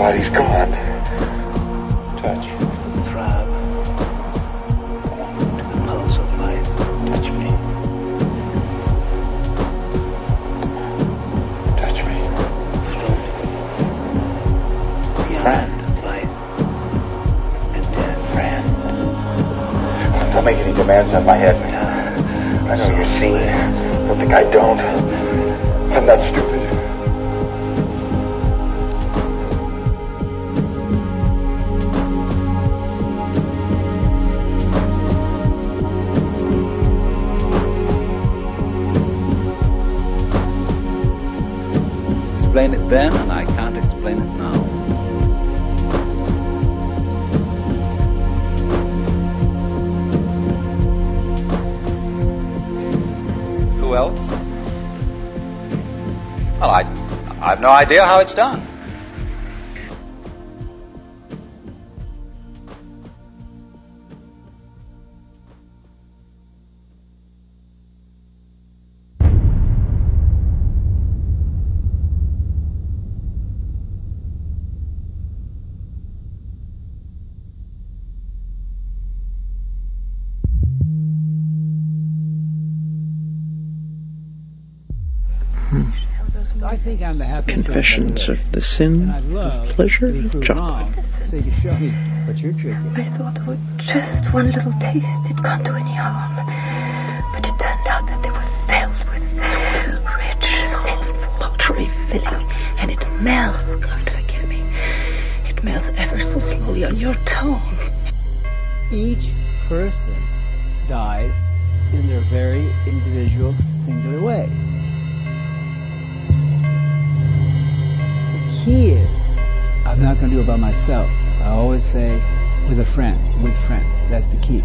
God, he's gone. Touch. Throb. To the pulse of life. Touch me. Touch me. Float. Beyond life and death. Friend. Don't make any demands on my head. I know you're seen. Don't think I don't. I'm not stupid. Explain it then, and I can't explain it now. Who else? Well, I have no idea how it's done. I think I'm the happiest Confessions of the Sin of Pleasure of Chocolate. So you show me what you're drinking. I thought with just one little taste it can't do any harm. But it turned out that they were filled with rich, sinful, watery filling. And it melts, God forgive me, it melts ever so slowly on your tongue. Each person dies in their very individual, singular way. The key is, I'm not going to do it by myself. I always say, with a friend, with friends. That's the key.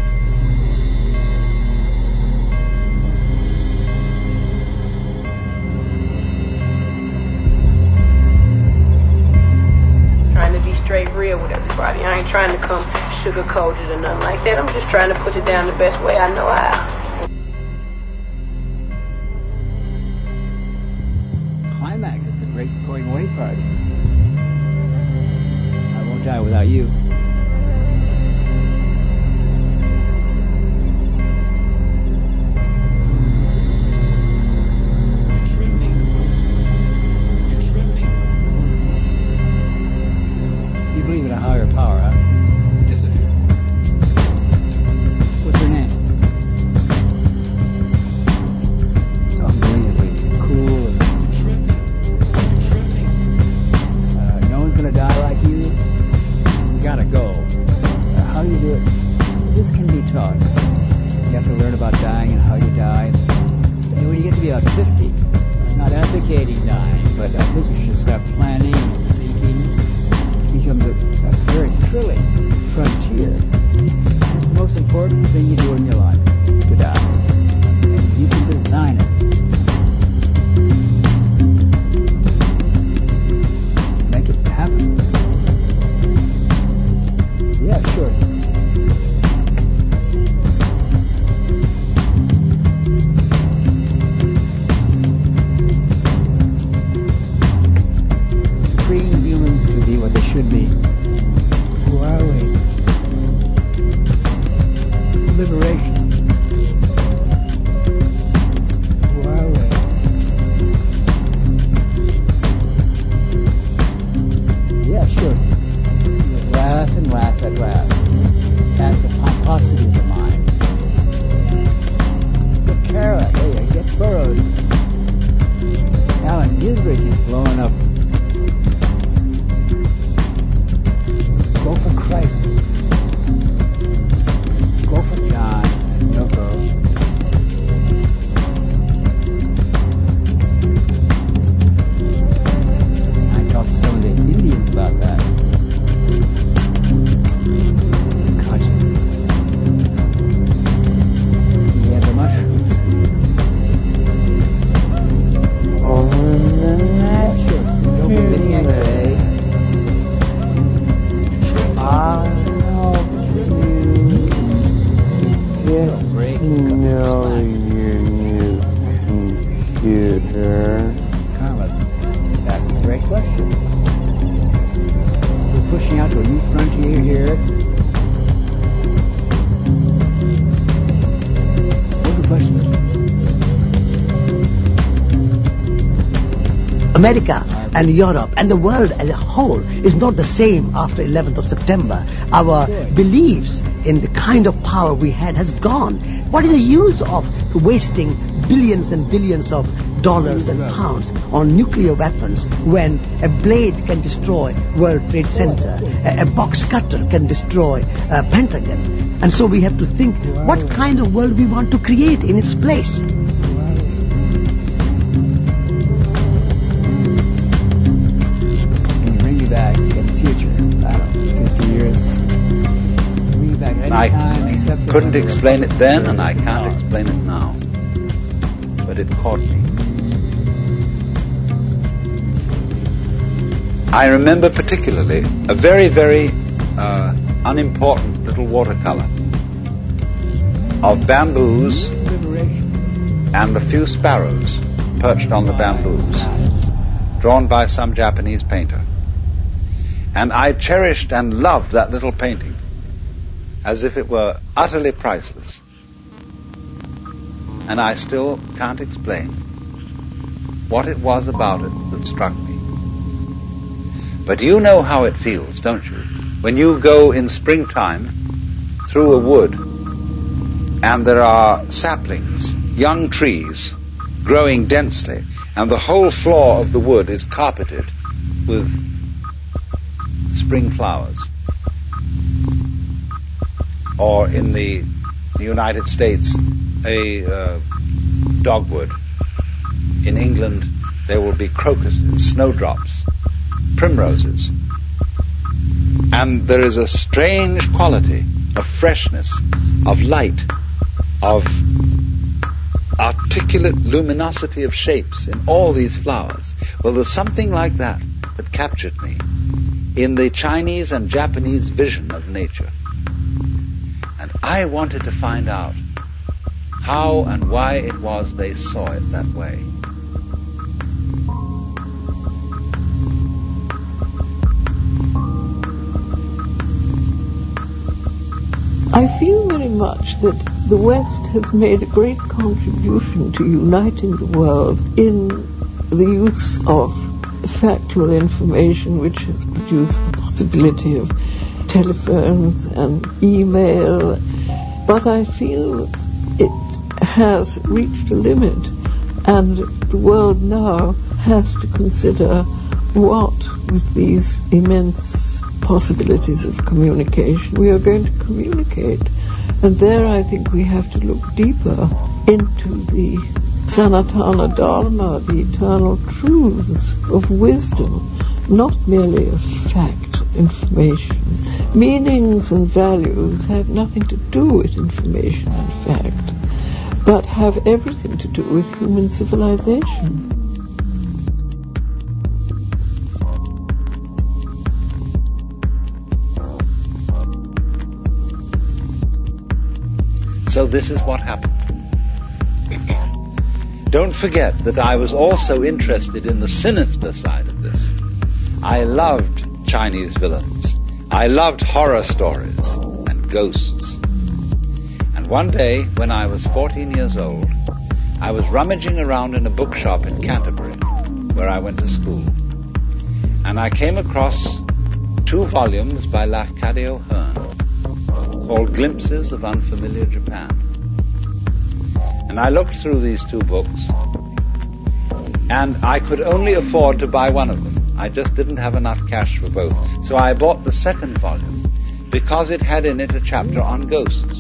Trying to be straight real with everybody. I ain't trying to come sugar-coated or nothing like that. I'm just trying to put it down the best way I know how. Climax is the great going away party. I won't die without you. You believe in a higher power, huh? Yes, I do. What's her name? Unbelievably cool. No one's gonna die like you. You gotta go. How do you do it? This can be taught. You have to learn about dying and how you die. And when you get to be about 50, I'm not advocating dying, but I think you should start planning and thinking. It becomes a very thrilling frontier. It's the most important thing you do in your life, to die. And you can design it. Make it happen. Yeah, sure. Freeing humans to be what they should be. Who are we? Liberation. Who are we? Yeah, sure. You laugh and laugh and laugh. That's the pomposity of the mind. Get Carrot, hey, get Burroughs. Alan Gisbert is blowing up. Go for Christ. Go for John and Yoko. I talked to some of the Indians about that. Consciousness. Yeah, the mushrooms. On the natural. America and Europe and the world as a whole is not the same after 11th of September. Our beliefs in the kind of power we had has gone. What is the use of wasting billions and billions of dollars and pounds on nuclear weapons when a blade can destroy World Trade Center, a box cutter can destroy Pentagon? And so we have to think what kind of world we want to create in its place. Back in the future, I don't know, 50 years. Bring you back I anytime. couldn't explain it then, and I can't explain it now. But it caught me. I remember particularly a very, very unimportant little watercolor of bamboos and a few sparrows perched on the bamboos, drawn by some Japanese painter. And I cherished and loved that little painting as if it were utterly priceless. And I still can't explain what it was about it that struck me. But you know how it feels, don't you? When you go in springtime through a wood and there are saplings, young trees, growing densely, and the whole floor of the wood is carpeted with spring flowers. Or in the United States, a dogwood. In England, there will be crocuses, snowdrops, primroses. And there is a strange quality of freshness, of light, of articulate luminosity of shapes in all these flowers. Well, there's something like that that captured me in the Chinese and Japanese vision of nature. And I wanted to find out how and why it was they saw it that way. I feel very much that the West has made a great contribution to uniting the world in the use of factual information, which has produced the possibility of telephones and email. But I feel it has reached a limit, and the world now has to consider what, with these immense possibilities of communication, we are going to communicate. And there I think we have to look deeper into the Sanatana Dharma, the eternal truths of wisdom, not merely of fact, information. Meanings and values have nothing to do with information and fact, but have everything to do with human civilization. So this is what happened. Don't forget that I was also interested in the sinister side of this. I loved Chinese villains. I loved horror stories and ghosts. And one day, when I was 14 years old, I was rummaging around in a bookshop in Canterbury, where I went to school. And I came across 2 volumes by Lafcadio Hearn, called Glimpses of Unfamiliar Japan. And I looked through these 2 books, and I could only afford to buy one of them. I just didn't have enough cash for both. So I bought the 2nd volume, because it had in it a chapter on ghosts.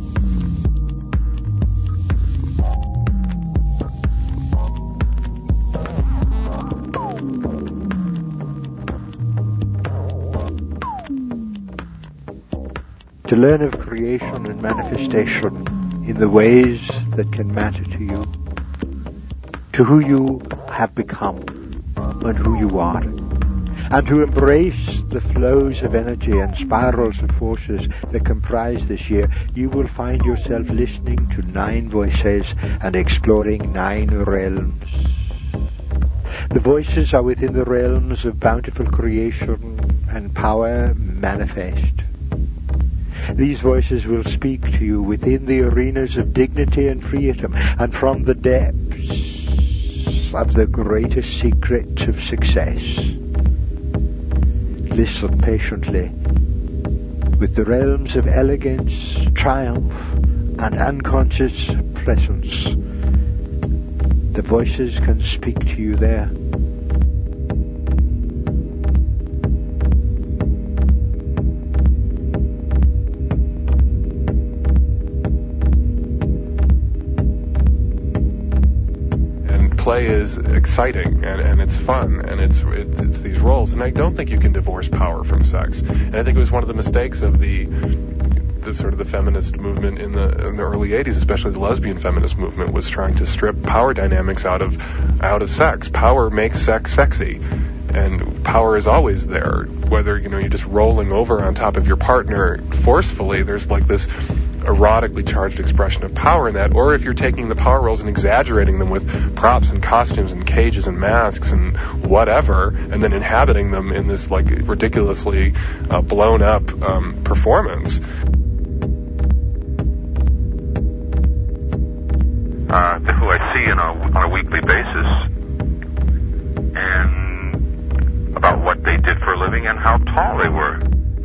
To learn of creation and manifestation in the ways that can matter to you, to who you have become and who you are, and to embrace the flows of energy and spirals of forces that comprise this year, you will find yourself listening to 9 voices and exploring 9 realms. The voices are within the realms of bountiful creation and power manifest. These voices will speak to you within the arenas of dignity and freedom, and from the depths of the greatest secret of success. Listen patiently. With the realms of elegance, triumph, and unconscious presence, the voices can speak to you there. Play is exciting and it's fun and it's these roles, and I don't think you can divorce power from sex. And I think it was one of the mistakes of the sort of the feminist movement in the early 80s, especially the lesbian feminist movement, was trying to strip power dynamics out of sex. Power makes sex sexy, and power is always there. Whether you're just rolling over on top of your partner forcefully, there's like this erotically charged expression of power in that, or if you're taking the power roles and exaggerating them with props and costumes and cages and masks and whatever, and then inhabiting them in this like ridiculously blown up performance. Who I see on a weekly basis, and about what they did for a living and how tall they were.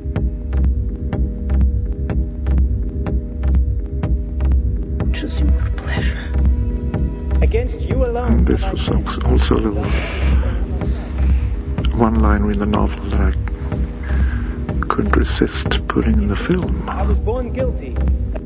Choose you with pleasure. Against you alone. And this was also a little one line in the novel that I couldn't resist putting in the film. I was born guilty.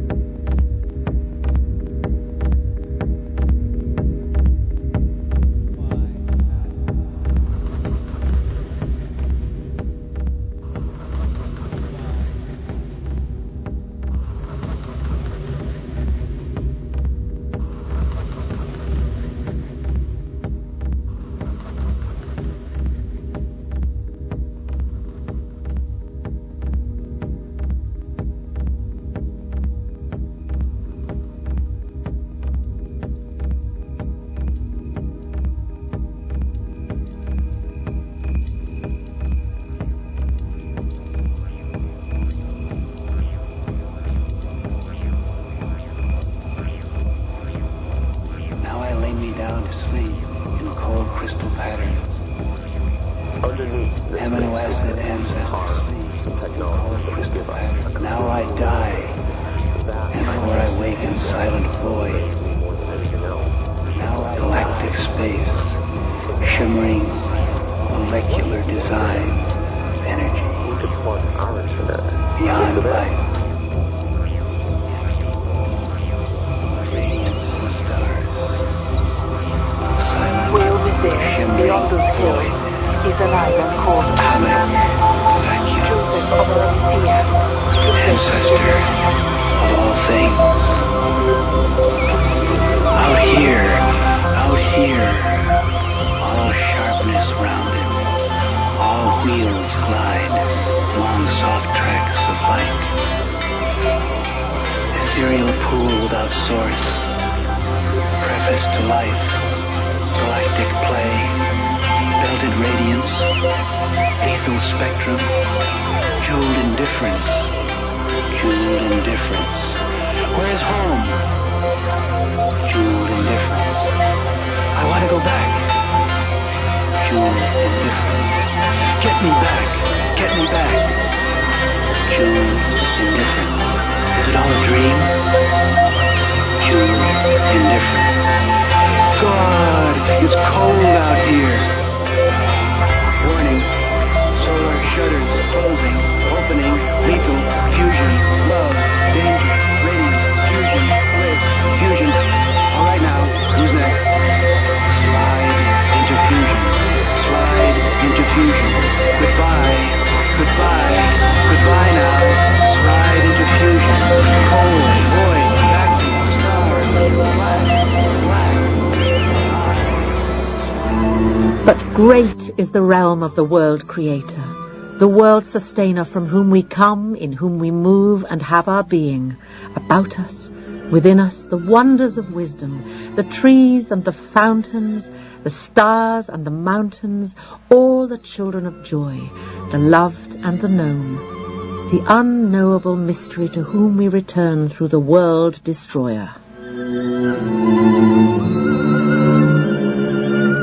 Great is the realm of the world creator, the world sustainer, from whom we come, in whom we move and have our being. About us, within us, the wonders of wisdom, the trees and the fountains, the stars and the mountains, all the children of joy, the loved and the known, the unknowable mystery to whom we return through the world destroyer.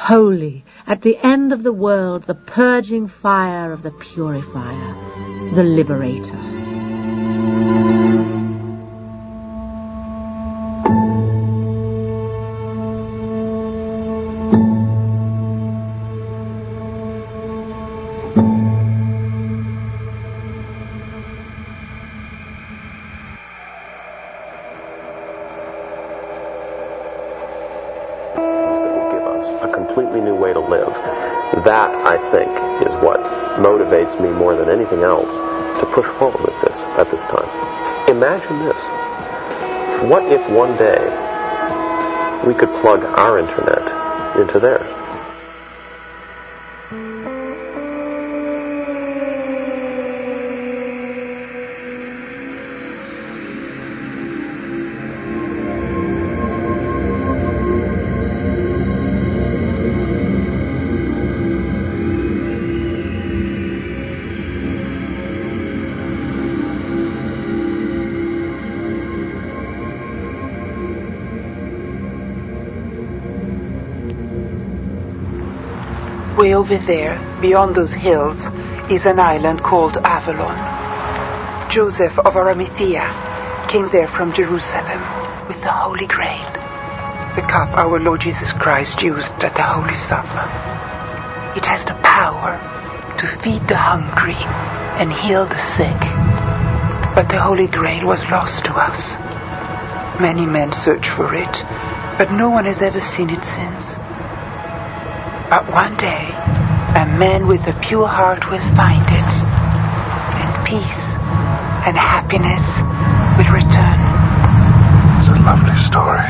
holy, at the end of the world, the purging fire of the purifier, the liberator. That, I think, is what motivates me more than anything else to push forward with this at this time. Imagine this. What if one day we could plug our internet into theirs? Way over there, beyond those hills, is an island called Avalon. Joseph of Arimathea came there from Jerusalem with the Holy Grail, the cup our Lord Jesus Christ used at the Holy Supper. It has the power to feed the hungry and heal the sick. But the Holy Grail was lost to us. Many men search for it, but no one has ever seen it since. But one day, a man with a pure heart will find it, and peace and happiness will return. It's a lovely story.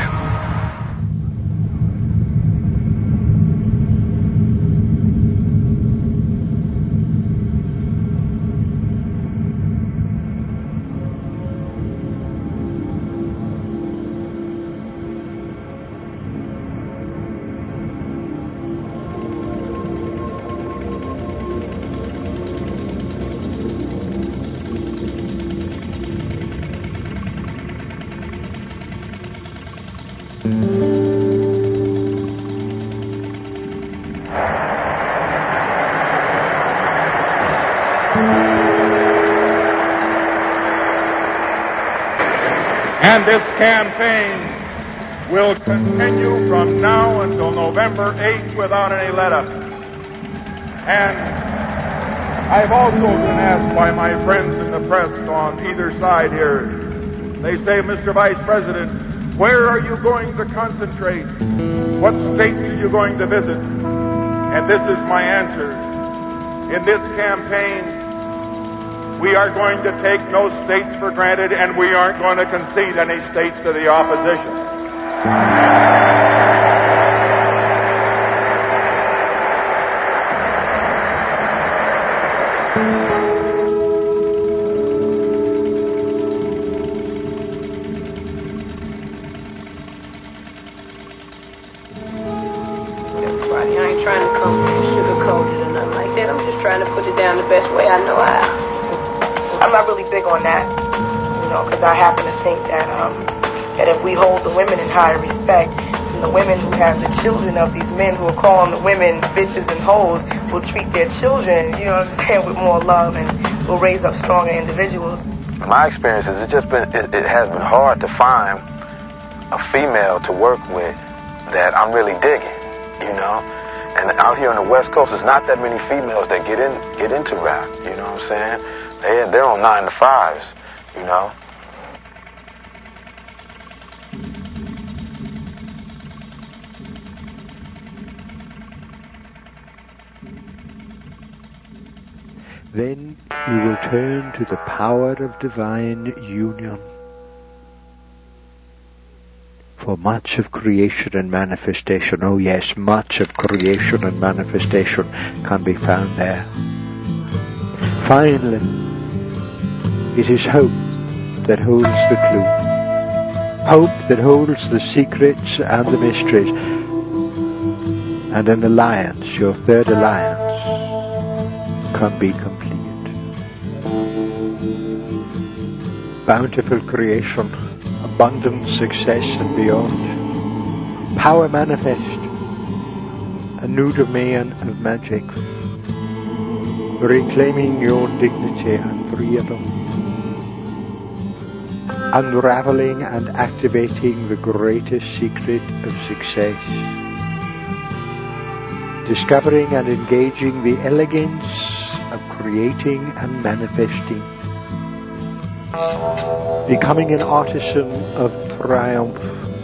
And this campaign will continue from now until November 8th without any let-up. And I've also been asked by my friends in the press on either side here, they say, Mr. Vice President, where are you going to concentrate? What states are you going to visit? And this is my answer. In this campaign, we are going to take no states for granted, and we aren't going to concede any states to the opposition. Everybody, I ain't trying to come sugarcoat it or nothing like that. I'm just trying to put it down the best way I know how. I'm not really big on that, because I happen to think that if we hold the women in higher respect, and the women who have the children of these men who are calling the women bitches and hoes will treat their children, with more love and will raise up stronger individuals. My experience is it has been hard to find a female to work with that I'm really digging, And out here on the West Coast, there's not that many females that get into rap, you know what I'm saying? They're on 9 to 5s, Then you will turn to the power of divine union. For much of creation and manifestation, oh yes, much of creation and manifestation can be found there. Finally, it is hope that holds the clue. Hope that holds the secrets and the mysteries. And an alliance, your third alliance, can be complete. Bountiful creation, abundant success and beyond. Power manifest. A new domain of magic, reclaiming your dignity and freedom, unraveling and activating the greatest secret of success, discovering and engaging the elegance of creating and manifesting, becoming an artisan of triumph,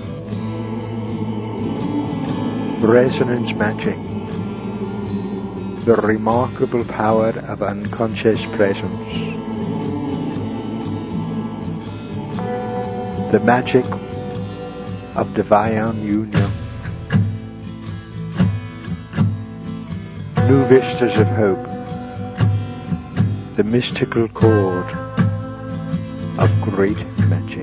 resonance magic, the remarkable power of unconscious presence, the magic of divine union, new vistas of hope, the mystical chord of great magic.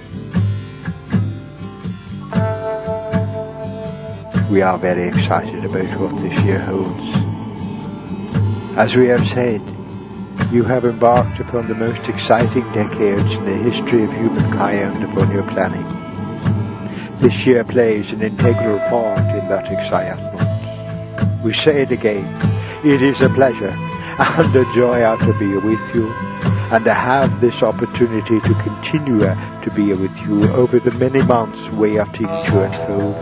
We are very excited about what this year holds. As we have said, you have embarked upon the most exciting decades in the history of humankind upon your planet. This year plays an integral part in that excitement. We say it again, it is a pleasure and a joy to be with you, and to have this opportunity to continue to be with you over the many months waiting to unfold.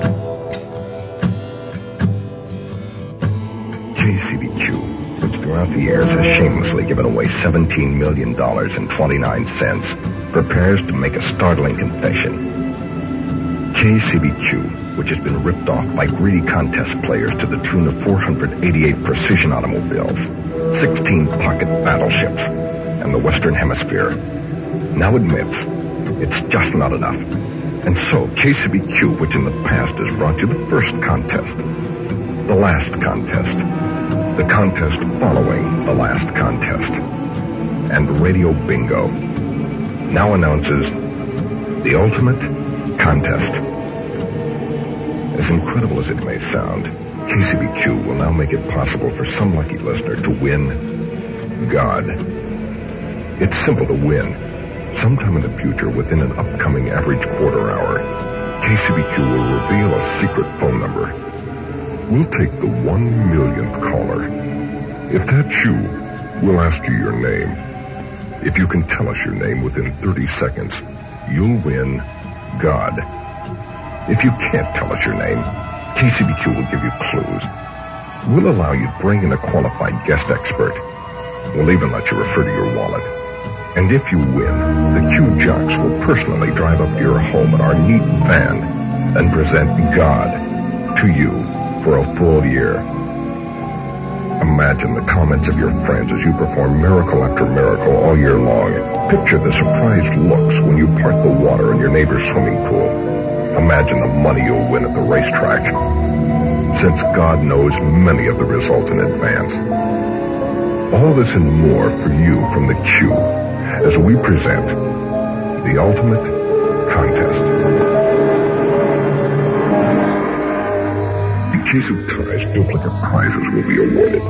KCBQ, which throughout the years has shamelessly given away $17 million and 29 cents, prepares to make a startling confession. KCBQ, which has been ripped off by greedy contest players to the tune of 488 precision automobiles, 16 pocket battleships, and the Western Hemisphere, now admits it's just not enough. And so KCBQ, which in the past has brought you the first contest, the last contest, the contest following the last contest, and Radio Bingo, now announces the ultimate contest. As incredible as it may sound, KCBQ will now make it possible for some lucky listener to win God. It's simple to win. Sometime in the future, within an upcoming average quarter hour, KCBQ will reveal a secret phone number. We'll take the 1 millionth caller. If that's you, we'll ask you your name. If you can tell us your name within 30 seconds, you'll win God. If you can't tell us your name, KCBQ will give you clues. We'll allow you to bring in a qualified guest expert. We'll even let you refer to your wallet. And if you win, the Q Jocks will personally drive up to your home in our neat van and present God to you for a full year. Imagine the comments of your friends as you perform miracle after miracle all year long. Picture the surprised looks when you part the water in your neighbor's swimming pool. Imagine the money you'll win at the racetrack, since God knows many of the results in advance. All this and more for you from the Q, as we present the ultimate contest. In case of ties, duplicate prizes will be awarded.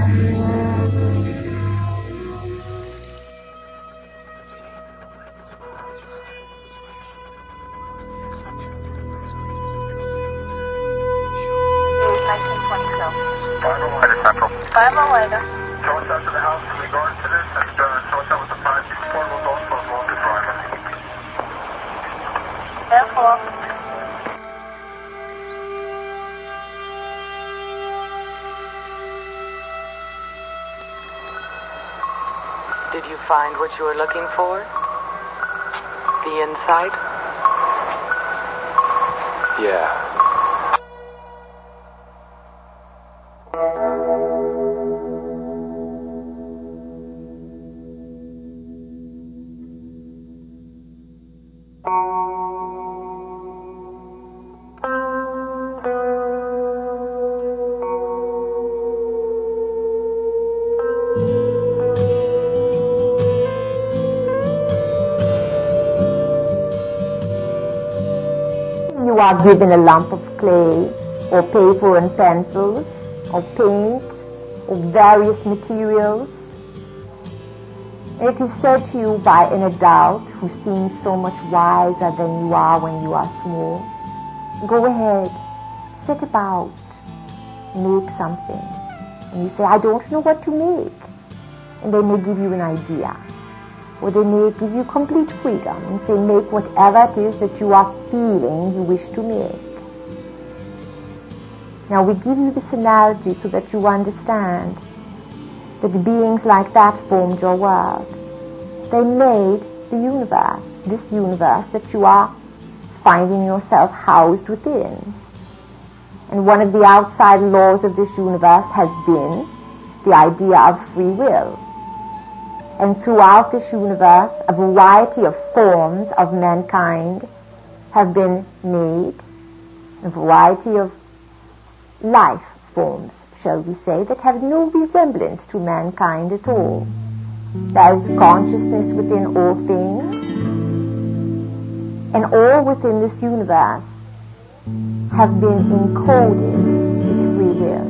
Did you find what you were looking for? The inside? Yeah. You are given a lump of clay, or paper and pencils, or paint, or various materials. It is said to you by an adult who seems so much wiser than you are when you are small, go ahead, set about, make something. And you say, I don't know what to make. And they may give you an idea. Or they may give you complete freedom and say, make whatever it is that you are feeling you wish to make. Now we give you this analogy so that you understand that beings like that formed your world. They made the universe, this universe that you are finding yourself housed within. And one of the outside laws of this universe has been the idea of free will. And throughout this universe, a variety of forms of mankind have been made, a variety of life forms, shall we say, that have no resemblance to mankind at all. There is consciousness within all things, and all within this universe have been encoded with free will.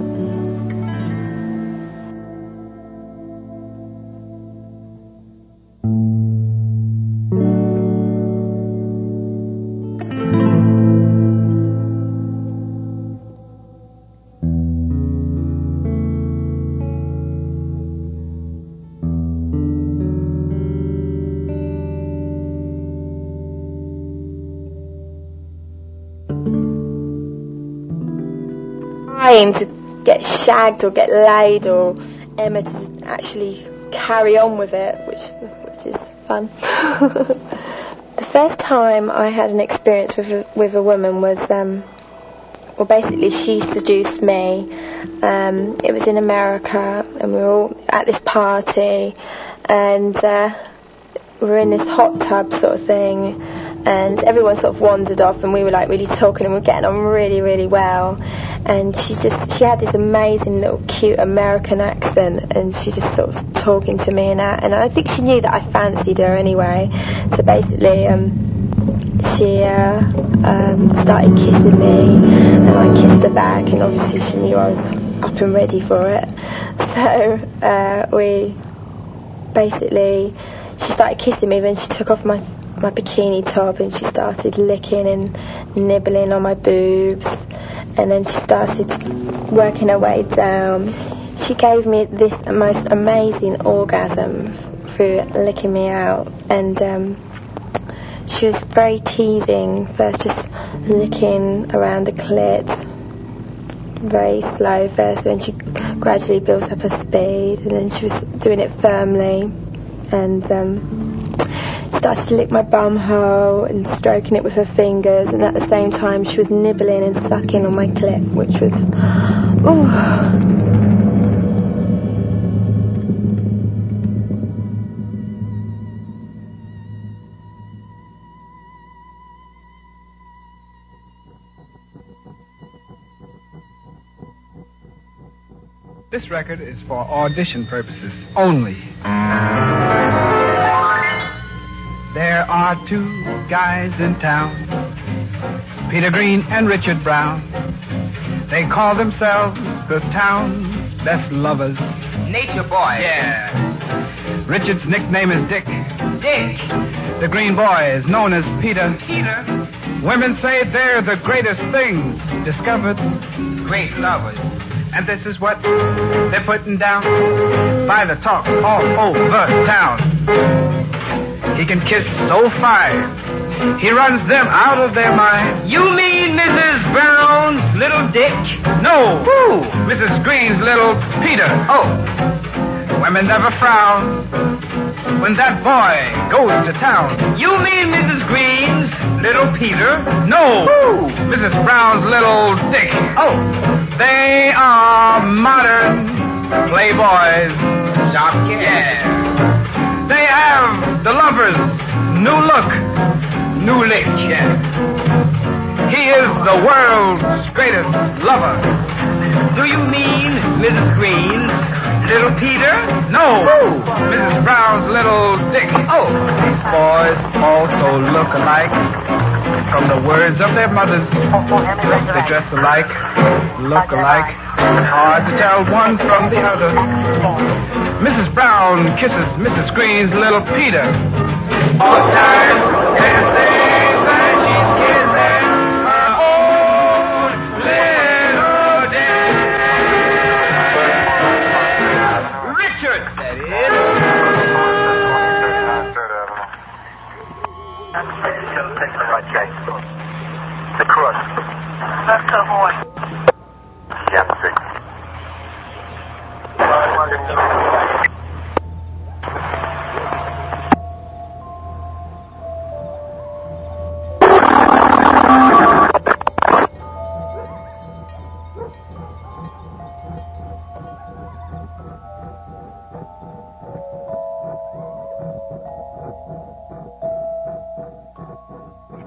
To get shagged or get laid, or Emma to actually carry on with it, which is fun. The first time I had an experience with a woman was, well, basically she seduced me. It was in America, and we were all at this party, and we were in this hot tub sort of thing, and everyone sort of wandered off, and we were like really talking, and we were getting on really, really well. And she had this amazing little cute American accent, and she just sort of was talking to me and that, and I think she knew that I fancied her anyway. So basically, she started kissing me, and I kissed her back, and obviously she knew I was up and ready for it. So she started kissing me, then she took off my bikini top, and she started licking and nibbling on my boobs. And then she started working her way down. She gave me this most amazing orgasm through licking me out. And she was very teasing, first just licking around the clit, very slow first, and then she gradually built up her speed, and then she was doing it firmly. And started to lick my bum hole and stroking it with her fingers, and at the same time she was nibbling and sucking on my clit, which was This record is for audition purposes only. There are two guys in town, Peter Green and Richard Brown. They call themselves the town's best lovers. Nature boy. Yeah. Richard's nickname is Dick. Dick. The Green boy is known as Peter. Peter. Women say they're the greatest things discovered. Great lovers. And this is what they're putting down by the talk all over town. He can kiss so fine, he runs them out of their mind. You mean Mrs. Brown's little Dick? No. Who? Mrs. Green's little Peter. Oh. Women never frown when that boy goes to town. You mean Mrs. Green's little Peter? No. Who? Mrs. Brown's little Dick. Oh. They are modern playboys. Sharp kids. Yeah. They have the lovers' new look, new lick. Yeah. He is the world's greatest lover. Do you mean Mrs. Green's little Peter? No. Who? Mrs. Brown's little Dick. Oh. These boys also look alike from the words of their mothers. They dress alike, look alike. Hard to tell one from the other. Mrs. Brown kisses Mrs. Green's little Peter. All times and things that she's kissing her own little Dick.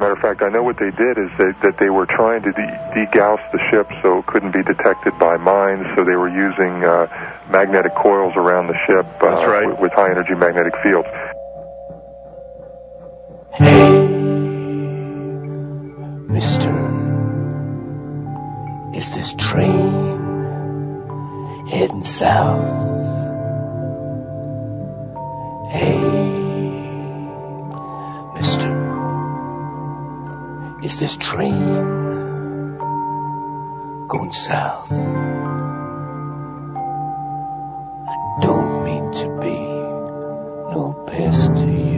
matter of fact, I know what they did is that they were trying to degauss the ship so it couldn't be detected by mines, so they were using magnetic coils around the ship with high-energy magnetic fields. Hey, mister, is this train heading south? Hey, mister, is this train going south? I don't mean to be no pest to you.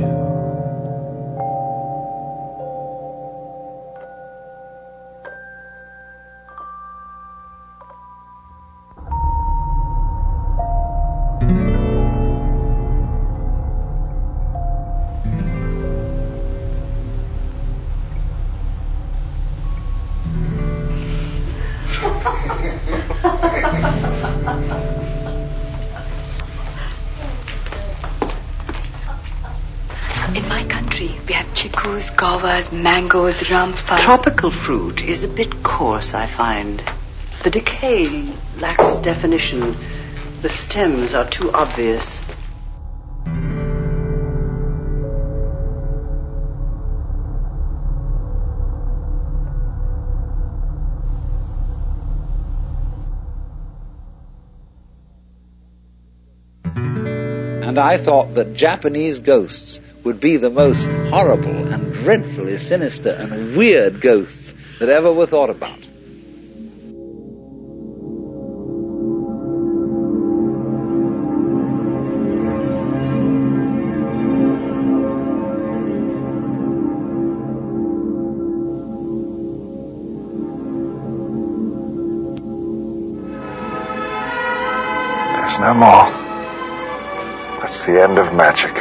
In my country, we have chicus, guavas, mangoes, rampa. Tropical fruit is a bit coarse, I find. The decay lacks definition. The stems are too obvious. And I thought that Japanese ghosts would be the most horrible and dreadfully sinister and weird ghosts that ever were thought about. There's no more. That's the end of magic.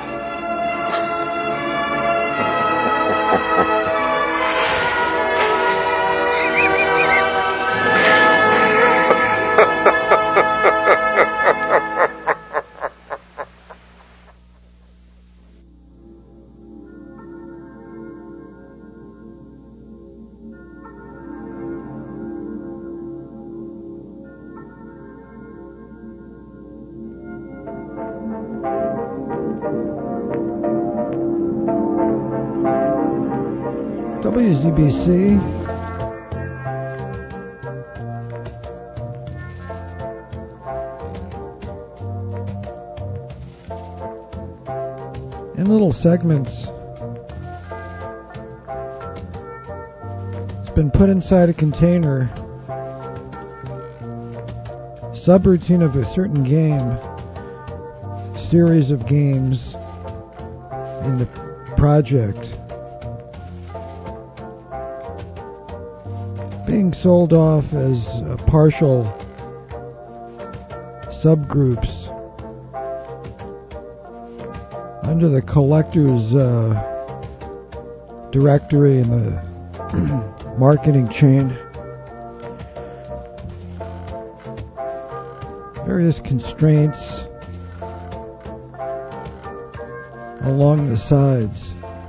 WZBC. In little segments. It's been put inside a container. Subroutine of a certain game. Series of games in the project. Being sold off as partial subgroups under the collector's directory in the marketing chain. Various constraints along the sides.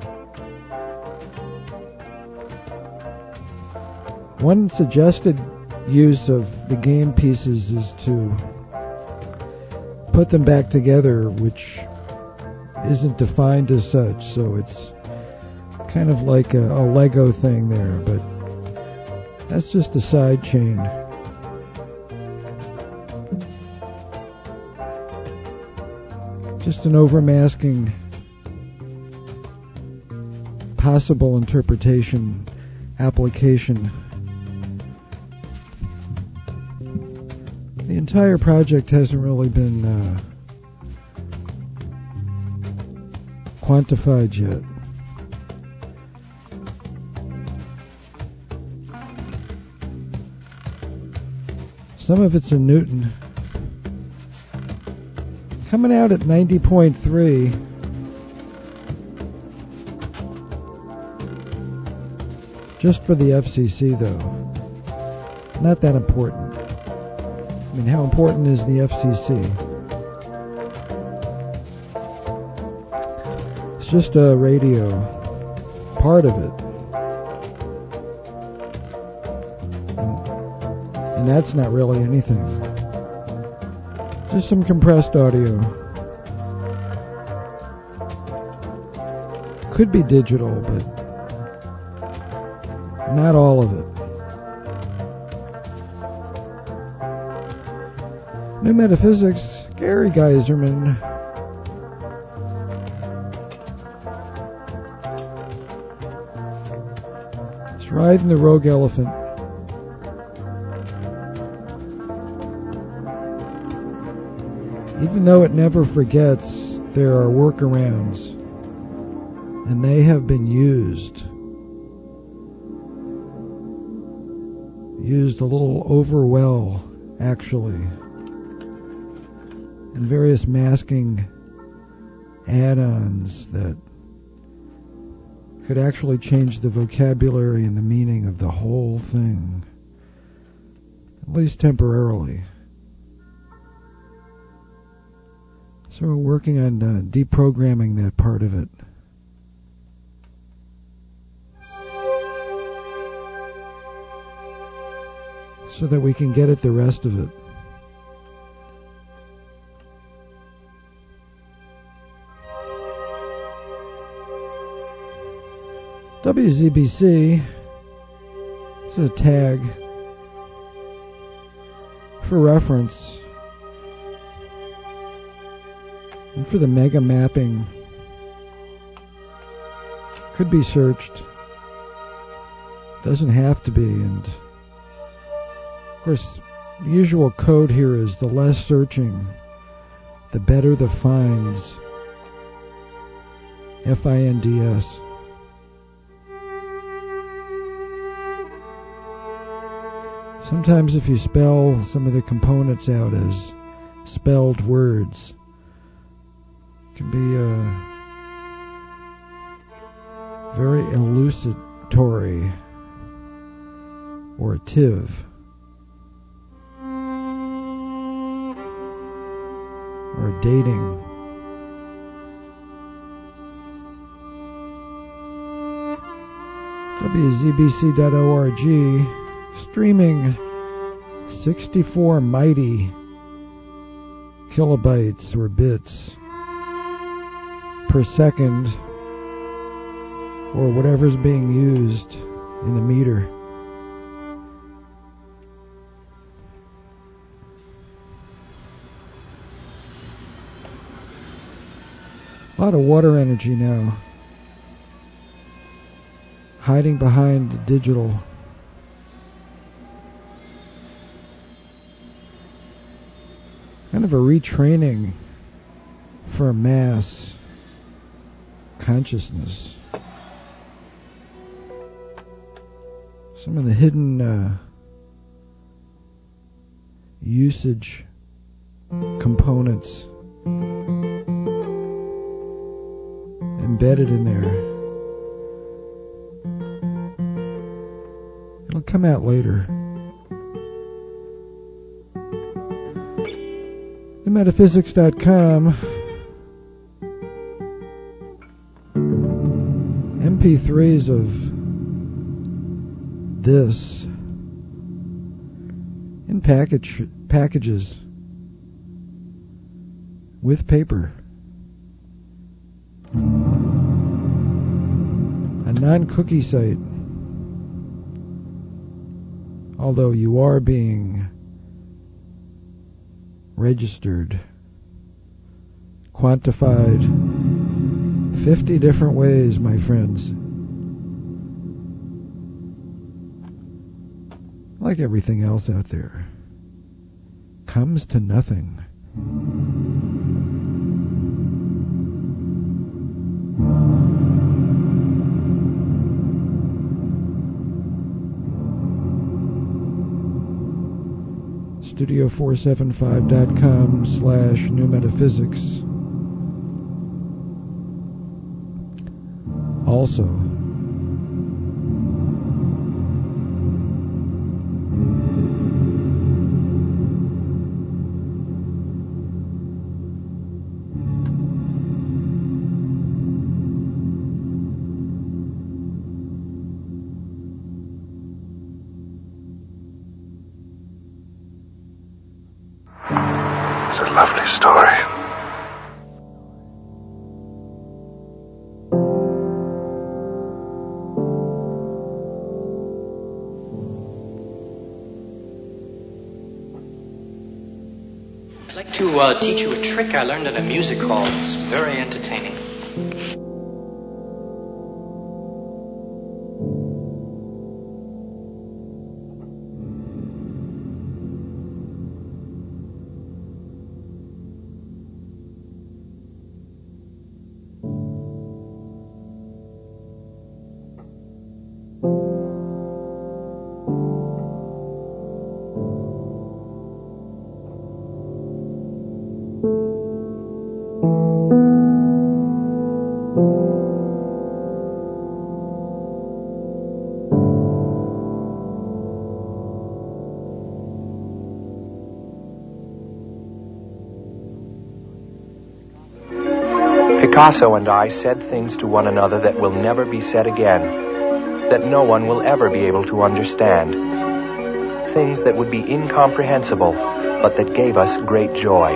One suggested use of the game pieces is to put them back together, which isn't defined as such, so it's kind of like a Lego thing there, but that's just a side chain. Just an overmasking possible interpretation application. The entire project hasn't really been quantified yet. Some of it's in Newton. Coming out at 90.3. Just for the FCC, though. Not that important. I mean, how important is the FCC? It's just a radio. Part of it. And that's not really anything. Just some compressed audio. Could be digital, but not all of it. New Metaphysics, Gary Geiserman. It's riding the rogue elephant. Even though it never forgets, there are workarounds, and they have been used a little over well, actually, and various masking add-ons that could actually change the vocabulary and the meaning of the whole thing, at least temporarily. So we're working on deprogramming that part of it. So that we can get at the rest of it. WZBC is a tag for reference. And for the mega mapping, could be searched. Doesn't have to be. And of course, the usual code here is the less searching, the better the finds. FINDS. Sometimes if you spell some of the components out as spelled words, can be very elucidatory or tiv or dating. WZBC.org streaming 64 mighty kilobytes or bits per second, or whatever's being used in the meter. A lot of water energy now, hiding behind the digital. Kind of a retraining for mass consciousness. Some of the hidden usage components embedded in there. It'll come out later. Metaphysics.com. MP3s of this in packages with paper. A non-cookie site. Although you are being registered, quantified 50 different ways, my friends. Like everything else out there, comes to nothing. Studio475.com/newmetaphysics. Also, lovely story. I'd like to teach you a trick I learned in a music hall. It's very entertaining. Picasso and I said things to one another that will never be said again, that no one will ever be able to understand. Things that would be incomprehensible, but that gave us great joy.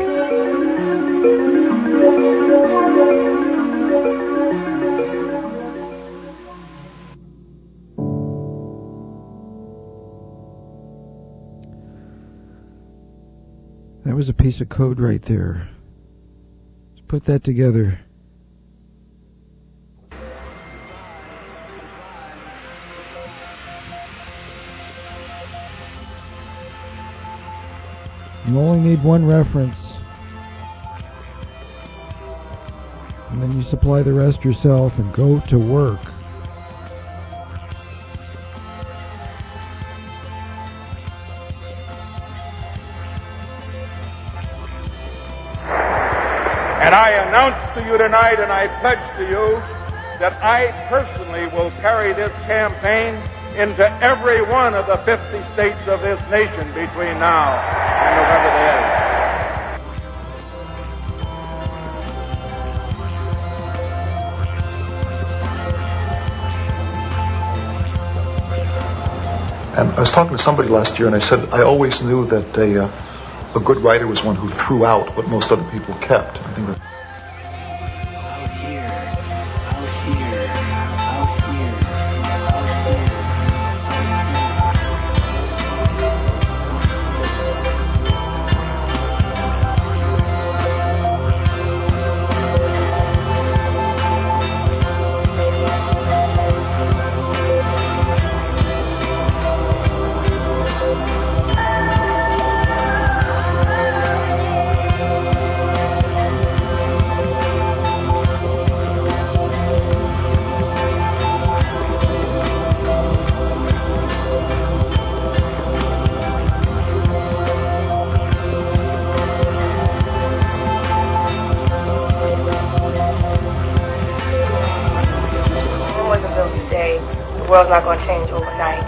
That was a piece of code right there. Let's put that together. You only need one reference, and then you supply the rest yourself and go to work. And I announce to you tonight, and I pledge to you, that I personally will carry this campaign into every one of the 50 states of this nation between now and November the 8th. And I was talking to somebody last year, and I said I always knew that a good writer was one who threw out what most other people kept. I think that. The world's not going to change overnight.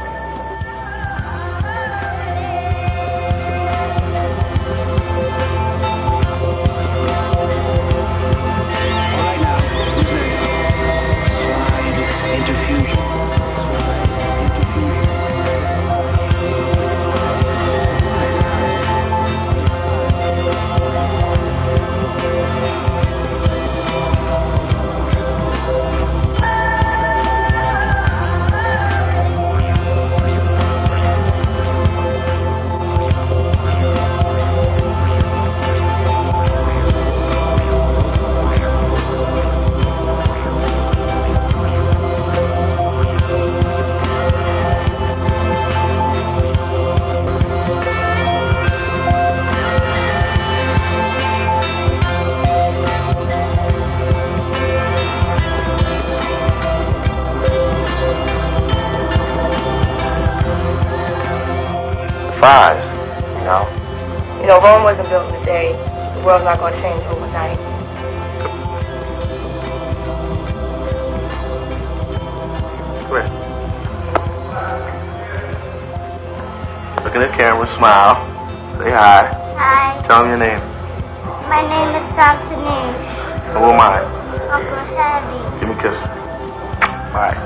You know, Rome wasn't built in a day. The world's not going to change overnight. Come here. Look in the camera, smile. Say hi. Hi. Tell them your name. My name is Samsonine. And what mine? Uncle Heavy. Give me a kiss. Bye.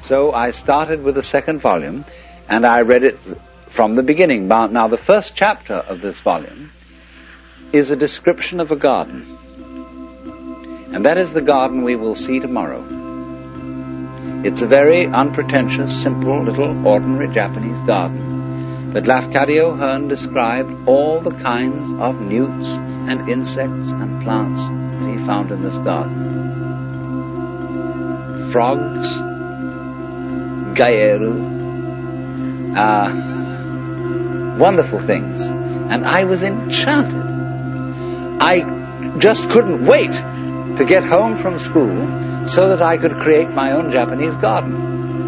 So I started with the second volume, and I read it from the beginning. Now, the first chapter of this volume is a description of a garden. And that is the garden we will see tomorrow. It's a very unpretentious, simple, little, ordinary Japanese garden. But Lafcadio Hearn described all the kinds of newts and insects and plants that he found in this garden. Frogs, gaeru, wonderful things. And I was enchanted. I just couldn't wait to get home from school so that I could create my own Japanese garden.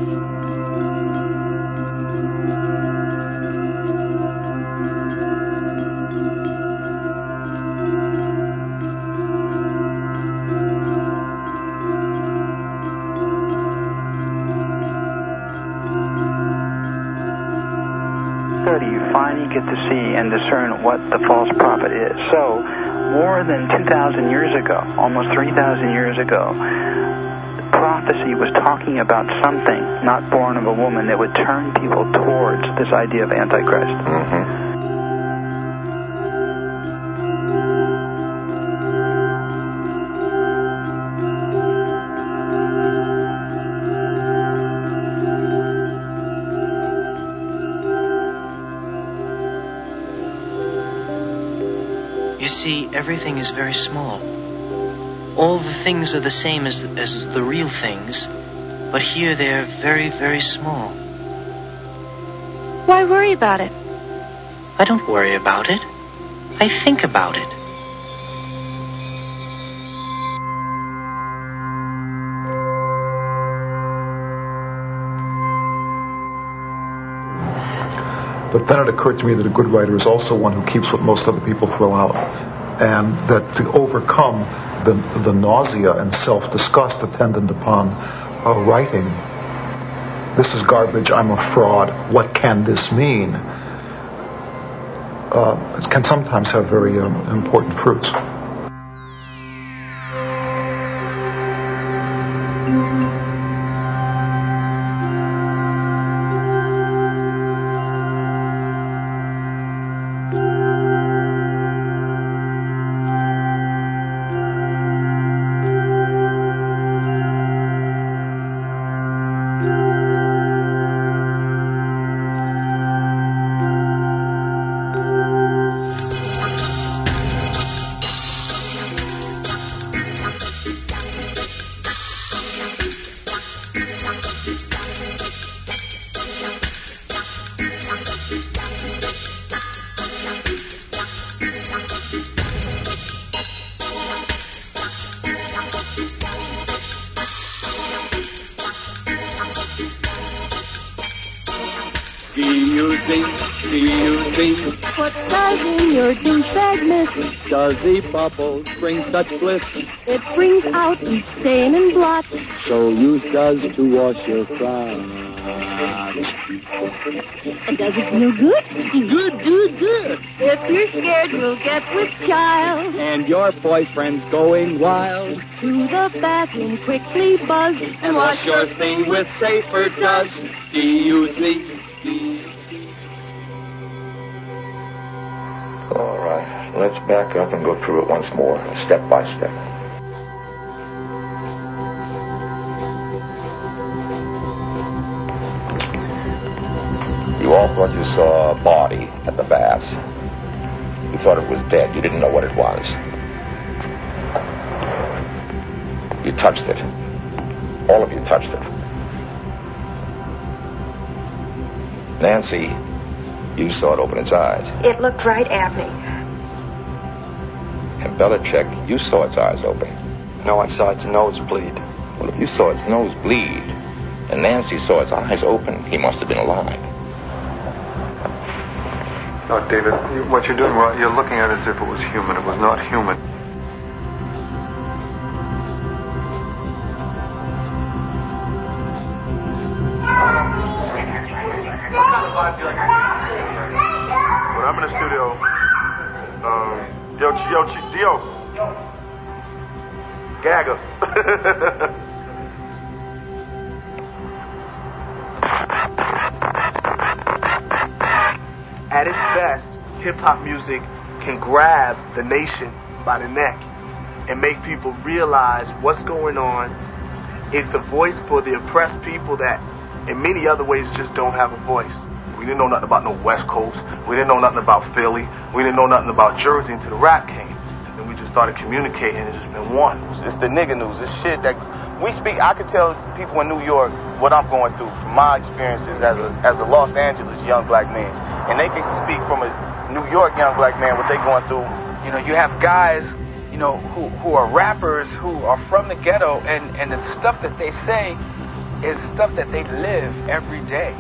You finally get to see and discern what the false prophet is. So, more than 2,000 years ago, almost 3,000 years ago, prophecy was talking about something not born of a woman that would turn people towards this idea of Antichrist. Mm-hmm. You see, everything is very small. All the things are the same as the real things, but here they're very, very small. Why worry about it? I don't worry about it. I think about it. But then it occurred to me that a good writer is also one who keeps what most other people throw out. And that to overcome the nausea and self-disgust attendant upon writing, this is garbage, I'm a fraud, what can this mean? It can sometimes have very important fruits. What does in your douchebaggness? Does the bubbles bring such bliss? It brings out each stain and blot. So use does to wash your crotch. And does it feel good? Good. If you're scared, you'll get with child. And your boyfriend's going wild. To the bathroom, quickly buzz. And wash your thing with Safer Does. D-U-Z. All right, let's back up and go through it once more, step by step. You all thought you saw a body at the baths. You thought it was dead. You didn't know what it was. You touched it. All of you touched it. Nancy, you saw it open its eyes. It looked right at me. And Belichick, you saw its eyes open. No, I saw its nose bleed. Well, if you saw its nose bleed, and Nancy saw its eyes open, he must have been alive. No, David, what you're doing, you're looking at it as if it was human. It was not human. When I'm in the studio, Dio, gag us. At its best, hip-hop music can grab the nation by the neck and make people realize what's going on. It's a voice for the oppressed people that in many other ways just don't have a voice. We didn't know nothing about no West Coast. We didn't know nothing about Philly. We didn't know nothing about Jersey until the rap came. And we just started communicating and it's just been one. It's the nigga news. It's shit that we speak. I can tell people in New York what I'm going through from my experiences as a Los Angeles young black man. And they can speak from a New York young black man what they going through. You know, you have guys, you know, who are rappers who are from the ghetto, and the stuff that they say is stuff that they live every day.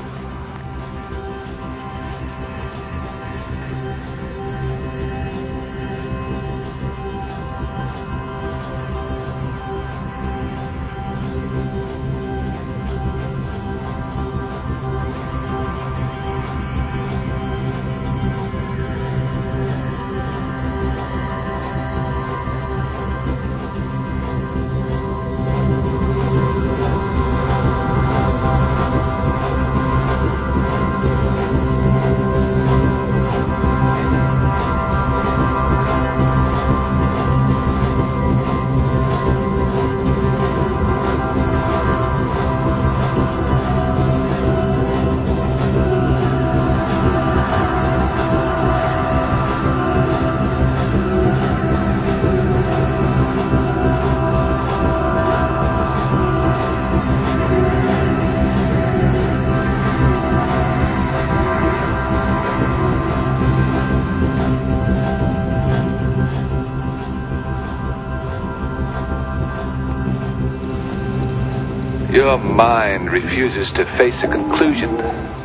Your mind refuses to face a conclusion.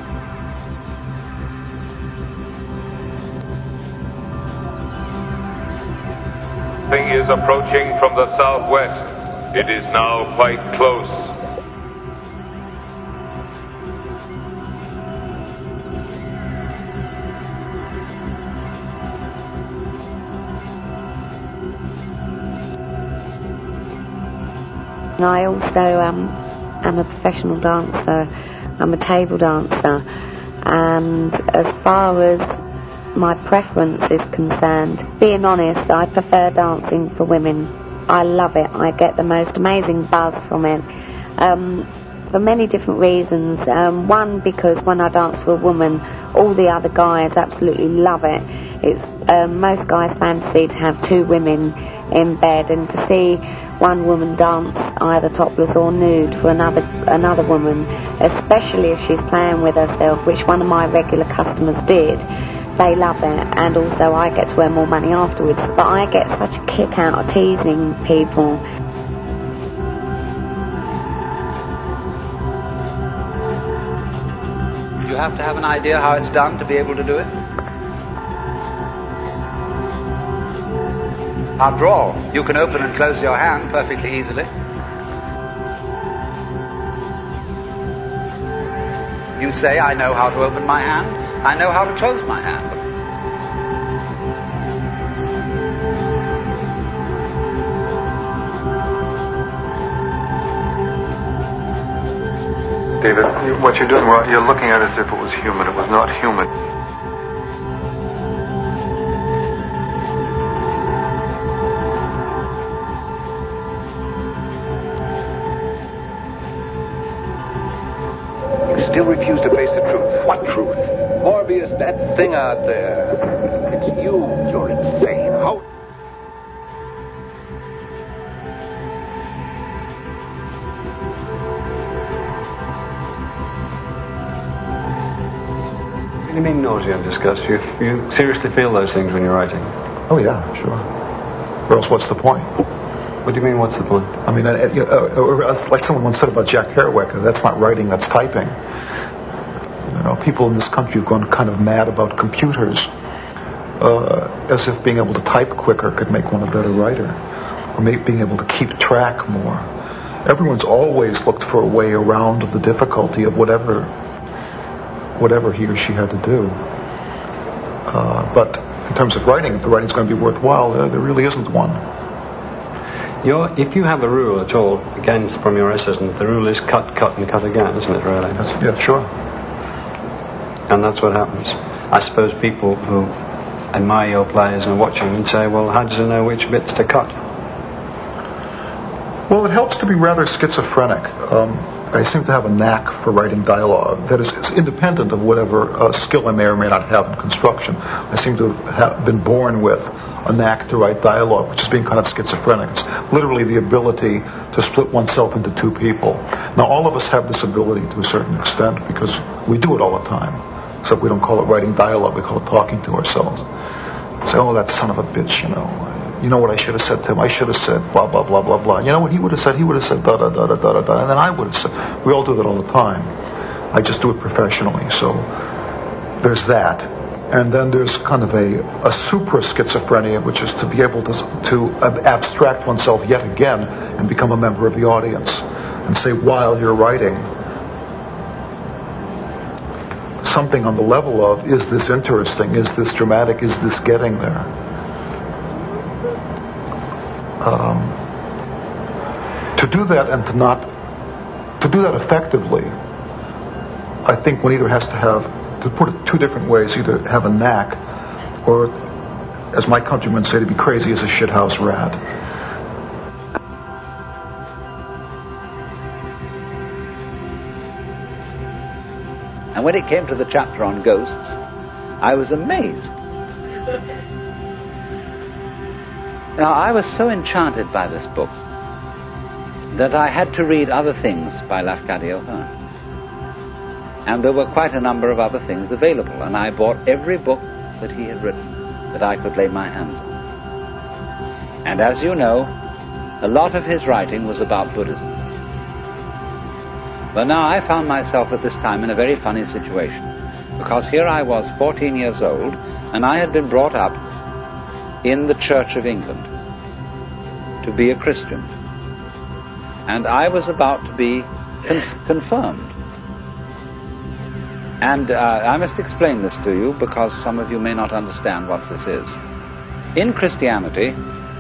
Thing is approaching from the southwest. It is now quite close. I also I'm a professional dancer. I'm a table dancer, and as far as my preference is concerned, being honest, I prefer dancing for women. I love it. I get the most amazing buzz from it, for many different reasons. One, because when I dance for a woman, all the other guys absolutely love it. It's most guys' fantasy to have two women in bed, and to see one woman dance either topless or nude for another woman, especially if she's playing with herself, which one of my regular customers did. They love it, and also I get to earn more money afterwards. But I get such a kick out of teasing people. You have to have an idea how it's done to be able to do it. After all, you can open and close your hand perfectly easily. You say, I know how to open my hand, I know how to close my hand. David, what you're doing, you're looking at it as if it was human. It was not human. Still refuse to face the truth. What truth? Morbius, that thing out there. It's you. You're insane. How? What do you mean nausea and disgust? You seriously feel those things when you're writing? Oh, yeah, sure. Or else what's the point? What do you mean, what's the point? I mean, like someone once said about Jack Kerouac, that's not writing, that's typing. You know, people in this country have gone kind of mad about computers, as if being able to type quicker could make one a better writer, or being able to keep track more. Everyone's always looked for a way around the difficulty of whatever he or she had to do. But in terms of writing, if the writing's going to be worthwhile, there really isn't one. If you have a rule at all, again from your essays, the rule is cut, and cut again, isn't it, really? Yeah, sure. And that's what happens. I suppose people who admire your players and watch them and say, well, how does he know which bits to cut? Well, it helps to be rather schizophrenic. I seem to have a knack for writing dialogue that is independent of whatever skill I may or may not have in construction. I seem to have been born with a knack to write dialogue, which is being kind of schizophrenic. It's literally the ability to split oneself into two people. Now, all of us have this ability to a certain extent because we do it all the time. Except we don't call it writing dialogue, we call it talking to ourselves. Say, oh, that son of a bitch, you know. You know what I should have said to him? I should have said blah, blah, blah, blah, blah. You know what he would have said? He would have said da, da, da, da, da, da, and then I would have said. We all do that all the time. I just do it professionally. So there's that. And then there's kind of a supra-schizophrenia, which is to be able to abstract oneself yet again and become a member of the audience. And say, while you're writing, something on the level of, is this interesting? Is this dramatic? Is this getting there? To do that and to do that effectively, I think one either has to have, to put it two different ways, either have a knack or, as my countrymen say, to be crazy as a shithouse rat. And when it came to the chapter on ghosts, I was amazed. Now, I was so enchanted by this book that I had to read other things by Lafcadio O'Hearn. And there were quite a number of other things available, and I bought every book that he had written that I could lay my hands on. And as you know, a lot of his writing was about Buddhism. But now I found myself at this time in a very funny situation, because here I was 14 years old, and I had been brought up in the Church of England to be a Christian. And I was about to be confirmed. And I must explain this to you because some of you may not understand what this is. In Christianity,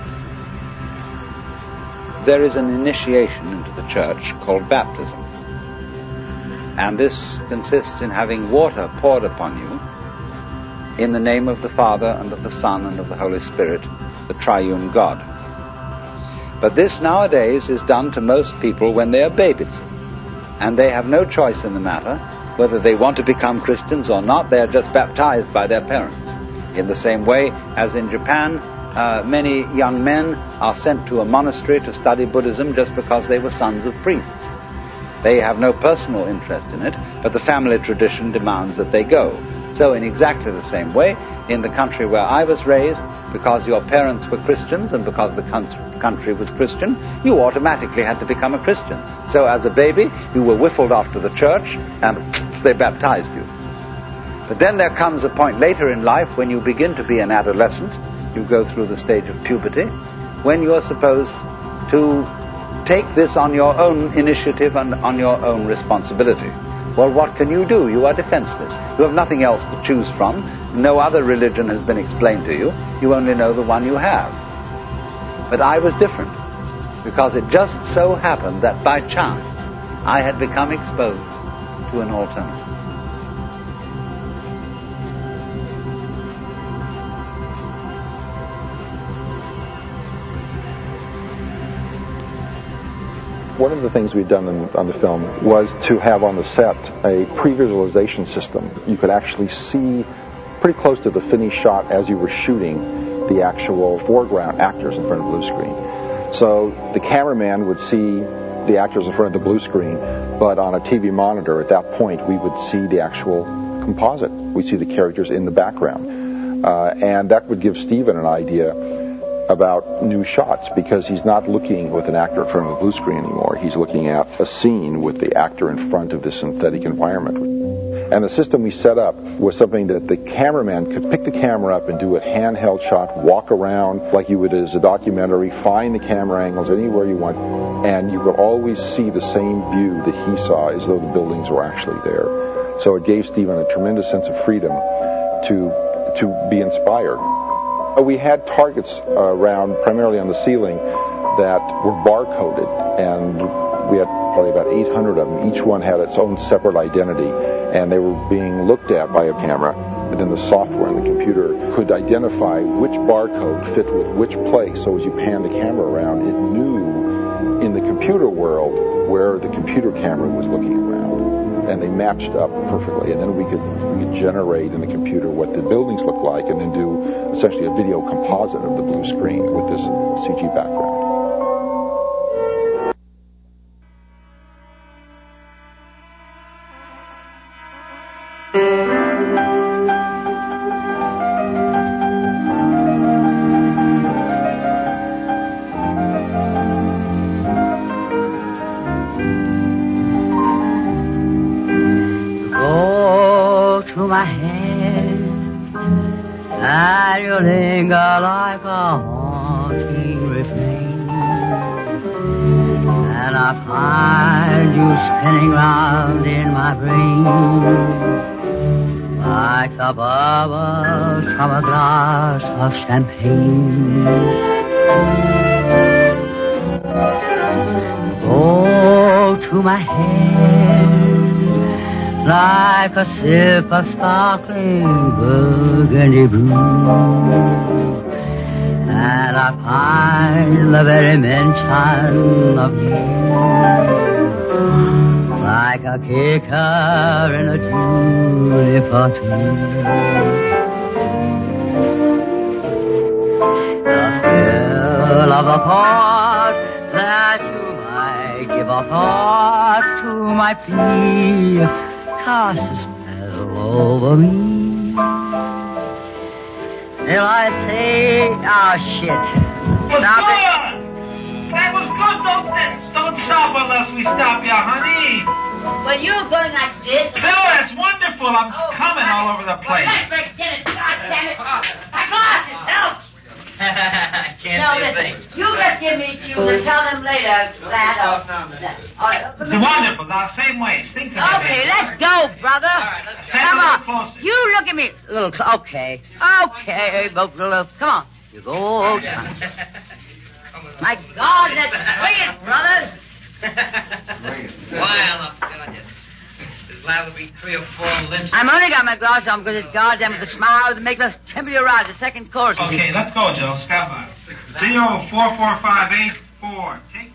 there is an initiation into the church called baptism. And this consists in having water poured upon you in the name of the Father and of the Son and of the Holy Spirit, the triune God. But this nowadays is done to most people when they are babies, and they have no choice in the matter whether they want to become Christians or not. They are just baptized by their parents. In the same way as in Japan, many young men are sent to a monastery to study Buddhism just because they were sons of priests. They have no personal interest in it, but the family tradition demands that they go. So in exactly the same way, in the country where I was raised, because your parents were Christians and because the country was Christian, you automatically had to become a Christian. So as a baby, you were whiffled off to the church and they baptized you. But then there comes a point later in life when you begin to be an adolescent, you go through the stage of puberty, when you are supposed to take this on your own initiative and on your own responsibility. Well, what can you do? You are defenseless. You have nothing else to choose from. No other religion has been explained to you. You only know the one you have. But I was different, because it just so happened that by chance I had become exposed to an alternative. One of the things we'd done on the film was to have on the set a pre-visualization system. You could actually see pretty close to the finished shot as you were shooting the actual foreground actors in front of the blue screen. So the cameraman would see the actors in front of the blue screen, but on a TV monitor at that point we would see the actual composite. We'd see the characters in the background. And that would give Steven an idea about new shots, because he's not looking with an actor in front of a blue screen anymore. He's looking at a scene with the actor in front of this synthetic environment. And the system we set up was something that the cameraman could pick the camera up and do a handheld shot, walk around like you would as a documentary, find the camera angles anywhere you want, and you would always see the same view that he saw as though the buildings were actually there. So it gave Steven a tremendous sense of freedom to be inspired. We had targets around, primarily on the ceiling, that were bar-coded, and We had probably about 800 of them. Each one had its own separate identity, and they were being looked at by a camera. And then the software in the computer could identify which barcode fit with which place. So as you pan the camera around, it knew in the computer world where the computer camera was looking around. And they matched up perfectly. And then we could generate in the computer what the buildings look like, and then do essentially a video composite of the blue screen with this CG background. My head, and you linger like a haunting refrain, and I find you spinning round in my brain like the bubbles from a glass of champagne. Go to my head like a sip of sparkling burgundy blue, and I find the very mention of you like a kicker in a tulip or two. The thrill of a thought that you might give a thought to my plea cast a spell over me, till I say, oh shit. Stop it! That was good. Don't stop unless we stop you, honey. Well, you're going like this. No, that's wonderful. I'm coming all over the place. Well, let's get it. God damn it. My glasses, help! I can't see a thing. You just give me cues and tell them later that. It's wonderful. Now, same way. Sing to me. Okay, let's go, brother. Come on. Closer. You look at me. A little okay. Okay, go a little. Come on. You go. My God, let's swing it, brothers. Well, I'm telling you. There's liable to be 3 or 4 lynchings. I'm only got my glasses on because this goddamn with the smile to make the temperature rise. The second chorus. Okay, let's go, Joe. Step by. 04454. Take.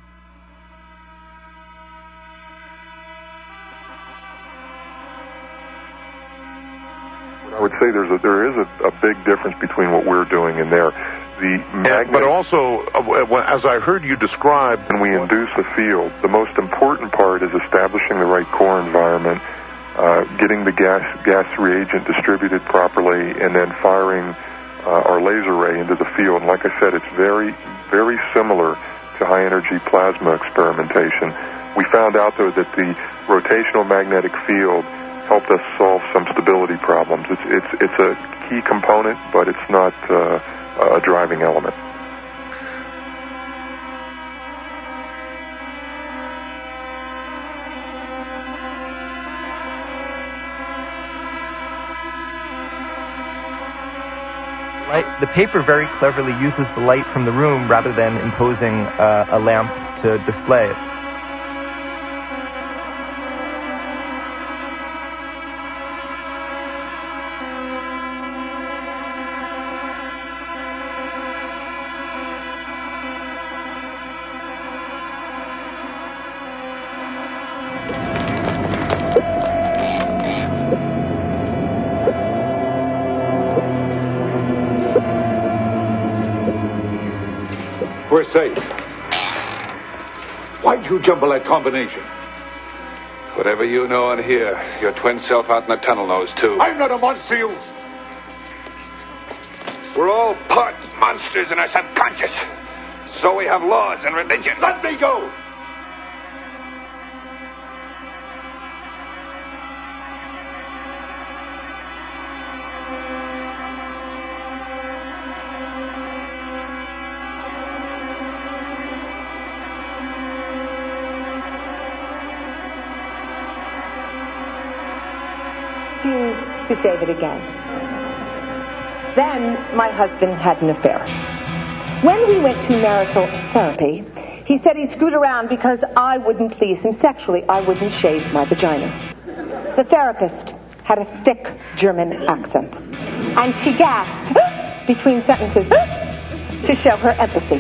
I would say there is a big difference between what we're doing and there. But also, as I heard you describe, when we induce a field, the most important part is establishing the right core environment, getting the gas reagent distributed properly, and then firing our laser ray into the field. And like I said, it's very, very similar to high-energy plasma experimentation. We found out, though, that the rotational magnetic field helped us solve some stability problems. It's a key component, but it's not a driving element. The paper very cleverly uses the light from the room rather than imposing a lamp to display it. We're safe. Why'd you jumble that combination? Whatever you know and hear, your twin self out in the tunnel knows, too. I'm not a monster, you. We're all part monsters in our subconscious. So we have laws and religion. Let me go! Refused to shave it again. Then my husband had an affair. When we went to marital therapy, He said he screwed around because I wouldn't please him sexually. I wouldn't shave my vagina. The therapist had a thick German accent, and she gasped between sentences to show her empathy.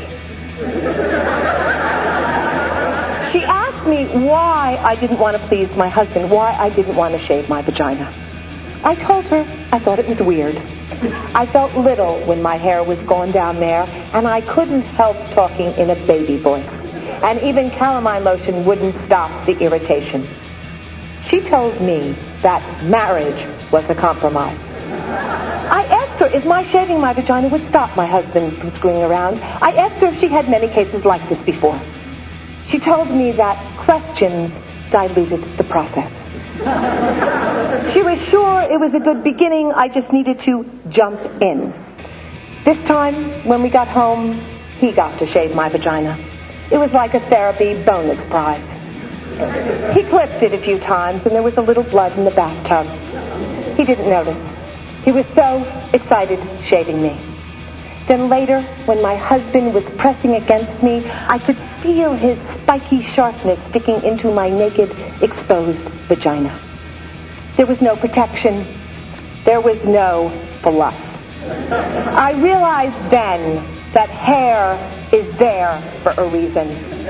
She asked me why I didn't want to please my husband, why I didn't want to shave my vagina. I told her I thought it was weird. I felt little when my hair was going down there, and I couldn't help talking in a baby voice. And even calamine lotion wouldn't stop the irritation. She told me that marriage was a compromise. I asked her if my shaving my vagina would stop my husband from screwing around. I asked her if she had many cases like this before. She told me that questions diluted the process. She was sure it was a good beginning. I just needed to jump in. This time, when we got home, he got to shave my vagina. It was like a therapy bonus prize. He clipped it a few times, and there was a little blood in the bathtub. He didn't notice. He was so excited shaving me. Then later, when my husband was pressing against me, I could feel his spiky sharpness sticking into my naked, exposed vagina. There was no protection. There was no fluff. I realized then that hair is there for a reason.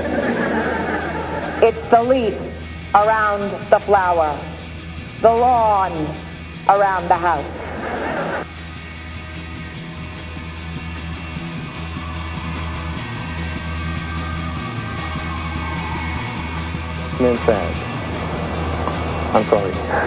It's the leaf around the flower, the lawn around the house. Men sad. I'm sorry.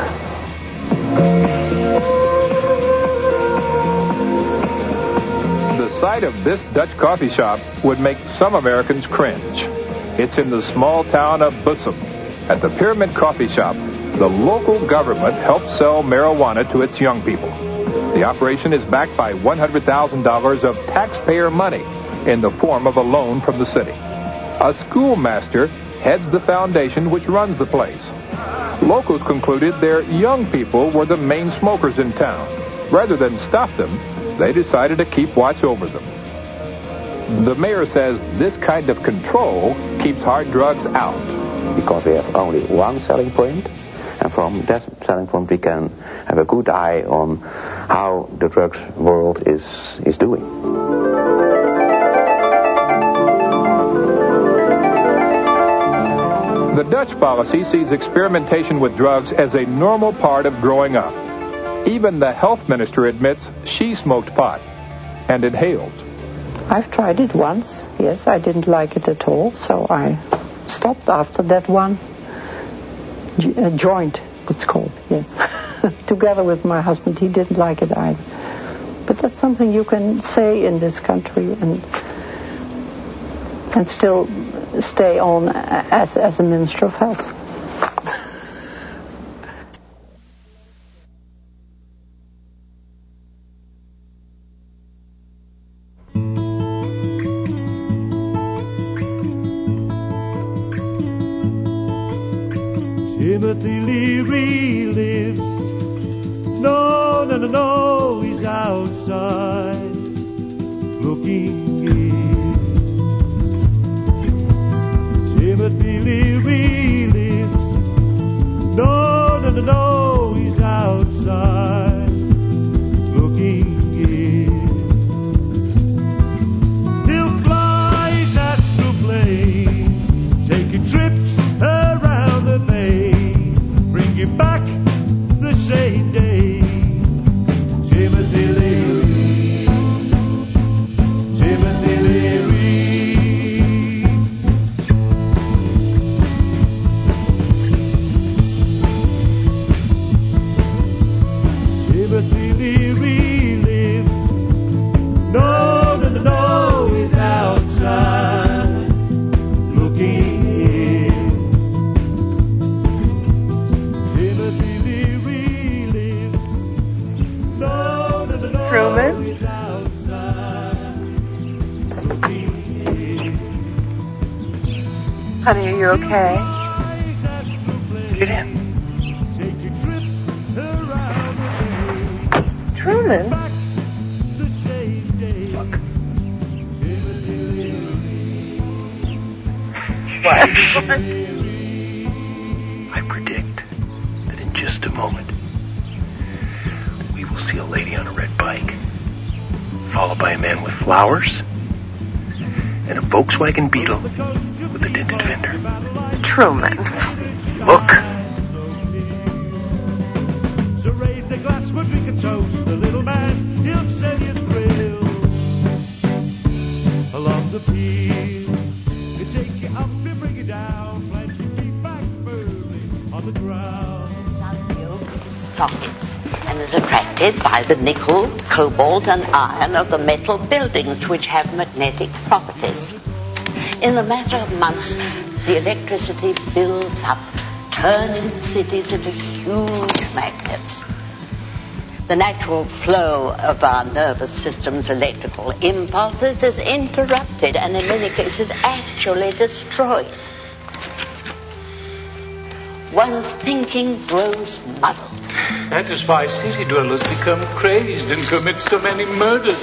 The sight of this Dutch coffee shop would make some Americans cringe. It's in the small town of Bussum. At the Pyramid Coffee Shop, the local government helps sell marijuana to its young people. The operation is backed by $100,000 of taxpayer money in the form of a loan from the city. A schoolmaster heads the foundation which runs the place. Locals concluded their young people were the main smokers in town. Rather than stop them, they decided to keep watch over them. The mayor says this kind of control keeps hard drugs out. Because we have only one selling point, and from that selling point we can have a good eye on how the drugs world is doing. The Dutch policy sees experimentation with drugs as a normal part of growing up. Even the health minister admits she smoked pot and inhaled. I've tried it once. Yes, I didn't like it at all, so I stopped after that one. A joint, it's called, yes. Together with my husband, he didn't like it either. But that's something you can say in this country and still stay on as a Minister of Health. Timothy Leary lives. No, he's outside looking in. Timothy Leary lives. No, he's outside looking in. He'll fly his astral plane, taking trips around the bay. Bring you back the same day. Timothy Leary, Timothy Leary. Timothy Leary lives. No, he's outside looking in. Truman? Honey, are you okay? Get in. Truman? Look. I predict that in just a moment, we will see a lady on a red bike, followed by a man with flowers, and a Volkswagen Beetle with a dented fender. Truman. Look. So raise a glass, we'll drink a toast. The little man, he'll send you thrill. Along the pier, he'll take you up and bring you down. Plant your feet back firmly on the ground. Sockets and is attracted by the nickel, cobalt and iron of the metal buildings which have magnetic properties. In the matter of months, the electricity builds up, turning the cities into huge magnets. The natural flow of our nervous system's electrical impulses is interrupted and in many cases actually destroyed. One's thinking grows muddled. That is why city dwellers become crazed and commit so many murders.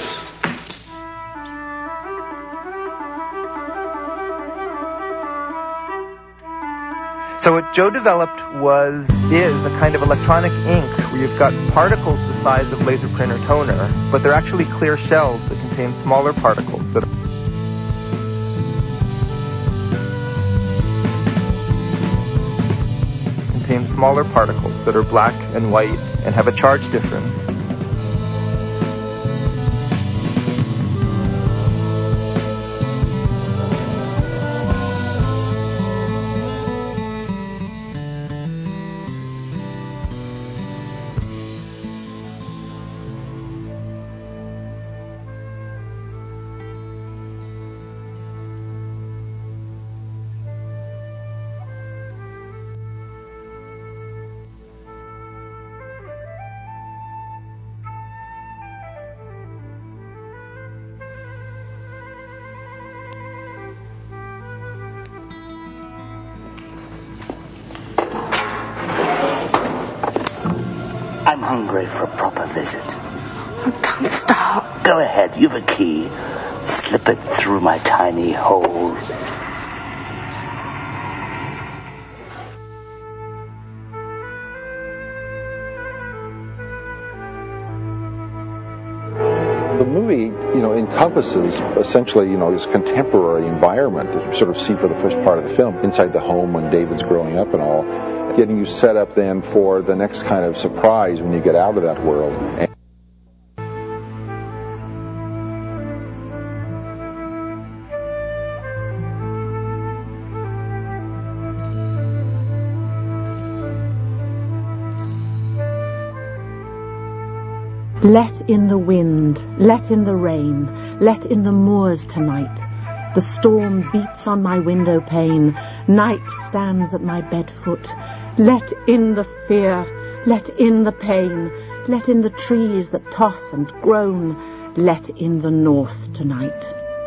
So what Joe developed is a kind of electronic ink where you've got particles the size of laser printer toner, but they're actually clear shells that contain smaller particles that are black and white and have a charge difference. I'm hungry for a proper visit. Oh, don't stop. Go ahead, you've a key. Slip it through my tiny hole. The movie, encompasses essentially, this contemporary environment that you sort of see for the first part of the film, inside the home when David's growing up and all, getting you set up then for the next kind of surprise when you get out of that world. Let in the wind, let in the rain, let in the moors tonight. The storm beats on my window pane, night stands at my bed foot. Let in the fear, let in the pain, let in the trees that toss and groan, let in the north tonight.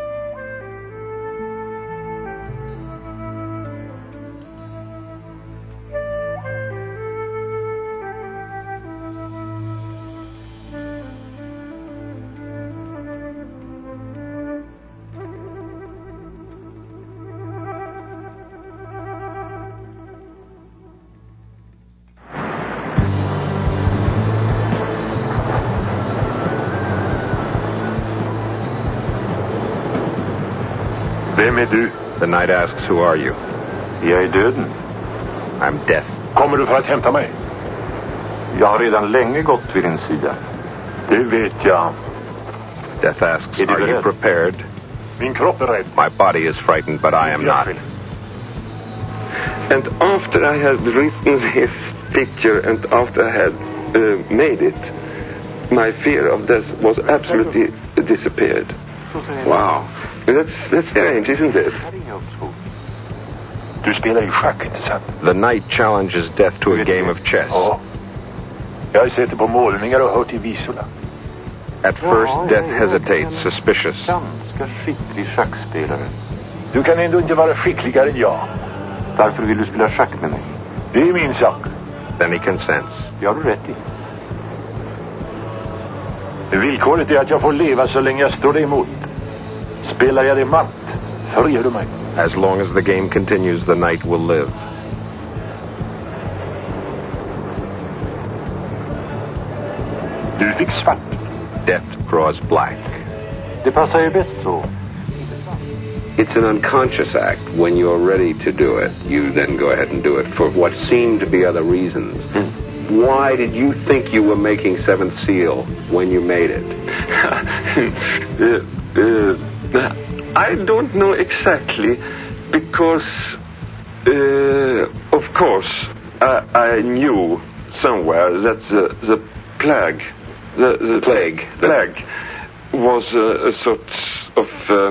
Vem är du? The knight asks, who are you? Jag är döden. I'm death. Kommer du för att hämta mig? Jag har redan länge gått vid din sida. Det vet jag. Death asks, are you prepared? Min kropp är rädd. My body is frightened, but I am not. And after I had written this picture and after I had made it, my fear of death was absolutely disappeared. Wow. That's strange, isn't it? Du spelar ju schack, inte sant? The knight challenges death to a game of chess. Ja. Jag har sett det på målningar och hört i visorna. At first, Death hesitates, suspicious. Ganska skicklig schackspelare. Du kan ändå inte vara skickligare än jag. Varför vill du spela schack med mig? Det är min sak. Then he consents. Det har du rätt i. Villkoret är att jag får leva så länge jag står dig emot. Spelar jag dig matt As long as the game continues, the night will live. Death draws black. It's an unconscious act. When you're ready to do it, you then go ahead and do it for what seemed to be other reasons. Why did you think you were making Seventh Seal when you made it? I don't know exactly, because, of course, I knew somewhere that the plague, the plague was a sort of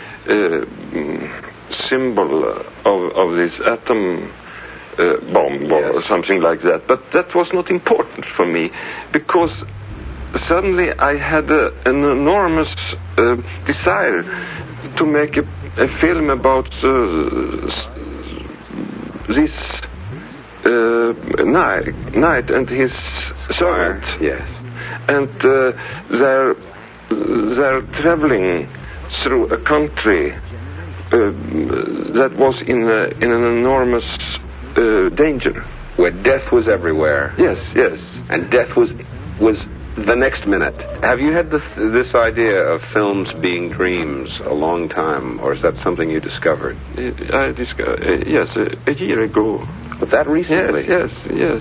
symbol of this atom bomb or something like that. But that was not important for me, because suddenly I had an enormous desire to make a film about this knight and his servant. Yes. And they're traveling through a country that was in an enormous danger, where death was everywhere. Yes, and death was the next minute. Have you had this idea of films being dreams a long time, or is that something you discovered? I discovered, yes, a year ago. But that recently? Yes.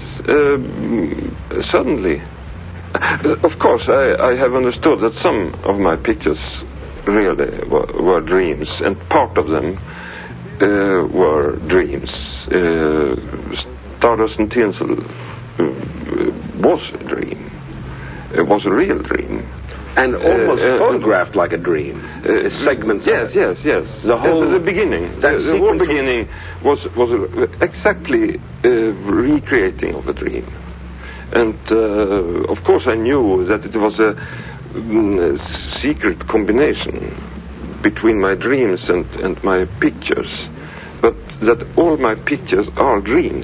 Suddenly. Of course, I have understood that some of my pictures really were dreams, and part of them were dreams. Stardust and Tinsel was a dream. It was a real dream. And almost photographed like a dream. Segments. Yes. The whole beginning. The whole beginning was exactly recreating of a dream. And of course I knew that it was a secret combination between my dreams and my pictures, but that all my pictures are dreams.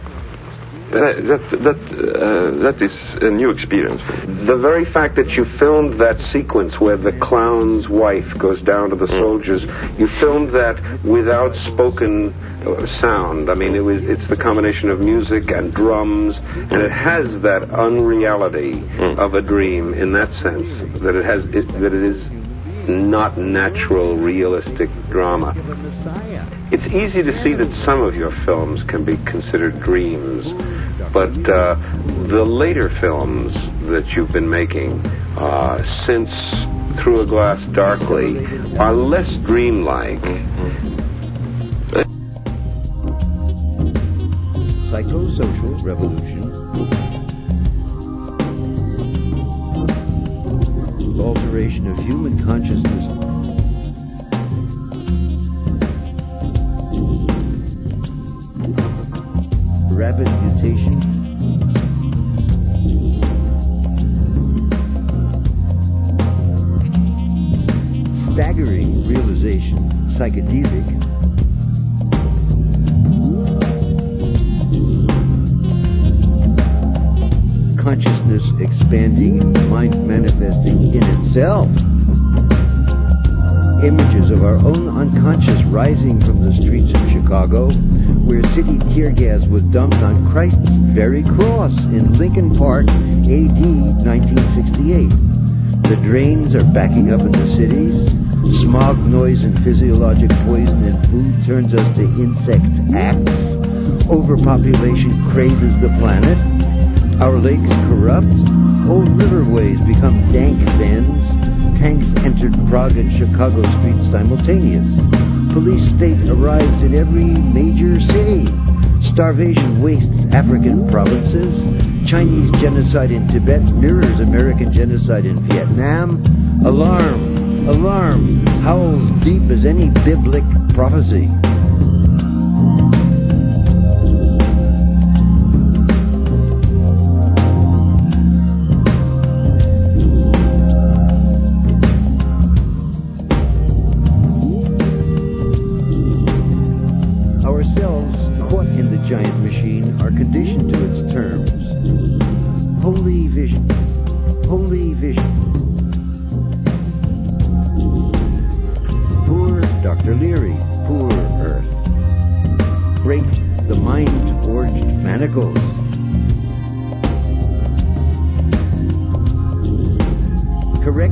That is a new experience for me. The very fact that you filmed that sequence where the clown's wife goes down to the soldiers, you filmed that without spoken sound. I mean, it's the combination of music and drums, and it has that unreality of a dream in that sense, that it is not natural, realistic drama. It's easy to see that some of your films can be considered dreams, but the later films that you've been making since Through a Glass Darkly are less dreamlike. Psychosocial revolution. Alteration of human consciousness. Rapid mutation. Staggering realization. Psychedelic. Consciousness expanding, mind manifesting in itself. Images of our own unconscious rising from the streets of Chicago, where city tear gas was dumped on Christ's very cross in Lincoln Park, AD 1968. The drains are backing up in the cities. Smog, noise, and physiologic poison in food turns us to insect acts. Overpopulation crazes the planet. Our lakes corrupt. Old riverways become dank bends. Tanks entered Prague and Chicago streets simultaneous. Police state arrives in every major city. Starvation wastes African provinces. Chinese genocide in Tibet mirrors American genocide in Vietnam. Alarm, alarm, howls deep as any biblic prophecy. Leary.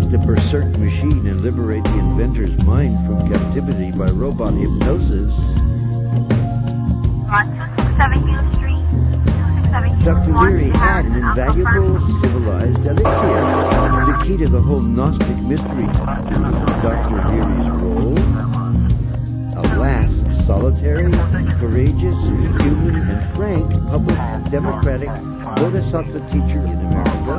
the Berserk machine and liberate the inventor's mind from captivity by robot hypnosis, Dr. Leary had an invaluable civilized elixir, the key to the whole Gnostic mystery. Dr. Leary's role? Alas, solitary, courageous, human, and frank public democratic Bodhisattva teacher in America.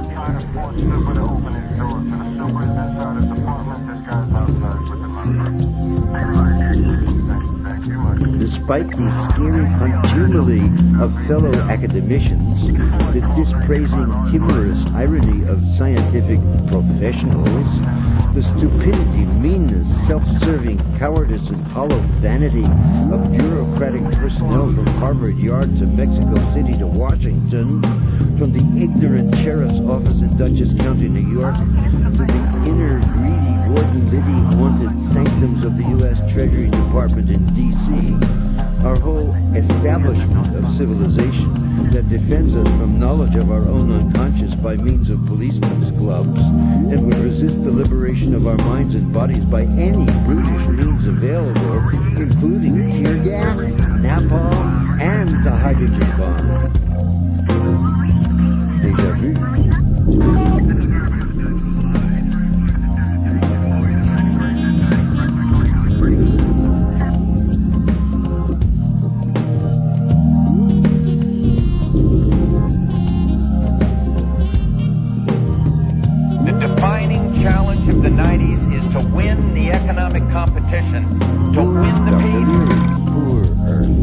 Despite the scary contumely of fellow academicians, the dispraising timorous irony of scientific professionals, the stupidity, meanness, self-serving cowardice, and hollow vanity of bureaucratic personnel from Harvard Yard to Mexico City to Washington, from the ignorant sheriff's office in Dutchess County, New York, to the inner greedy Gordon Liddy haunted sanctums of the U.S. Treasury Department in D.C., our whole establishment of civilization that defends us from knowledge of our own unconscious by means of policemen's gloves and would resist the liberation of our minds and bodies by any brutish means available, including tear gas, napalm, and the hydrogen bomb. Deja vu. To win the peace. Poor Earth.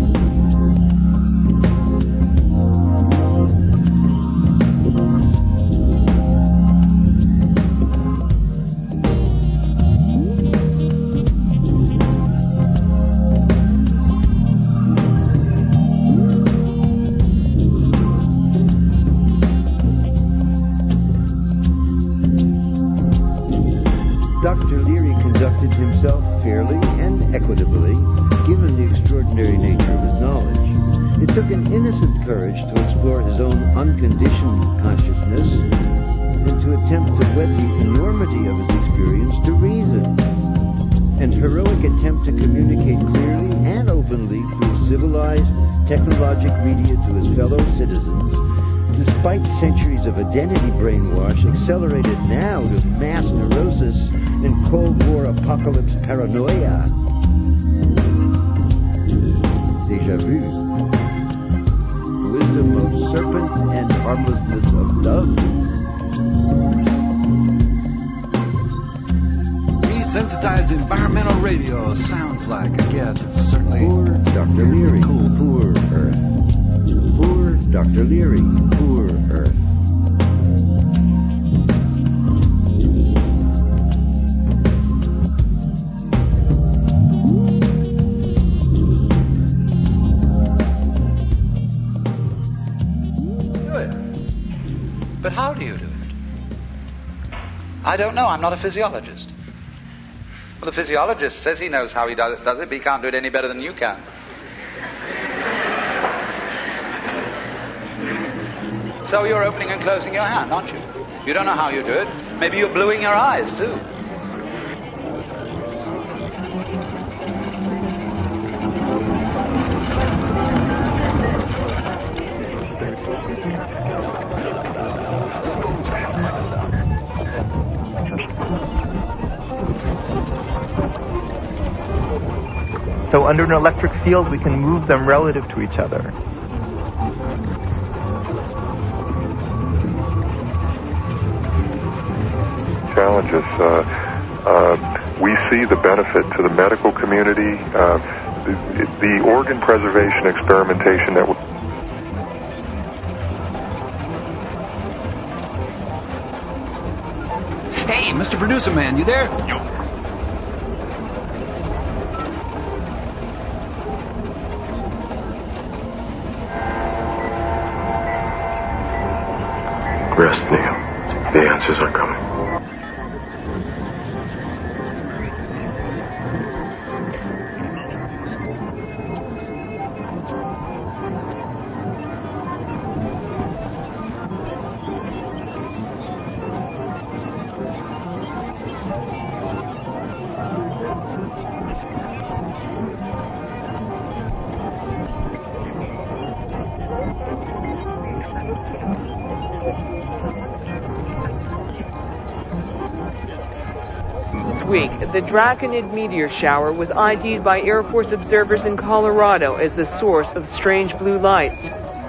Dr. Leary conducted himself fairly and equitably, given the extraordinary nature of his knowledge. It took an innocent courage to explore his own unconditioned consciousness and to attempt to wed the enormity of his experience to reason. An heroic attempt to communicate clearly and openly through civilized, technologic media to his fellow citizens, despite centuries of identity brainwash accelerated now to mass neurosis and Cold War apocalypse paranoia. Deja vu. Wisdom of serpent and harmlessness of dove. Resensitized environmental radio sounds like, I guess it's certainly... Poor Dr. Leary, cool. Poor Earth. Poor Dr. Leary, poor Earth. But how do you do it? I don't know. I'm not a physiologist. Well, the physiologist says he knows how he does it, but he can't do it any better than you can. So you're opening and closing your hand, aren't you? You don't know how you do it. Maybe you're bluing your eyes, too. So under an electric field, we can move them relative to each other. Challenges. We see the benefit to the medical community. The organ preservation experimentation that Hey, Mr. Producer Man, you there? Rest, Neil. The answers are coming. this week, the Draconid meteor shower was ID'd by Air Force observers in Colorado as the source of strange blue lights.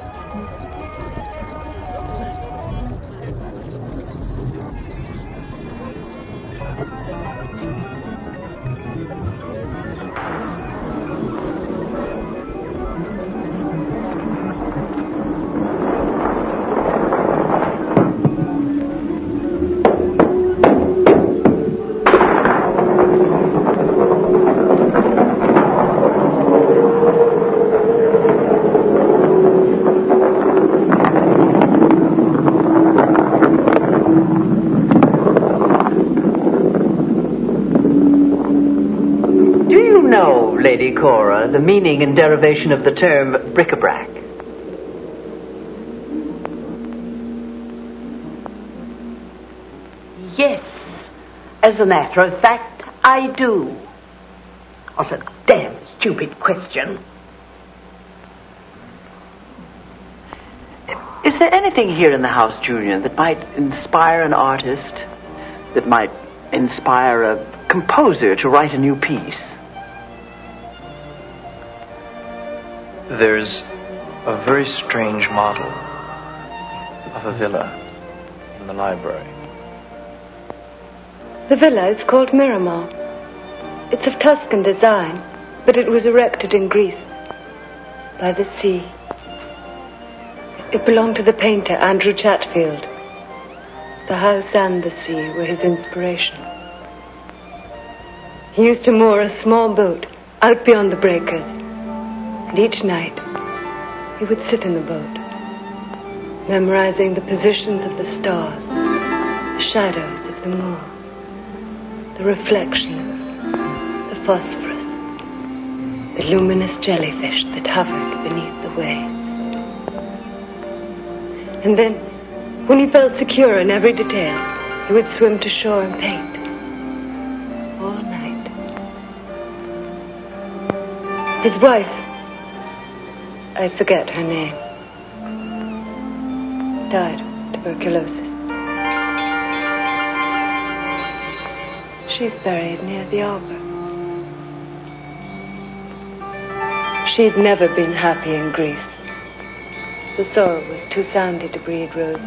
Lady Cora, the meaning and derivation of the term bric-a-brac? Yes, as a matter of fact, I do. What a damn stupid question. Is there anything here in the house, Julian, that might inspire an artist, that might inspire a composer to write a new piece? There's a very strange model of a villa in the library. The villa is called Miramar. It's of Tuscan design, but it was erected in Greece, by the sea. It belonged to the painter Andrew Chatfield. The house and the sea were his inspiration. He used to moor a small boat out beyond the breakers. And each night, he would sit in the boat, memorizing the positions of the stars, the shadows of the moon, the reflections, the phosphorus, the luminous jellyfish that hovered beneath the waves. And then, when he felt secure in every detail, he would swim to shore and paint. All night. His wife, I forget her name, died of tuberculosis. She's buried near the Arbor. She'd never been happy in Greece. The soil was too sandy to breed roses.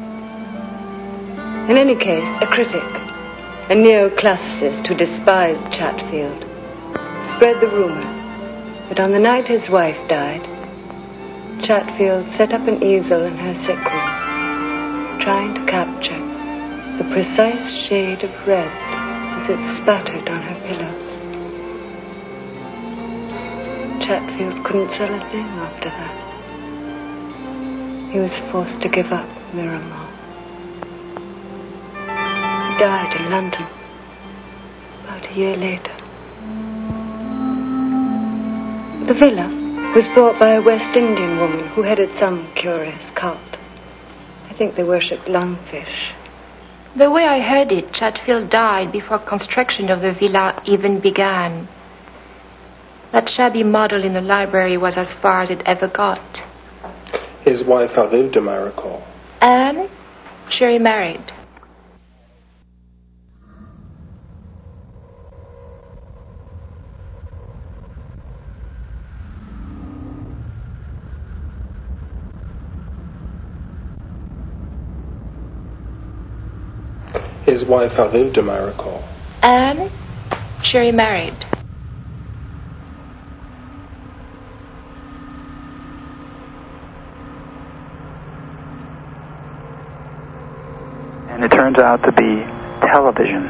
In any case, a critic, a neoclassicist who despised Chatfield, spread the rumor that on the night his wife died, Chatfield set up an easel in her sick room, trying to capture the precise shade of red as it spattered on her pillows. Chatfield couldn't sell a thing after that. He was forced to give up Miramar. He died in London about a year later. The villa was bought by a West Indian woman who headed some curious cult. I think they worshipped lungfish. The way I heard it, Chatfield died before construction of the villa even began. That shabby model in the library was as far as it ever got. His wife outlived him, I recall. And she remarried. His wife outlived him, I recall. And she remarried. And it turns out to be television.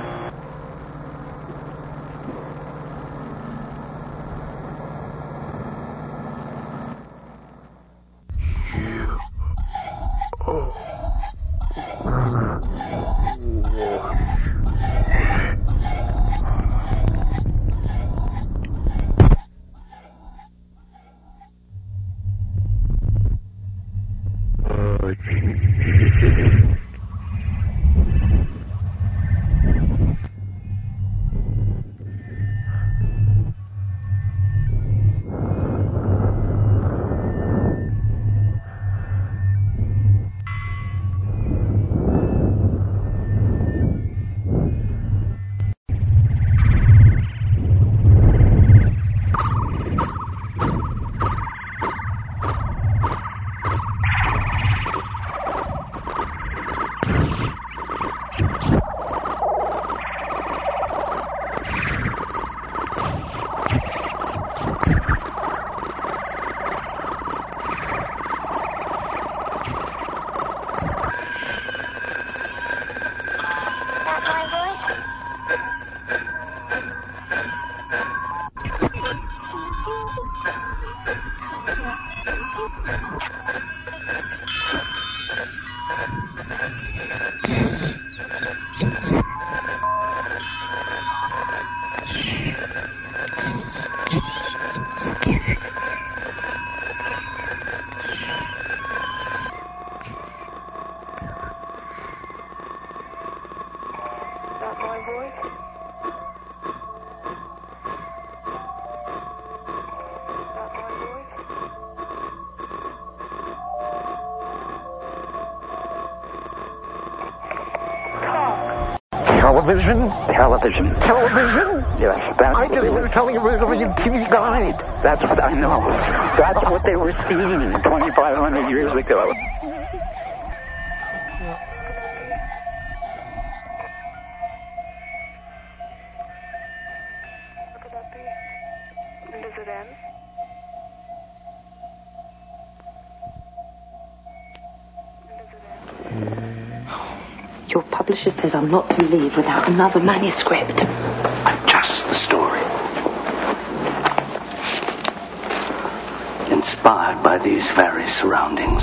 Television? Television. Television? Yes, that's what they were telling you over your TV guide. That's what I know. That's what they were seeing 2,500 years ago. When does it end? Your publisher says I'm not to leave without another manuscript. Adjust the story. Inspired by these very surroundings.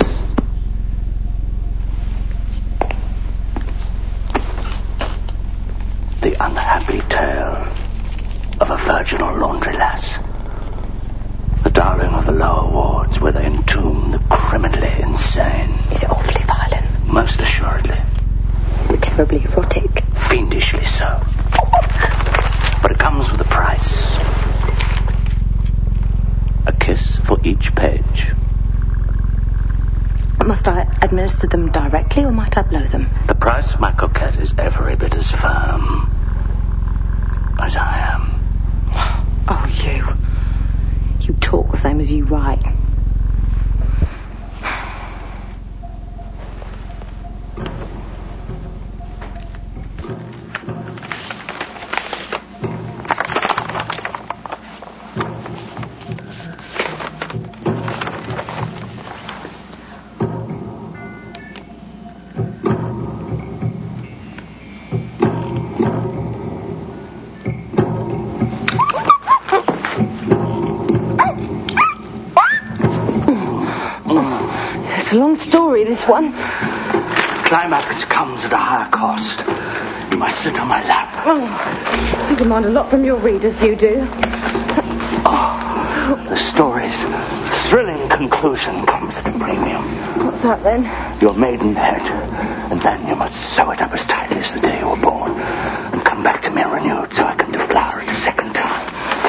The unhappy tale of a virginal laundry lass. The darling of the lower wards where they entomb the criminally insane. Is it awfully violent? Most assuredly. Terribly erotic. Fiendishly so. But it comes with a price. A kiss for each page. Must I administer them directly or might I blow them? The price, my coquette, is every bit as firm as I am. Oh, you. You talk the same as you write. A long story, this one. Climax comes at a higher cost. You must sit on my lap. Oh, you demand a lot from your readers, you do. Oh, the story's thrilling conclusion comes at a premium. What's that, then? Your maidenhead. And then you must sew it up as tightly as the day you were born. And come back to me renewed so I can deflower it a second time.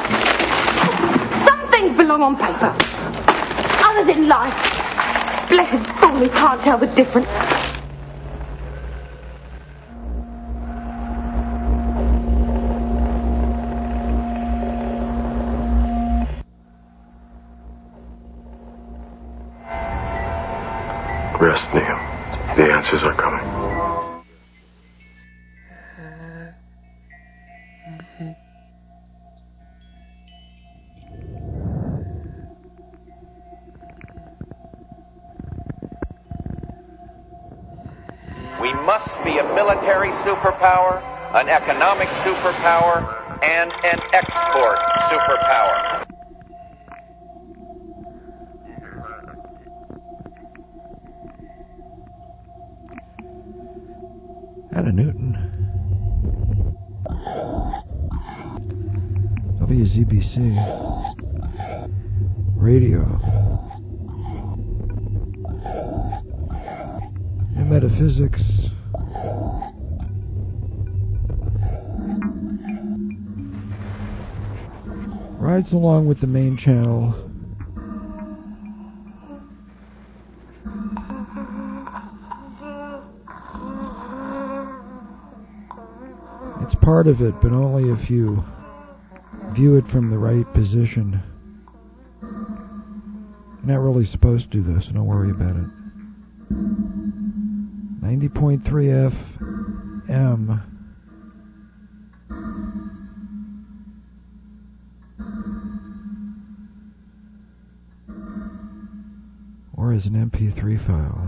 Some things belong on paper. Others in life. Blessed fool who can't tell the difference. Rest, Neil. The answers are coming. We must be a military superpower, an economic superpower, and an export superpower. Anna Newton. WZBC. Radio. And metaphysics. Rides along with the main channel. It's part of it, but only if you view it from the right position. You're not really supposed to do this, so don't worry about it. 90.3 FM. Or as an MP3 file.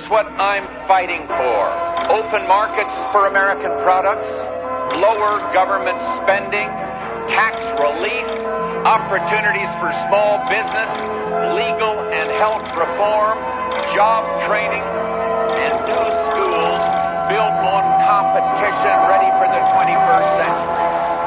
what I'm fighting for. Open markets for American products, lower government spending, tax relief, opportunities for small business, legal and health reform, job training, and new schools built on competition ready for the 21st century.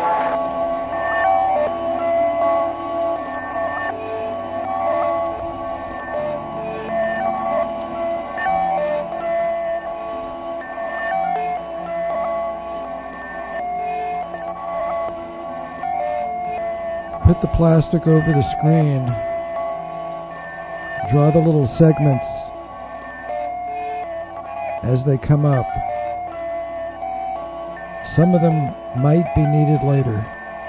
Put the plastic over the screen. Draw the little segments as they come up. Some of them might be needed later.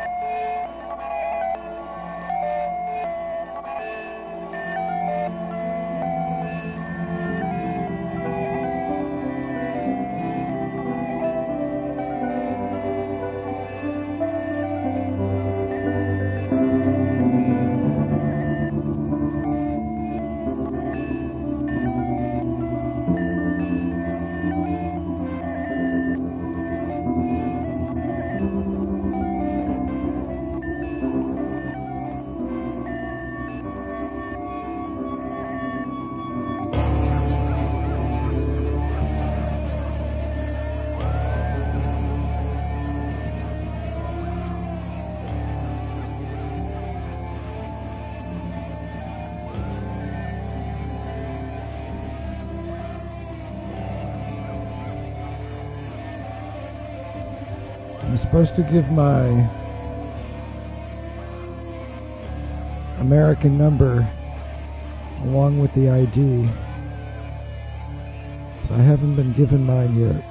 I'm supposed to give my American number along with the ID, but I haven't been given mine yet.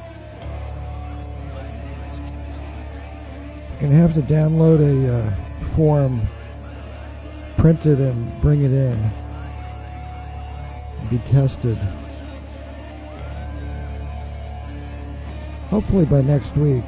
I'm going to have to download a form, print it, and bring it in and be tested. Hopefully by next week.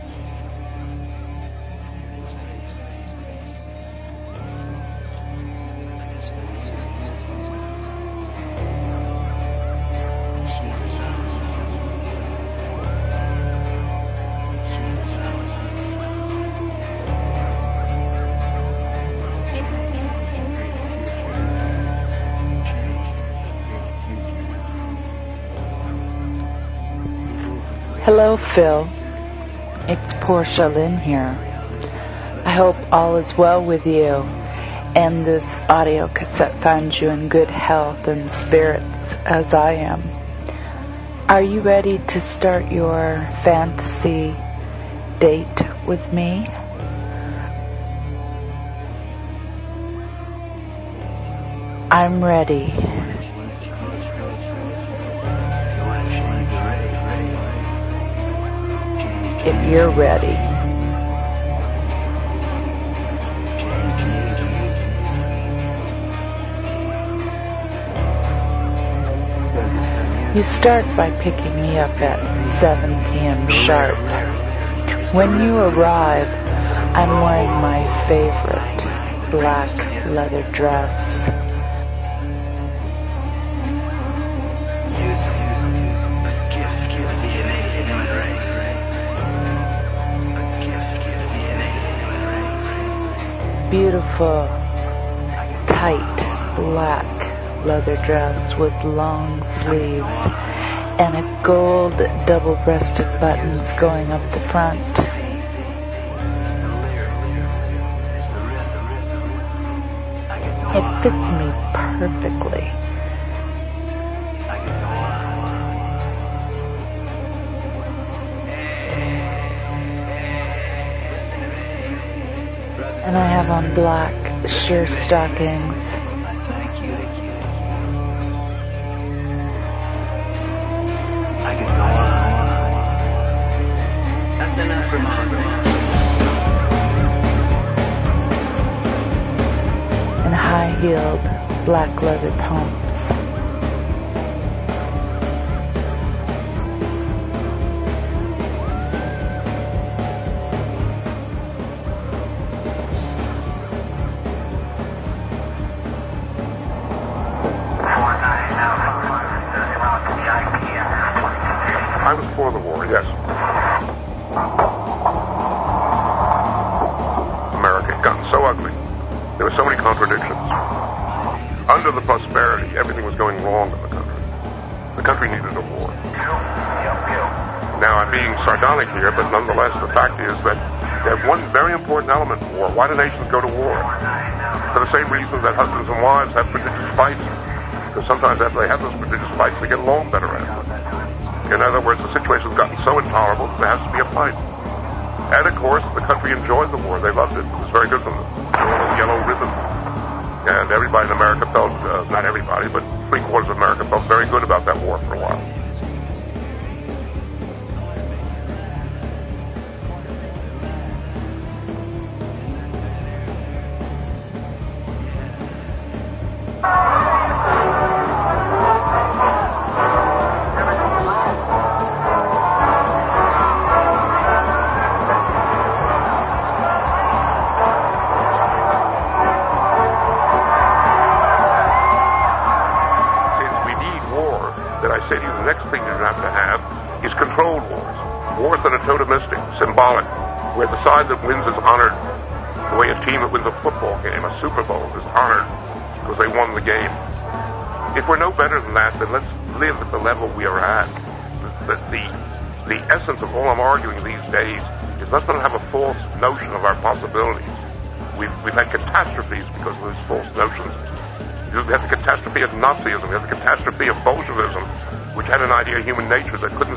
Hello, Phil. It's Portia Lynn here. I hope all is well with you, and this audio cassette finds you in good health and spirits as I am. Are you ready to start your fantasy date with me? I'm ready. If you're ready. You start by picking me up at 7 p.m. sharp. When you arrive, I'm wearing my favorite black leather dress. Beautiful, tight, black leather dress with long sleeves and a gold double-breasted buttons going up the front. It fits me perfectly. And I have on black sheer stockings. And high-heeled black leather pumps. so ugly. There were so many contradictions. Under the prosperity, everything was going wrong in the country. The country needed a war. Now, I'm being sardonic here, but nonetheless, the fact is that there's one very important element in war. Why do nations go to war? For the same reason that husbands and wives have prodigious fights. Because sometimes after they have those prodigious fights, they get along better after. In other words, the situation's gotten so intolerable that there has to be a fight. And of course, the country enjoyed the war. They loved it. It was very good for them. There was a yellow ribbon. And everybody in America felt, not everybody, but 3/4 of America felt very good about that war for a while. Symbolic, where the side that wins is honored, the way a team that wins a football game, a Super Bowl, is honored because they won the game. If we're no better than that, then let's live at the level we are at. The essence of all I'm arguing these days is let's not have a false notion of our possibilities. We've had catastrophes because of these false notions. We had the catastrophe of Nazism, we had the catastrophe of Bolshevism, which had an idea of human nature that couldn't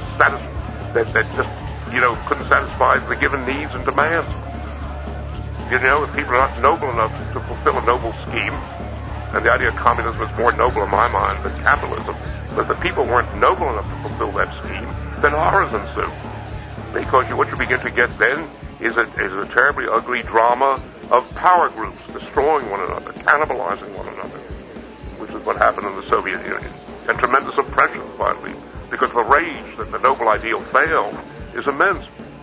couldn't satisfy the given needs and demands. If people are not noble enough to fulfill a noble scheme, and the idea of communism is more noble in my mind than capitalism, but the people weren't noble enough to fulfill that scheme, then horrors ensue. Because what you begin to get then is a terribly ugly drama of power groups destroying one another, cannibalizing one another, which is what happened in the Soviet Union. And tremendous oppression, finally, because the rage that the noble ideal failed is immense.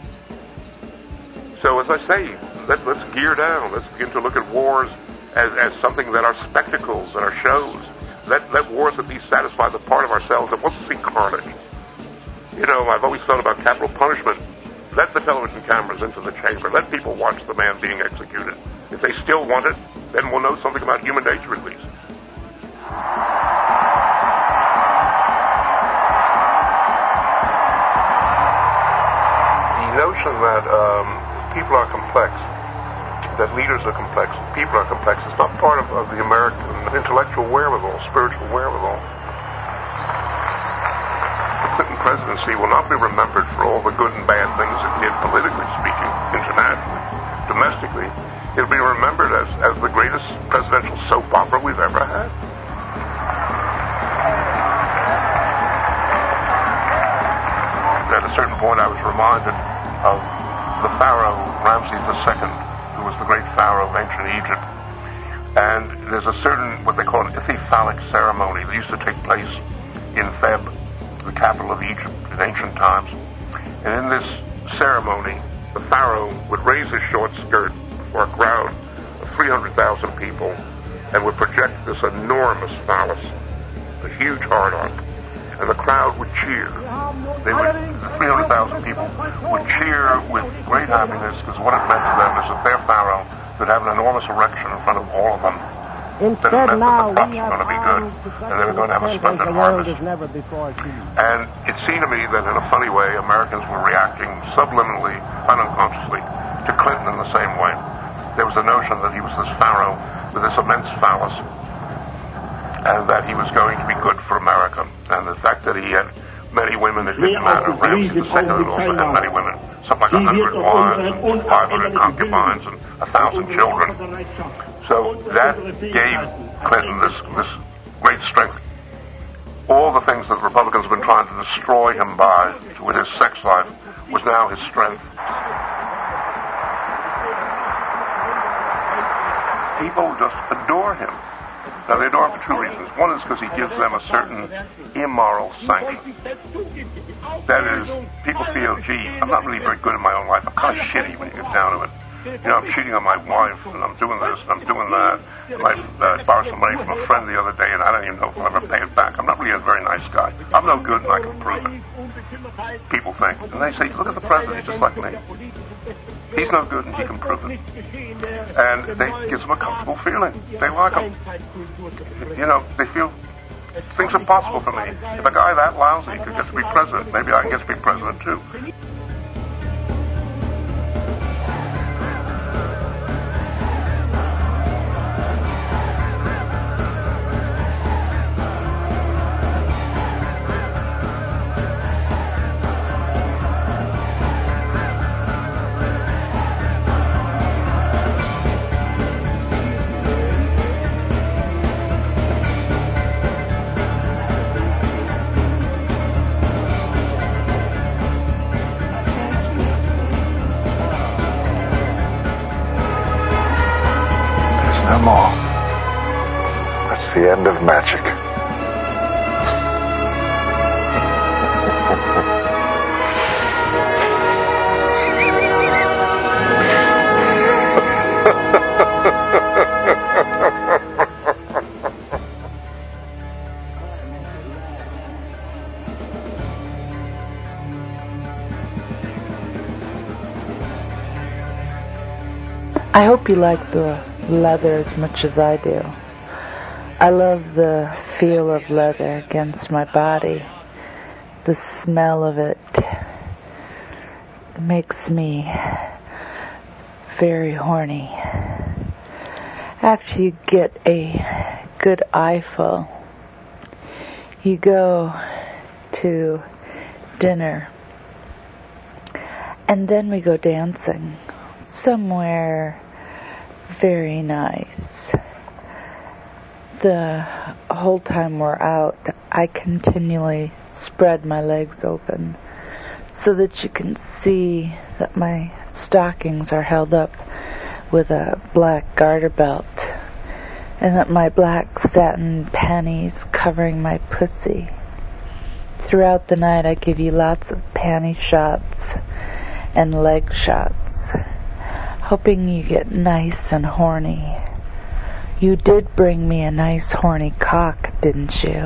So as I say, let's gear down. Let's begin to look at wars as something that are spectacles, that are shows. Let wars at least satisfy the part of ourselves that wants to see carnage. I've always thought about capital punishment. Let the television cameras into the chamber. Let people watch the man being executed. If they still want it, then we'll know something about human nature at least. The notion that people are complex, that leaders are complex, people are complex, is not part of the American intellectual wherewithal, spiritual wherewithal. The Clinton presidency will not be remembered for all the good and bad things it did, politically speaking, internationally. Domestically, it'll be remembered as the greatest presidential soap opera we've ever had. At a certain point, I was reminded of the pharaoh Ramses II, who was the great pharaoh of ancient Egypt. And there's a certain, what they call an ithyphallic ceremony that used to take place in Theb, the capital of Egypt in ancient times. And in this ceremony, the pharaoh would raise his short skirt before a crowd of 300,000 people and would project this enormous phallus, a huge hard-on. And the crowd would cheer. The 300,000 people would cheer with great happiness because what it meant to them is that their pharaoh could have an enormous erection in front of all of them. That it meant that the crops were going to be good and they were going to have a splendid harvest. And it seemed to me that in a funny way, Americans were reacting subliminally, unconsciously, to Clinton in the same way. There was a notion that he was this pharaoh with this immense phallus, and that he was going to be good for America. And the fact that he had many women, it didn't matter. Ramses II also had many women, something like 100 wives and 500 concubines and 1,000 children. So that gave Clinton this great strength. All the things that Republicans have been trying to destroy him by with his sex life was now his strength. People just adore him. Now, they adore him for two reasons. One is because he gives them a certain immoral sanction. That is, people feel, gee, I'm not really very good in my own life. I'm kind of shitty when you get down to it. I'm cheating on my wife, and I'm doing this, and I'm doing that. I borrowed some money from a friend the other day, and I don't even know if I'll ever pay it back. I'm not really a very nice guy. I'm no good, and I can prove it. People think. And they say, look at the president, he's just like me. He's no good and he can prove it. And it gives them a comfortable feeling. They like him. You know, they feel things are possible for me. If a guy that lousy could get to be president, maybe I can get to be president too. The end of magic. I hope you like the leather as much as I do. I love the feel of leather against my body. The smell of it makes me very horny. After you get a good eyeful, you go to dinner, and then we go dancing somewhere very nice. The whole time we're out, I continually spread my legs open so that you can see that my stockings are held up with a black garter belt and that my black satin panties covering my pussy. Throughout the night, I give you lots of panty shots and leg shots, hoping you get nice and horny. You did bring me a nice horny cock, didn't you?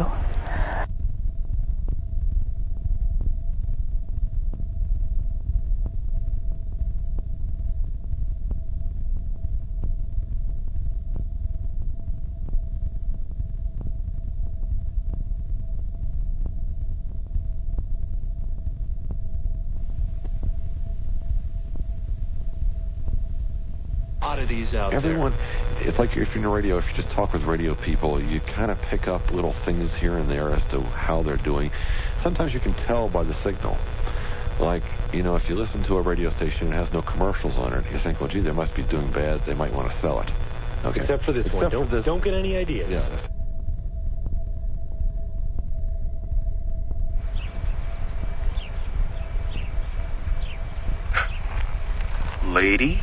Out everyone there. It's like if you're in the radio, if you just talk with radio people, you kind of pick up little things here and there as to how they're doing. Sometimes you can tell by the signal. Like, you know, if you listen to a radio station and it has no commercials on it, you think, well, gee, they must be doing bad. They might want to sell it. Okay. Except for this one. Don't get any ideas. Yeah. Lady?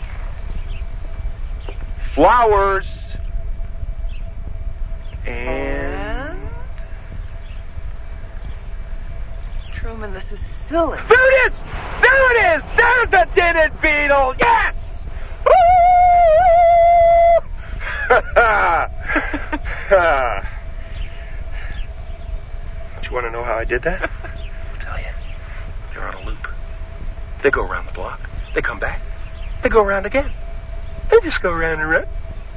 Flowers. And Truman, this is silly. There it is! There it is! There's the tinted beetle! Yes! Do you want to know how I did that? I'll tell you. They're on a loop. They go around the block. They come back. They go around again. They just go round and round.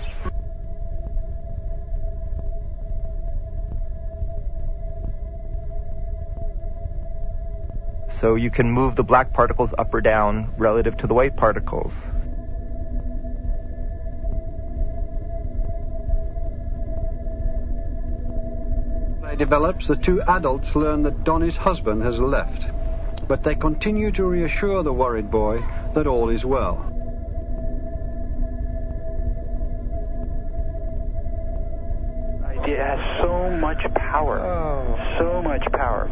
So you can move the black particles up or down relative to the white particles. Develops, the two adults learn that Donnie's husband has left, but they continue to reassure the worried boy that all is well. It has so much power. So much power.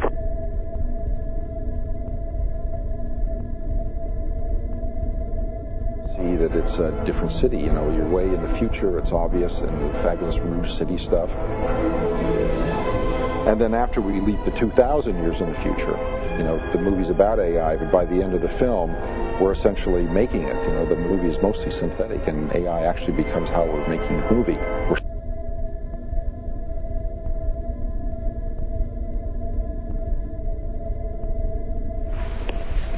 See that it's a different city, you know, you're way in the future, it's obvious, and the fabulous Rouge City stuff. And then after we leap to 2,000 years in the future, you know, the movie's about AI, but by the end of the film, we're essentially making it. You know, the movie is mostly synthetic, and AI actually becomes how we're making the movie.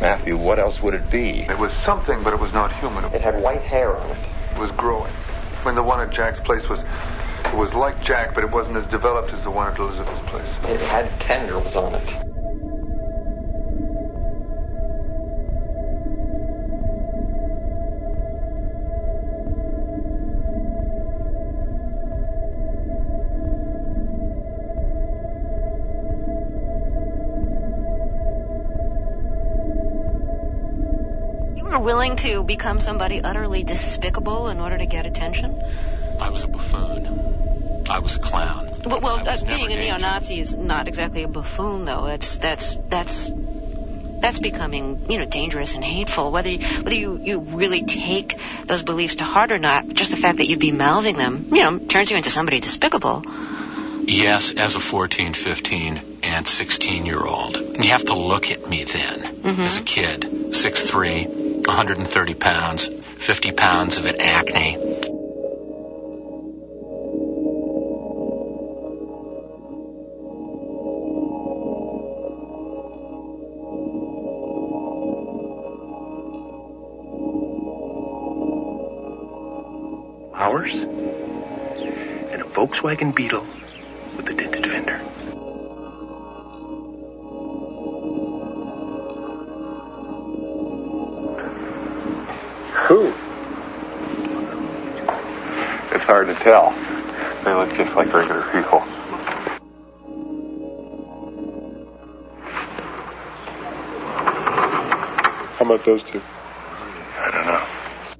Matthew, what else would it be? It was something, but it was not human. It had white hair on it. It was growing. When the one at Jack's place was like Jack, but it wasn't as developed as the one at Elizabeth's place. It had tendrils on it. Willing to become somebody utterly despicable in order to get attention? I was a buffoon. I was a clown. Well, being a neo-Nazi is not exactly a buffoon, though. That's becoming, dangerous and hateful. Whether you really take those beliefs to heart or not, just the fact that you'd be mouthing them, turns you into somebody despicable. Yes, as a 14, 15, and 16-year-old. You have to look at me then, as a kid, 6'3", 130 pounds, 50 pounds of it acne. Flowers and a Volkswagen Beetle with a dented fender. Who? It's hard to tell. They look just like regular people. How about those two? I don't know.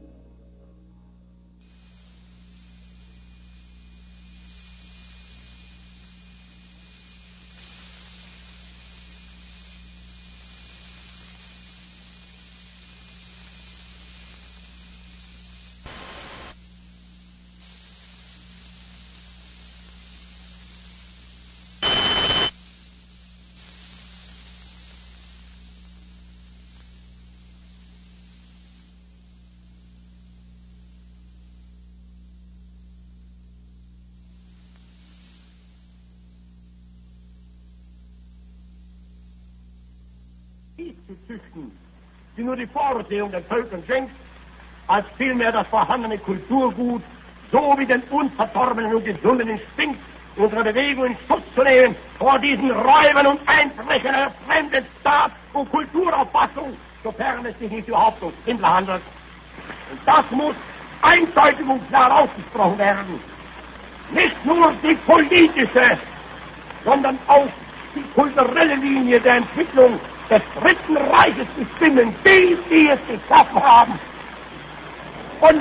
Zu züchten, die nur die Vorsehung den Völkern schenkt, als vielmehr das vorhandene Kulturgut so wie den unverdorbenen und gesunden Instinkt unserer Bewegung in Schutz zu nehmen vor diesen Räubern und Einbrechern einer fremden Staat- und Kulturauffassung, sofern es sich nicht überhaupt um Schwindler handelt. Und das muss eindeutig und klar ausgesprochen werden. Nicht nur die politische, sondern auch die kulturelle Linie der Entwicklung des Dritten Reiches bestimmen, die es geschaffen haben. Und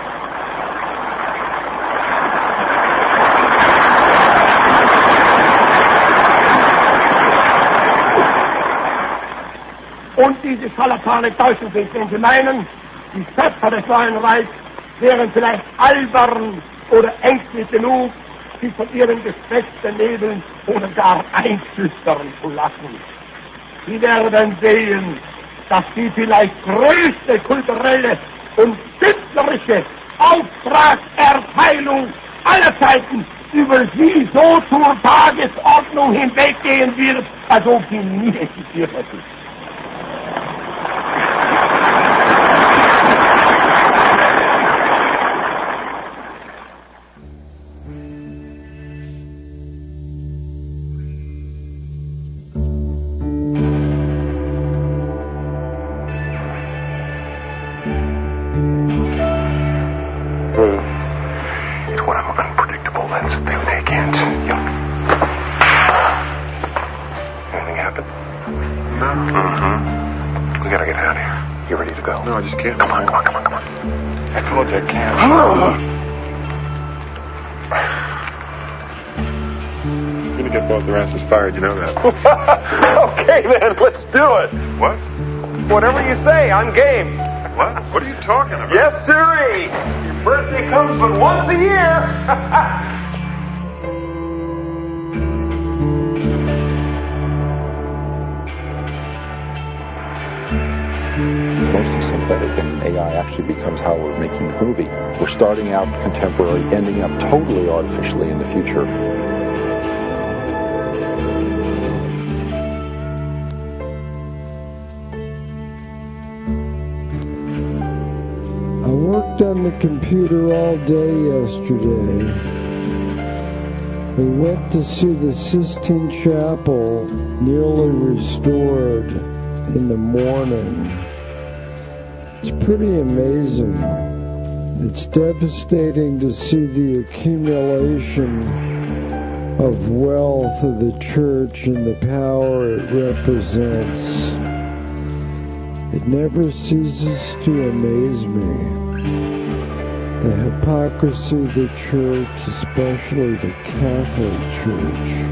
diese Scharlatane täuschen sich, wenn sie meinen, die Schöpfer des neuen Reichs wären vielleicht albern oder ängstlich genug, sich von ihren Geschlechtern nebeln oder gar einschüchtern zu lassen. Sie werden sehen, dass die vielleicht größte kulturelle und künstlerische Auftragserteilung aller Zeiten über sie so zur Tagesordnung hinweggehen wird, als ob sie nie existiert hätte. Fired, you know that. Okay, then, let's do it. What? Whatever you say, I'm game. What? What are you talking about? Yes, sirree. Your birthday comes but once a year. Mostly synthetic, and AI actually becomes how we're making the movie. We're starting out contemporary, ending up totally artificially in the future. on the computer all day yesterday. We went to see the Sistine Chapel nearly restored in the morning. It's pretty amazing. It's devastating to see the accumulation of wealth of the church and the power it represents. It never ceases to amaze me. The hypocrisy of the church, especially the Catholic Church.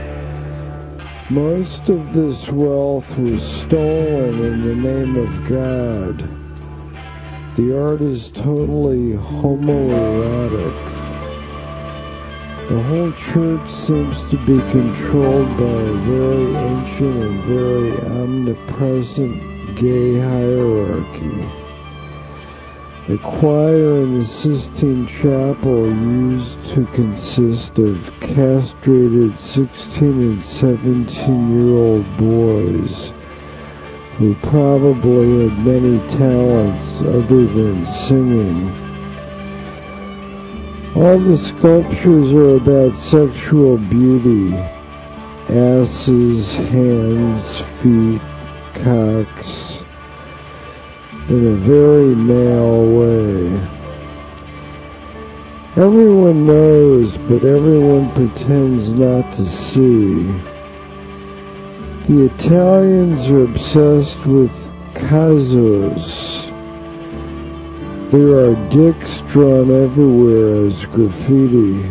Most of this wealth was stolen in the name of God. The art is totally homoerotic. The whole church seems to be controlled by a very ancient and very omnipresent gay hierarchy. The choir in the Sistine Chapel used to consist of castrated 16 and 17-year-old boys who probably had many talents other than singing. All the sculptures are about sexual beauty: asses, hands, feet, cocks, in a very male way. Everyone knows, but everyone pretends not to see. The Italians are obsessed with Kazos. There are dicks drawn everywhere as graffiti.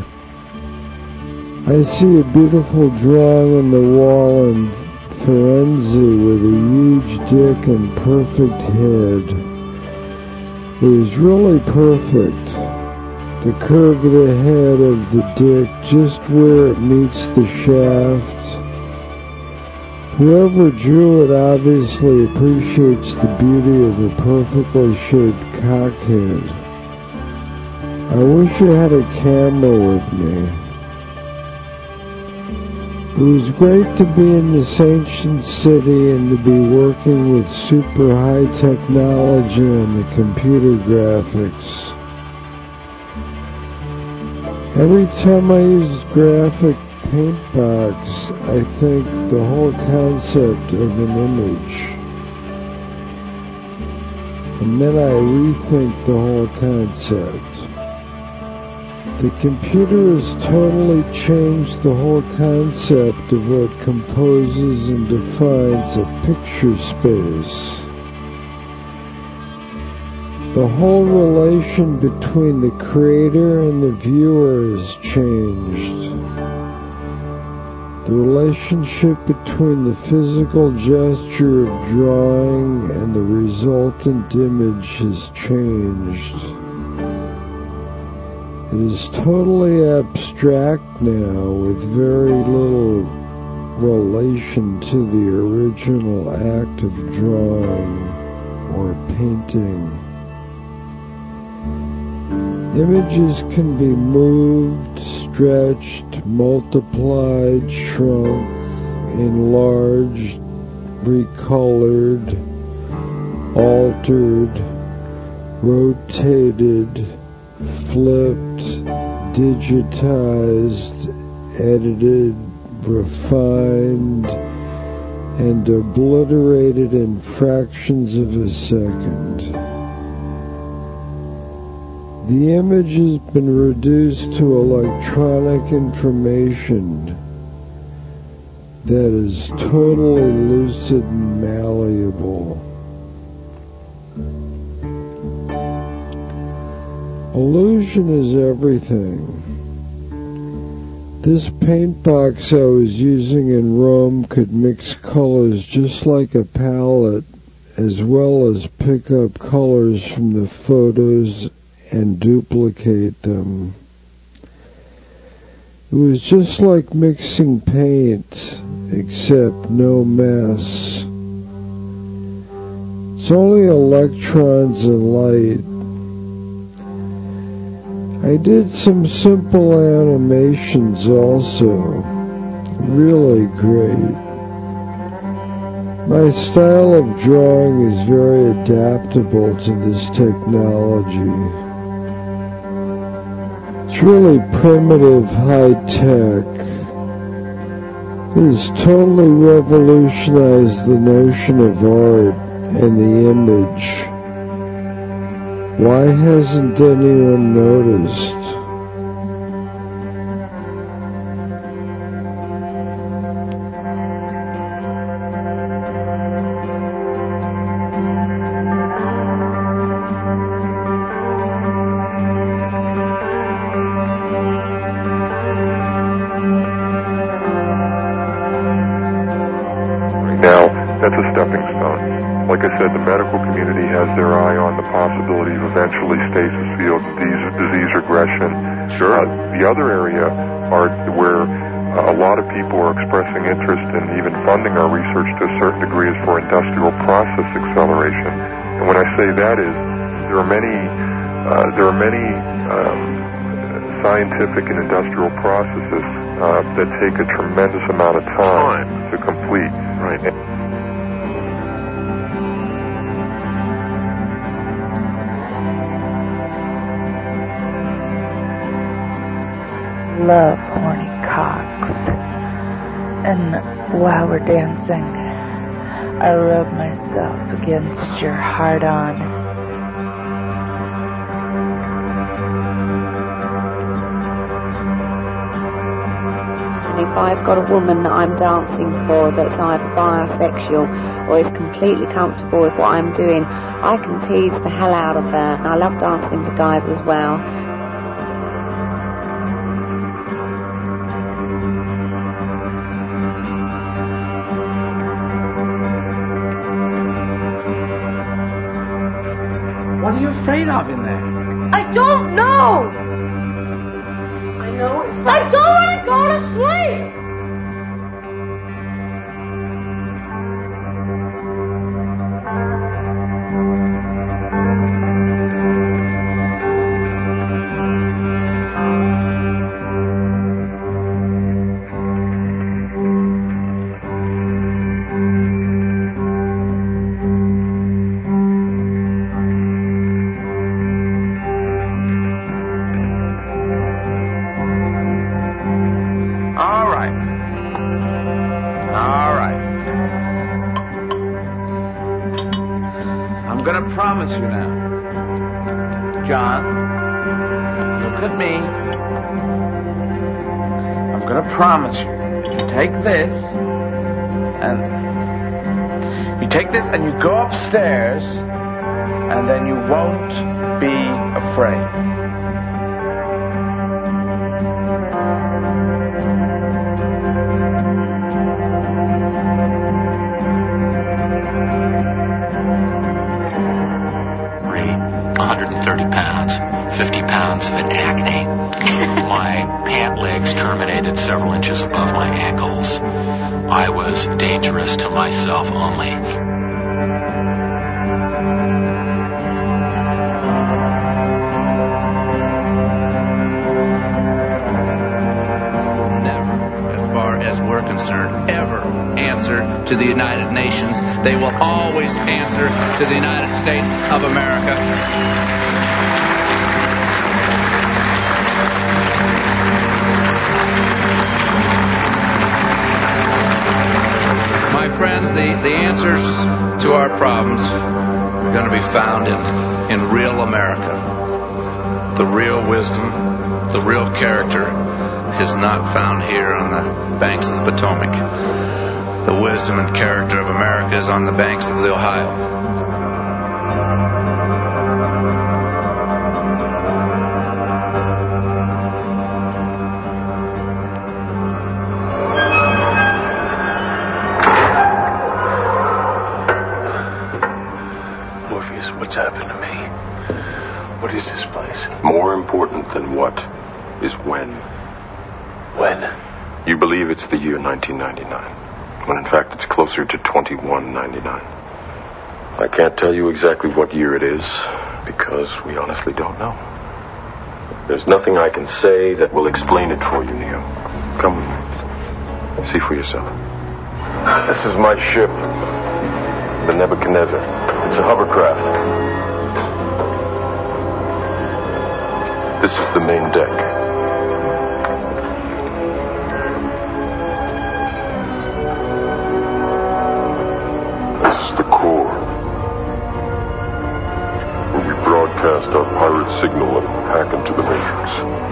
I see a beautiful drawing on the wall in Firenze with a huge dick and perfect head. It was really perfect. The curve of the head of the dick just where it meets the shaft. Whoever drew it obviously appreciates the beauty of a perfectly shaped cockhead. I wish I had a camera with me. It was great to be in this ancient city and to be working with super high technology and the computer graphics. Every time I use graphic Paintbox, I think the whole concept of an image. And then I rethink the whole concept. The computer has totally changed the whole concept of what composes and defines a picture space. The whole relation between the creator and the viewer has changed. The relationship between the physical gesture of drawing and the resultant image has changed. It is totally abstract now, with very little relation to the original act of drawing or painting. Images can be moved, stretched, multiplied, shrunk, enlarged, recolored, altered, rotated, flipped, digitized, edited, refined, and obliterated in fractions of a second. The image has been reduced to electronic information that is totally lucid and malleable. Illusion is everything. This paint box I was using in Rome could mix colors just like a palette, as well as pick up colors from the photos and duplicate them. It was just like mixing paint, except no mess. It's only electrons and light. I did some simple animations also. Really great. My style of drawing is very adaptable to this technology. It's really primitive high tech. It has totally revolutionized the notion of art and the image. Why hasn't anyone noticed? Now, that's a stepping stone. Like I said, the medical community has their eye on the possibility of eventually stasis field disease regression. Sure. The other area are where a lot of people are expressing interest in even funding our research to a certain degree is for industrial process acceleration. And when I say that is, there are many scientific and industrial processes that take a tremendous amount of time to complete. Right. Love horny cocks. And while we're dancing, I rub myself against your hard-on. If I've got a woman that I'm dancing for that's either bisexual or is completely comfortable with what I'm doing, I can tease the hell out of her. And I love dancing for guys as well. What are you afraid of in there? I don't know. I know it's like... I don't want to go to sleep. Promise you now. John, look at me. I'm going to promise you. You take this and you go upstairs and then you won't be afraid. Of an acne. My pant legs terminated several inches above my ankles. I was dangerous to myself only. Will never, as far as we're concerned, ever answer to the United Nations. They will always answer to the United States of America. Friends, the answers to our problems are going to be found in real America. The real wisdom, the real character is not found here on the banks of the Potomac. The wisdom and character of America is on the banks of the Ohio. What's happened to me? What is this place? More important than what is when. When? You believe it's the year 1999, when in fact it's closer to 2199. I can't tell you exactly what year it is, because we honestly don't know. There's nothing I can say that will explain it for you, Neo. Come with me. See for yourself. This is my ship, the Nebuchadnezzar. It's a hovercraft. This is the main deck. signal and hack into the Matrix.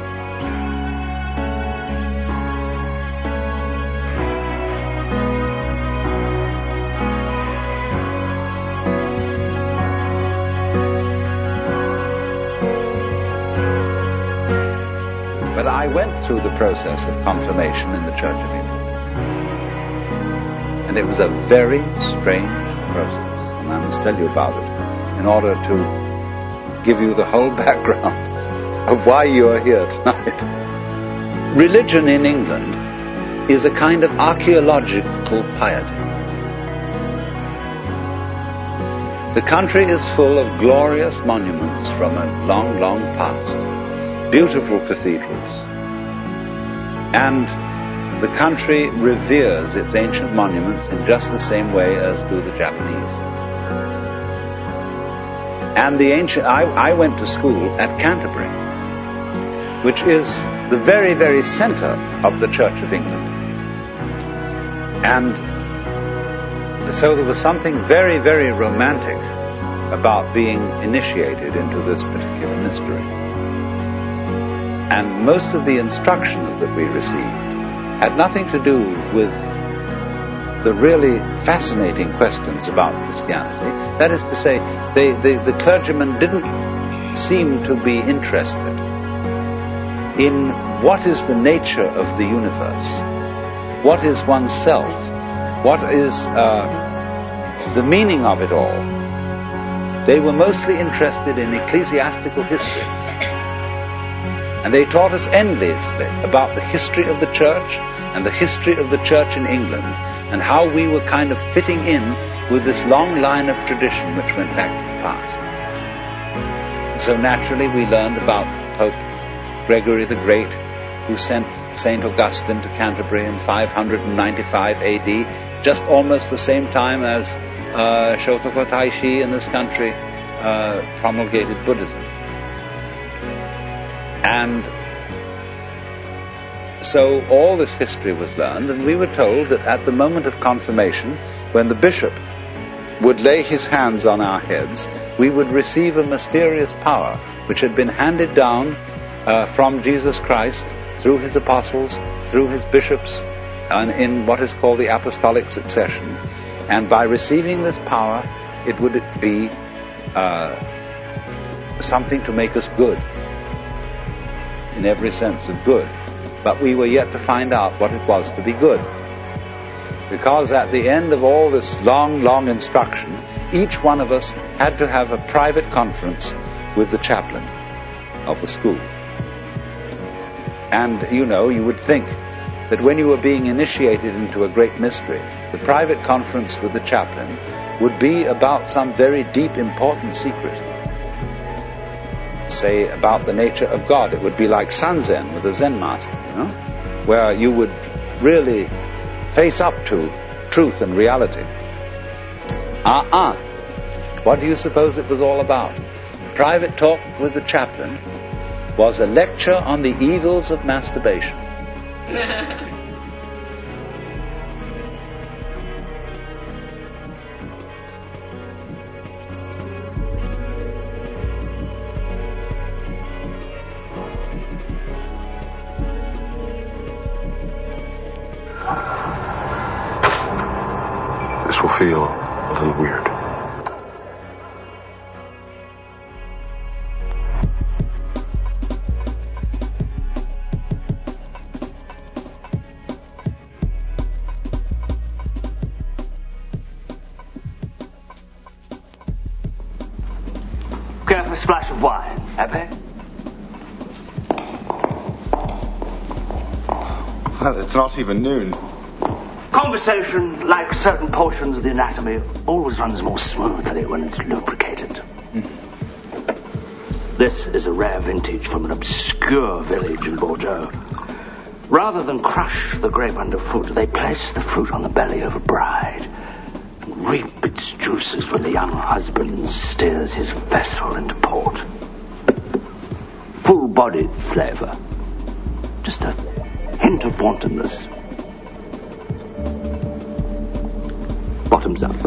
But I went through the process of confirmation in the Church of England. And it was a very strange process, and I must tell you about it in order to give you the whole background of why you are here tonight. Religion in England is a kind of archaeological piety. The country is full of glorious monuments from a long, long past, beautiful cathedrals, and the country reveres its ancient monuments in just the same way as do the Japanese. And I went to school at Canterbury, which is the very, very center of the Church of England. And so there was something very, very romantic about being initiated into this particular mystery. And most of the instructions that we received had nothing to do with the really fascinating questions about Christianity. That is to say, the clergyman didn't seem to be interested in what is the nature of the universe, what is oneself, what is the meaning of it all. They were mostly interested in ecclesiastical history. And they taught us endlessly about the history of the church and the history of the church in England and how we were kind of fitting in with this long line of tradition which went back to the past. And so naturally we learned about Pope Gregory the Great, who sent St. Augustine to Canterbury in 595 AD, just almost the same time as Shotoku Taishi in this country promulgated Buddhism. And so all this history was learned, and we were told that at the moment of confirmation, when the bishop would lay his hands on our heads, we would receive a mysterious power which had been handed down from Jesus Christ through his apostles, through his bishops, and in what is called the apostolic succession. And by receiving this power, it would be something to make us good, in every sense of good. But we were yet to find out what it was to be good. Because at the end of all this long, long instruction, each one of us had to have a private conference with the chaplain of the school. And, you know, you would think that when you were being initiated into a great mystery, the private conference with the chaplain would be about some very deep, important secret. Say, about the nature of God. It would be like Sanzen with a Zen master, you know, where you would really face up to truth and reality. What do you suppose it was all about? Private talk with the chaplain was a lecture on the evils of masturbation. This will feel a little weird. Can I have a splash of wine, Abbe? Well, it's not even noon. Conversation, like certain portions of the anatomy, always runs more smoothly when it's lubricated. This is a rare vintage from an obscure village in Bordeaux. Rather than crush the grape underfoot, they place the fruit on the belly of a bride and reap its juices when the young husband steers his vessel into port. Full-bodied flavor. Just a hint of wantonness. Bottoms up.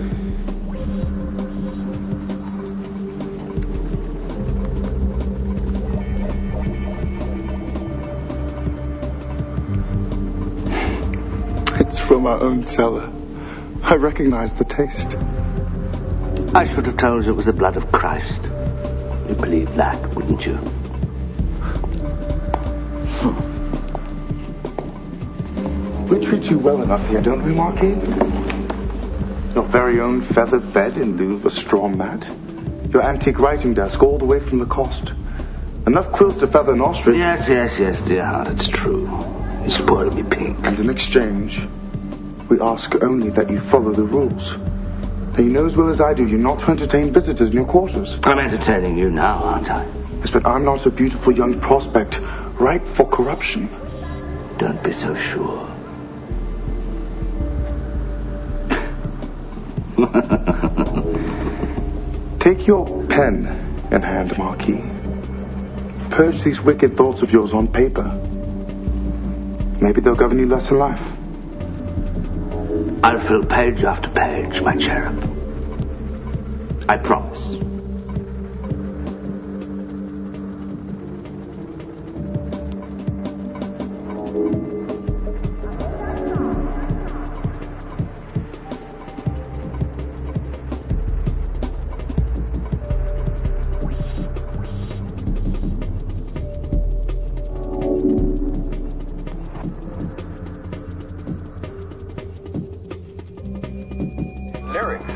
from our own cellar. I recognized the taste. I should have told you it was the blood of Christ. You'd believe that, wouldn't you? We treat you well enough here, don't we, Marquis? Your very own feathered bed in lieu of a straw mat. Your antique writing desk all the way from the coast. Enough quills to feather an ostrich. Yes, dear heart, it's true. You spoiled me pink. And in exchange, we ask only that you follow the rules. Now, you know as well as I do, you're not to entertain visitors in your quarters. I'm entertaining you now, aren't I? Yes, but I'm not a beautiful young prospect ripe for corruption. Don't be so sure. Take your pen in hand, Marquis. Purge these wicked thoughts of yours on paper. Maybe they'll govern you less in life. I'll fill page after page, my cherub. I promise. Lyrics.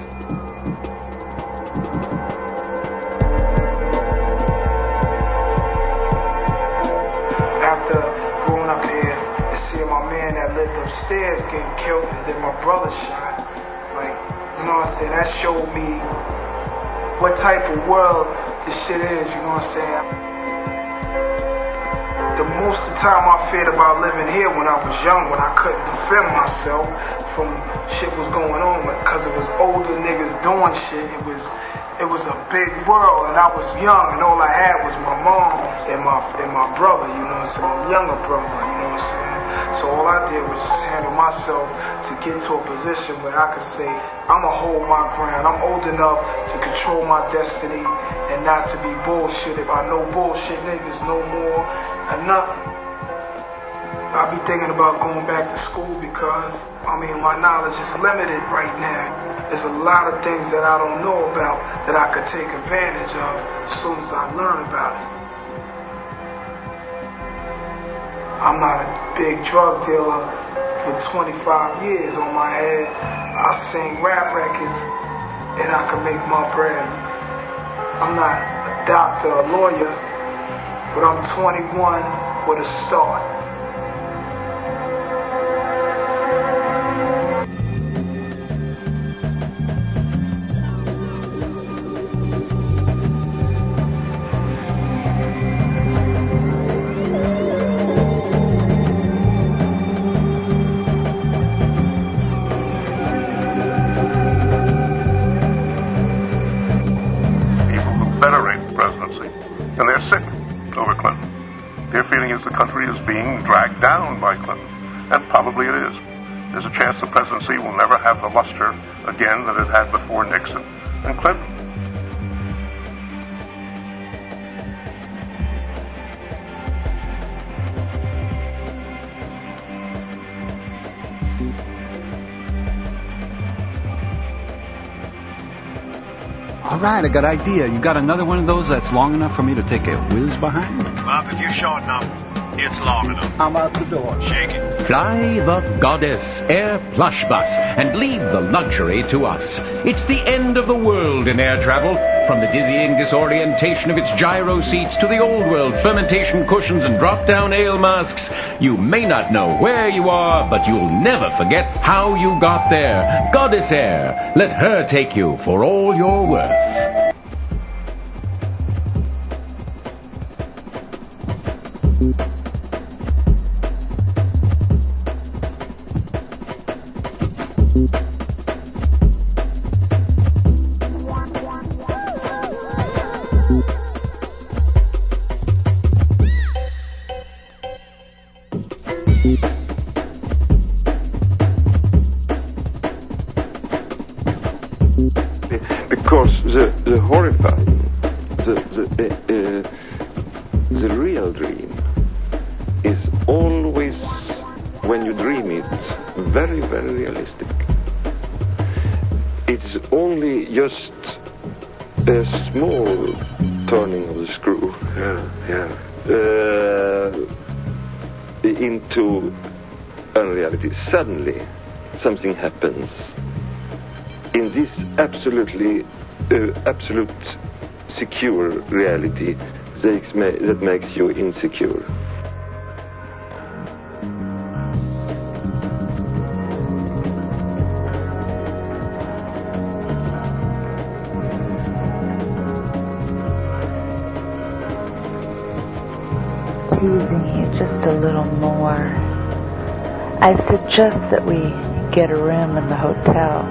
After growing up here and seeing my man that lived upstairs getting killed and then my brother shot, like, you know what I'm saying, that showed me what type of world this shit is, you know what I'm saying? The most of the time I feared about living here when I was young, when I couldn't defend myself from shit was going on, because it was older niggas doing shit. It was a big world, and I was young, and all I had was my mom and my brother, you know what I'm saying, my younger brother, you know what I'm saying. So all I did was just handle myself to get to a position where I could say, I'ma hold my ground. I'm old enough to control my destiny and not to be bullshitted by no bullshit niggas no more or nothing. I be thinking about going back to school because, my knowledge is limited right now. There's a lot of things that I don't know about that I could take advantage of as soon as I learn about it. I'm not a big drug dealer with 25 years on my head. I sing rap records and I can make my bread. I'm not a doctor or lawyer, but I'm 21 with a start. And they're sick over Clinton. Their feeling is the country is being dragged down by Clinton. And probably it is. There's a chance the presidency will never have the luster again that it had before Nixon and Clinton. All right, I got an idea. You got another one of those that's long enough for me to take a whiz behind? Bob, if you're short enough, it's long enough. I'm out the door. Shake it. Fly the Goddess Air Plush Bus and leave the luxury to us. It's the end of the world in air travel. From the dizzying disorientation of its gyro seats to the old world fermentation cushions and drop-down ale masks, you may not know where you are, but you'll never forget how you got there. Goddess Air, let her take you for all you're worth. Because the horrifying, the real dream is always when you dream it, very, very realistic. It's only just a small turning of the screw into unreality. Suddenly, something happens in this absolute secure reality that makes you insecure. Teasing you just a little more, I suggest that we get a room in the hotel.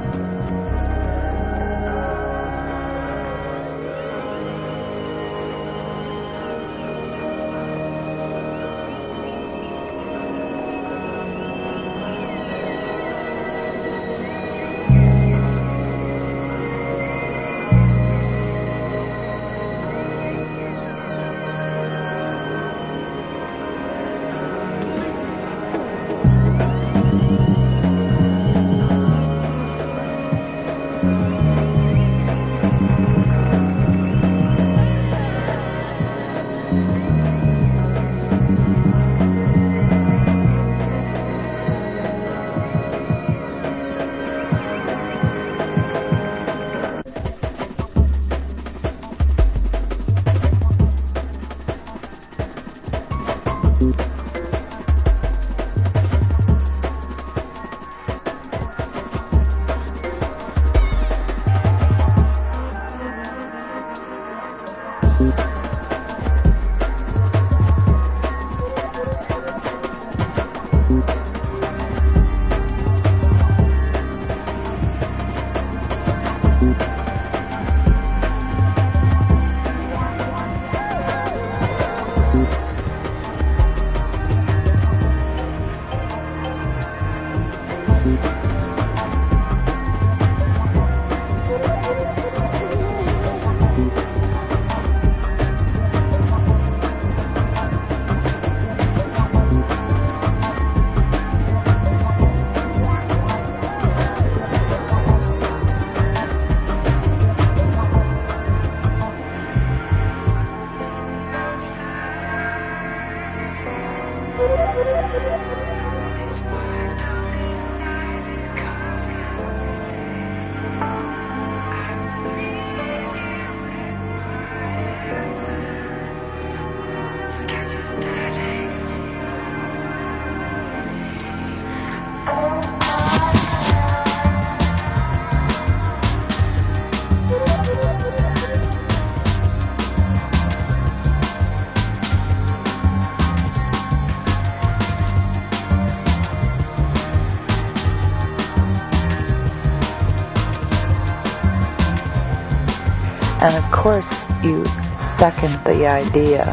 And of course, you second the idea.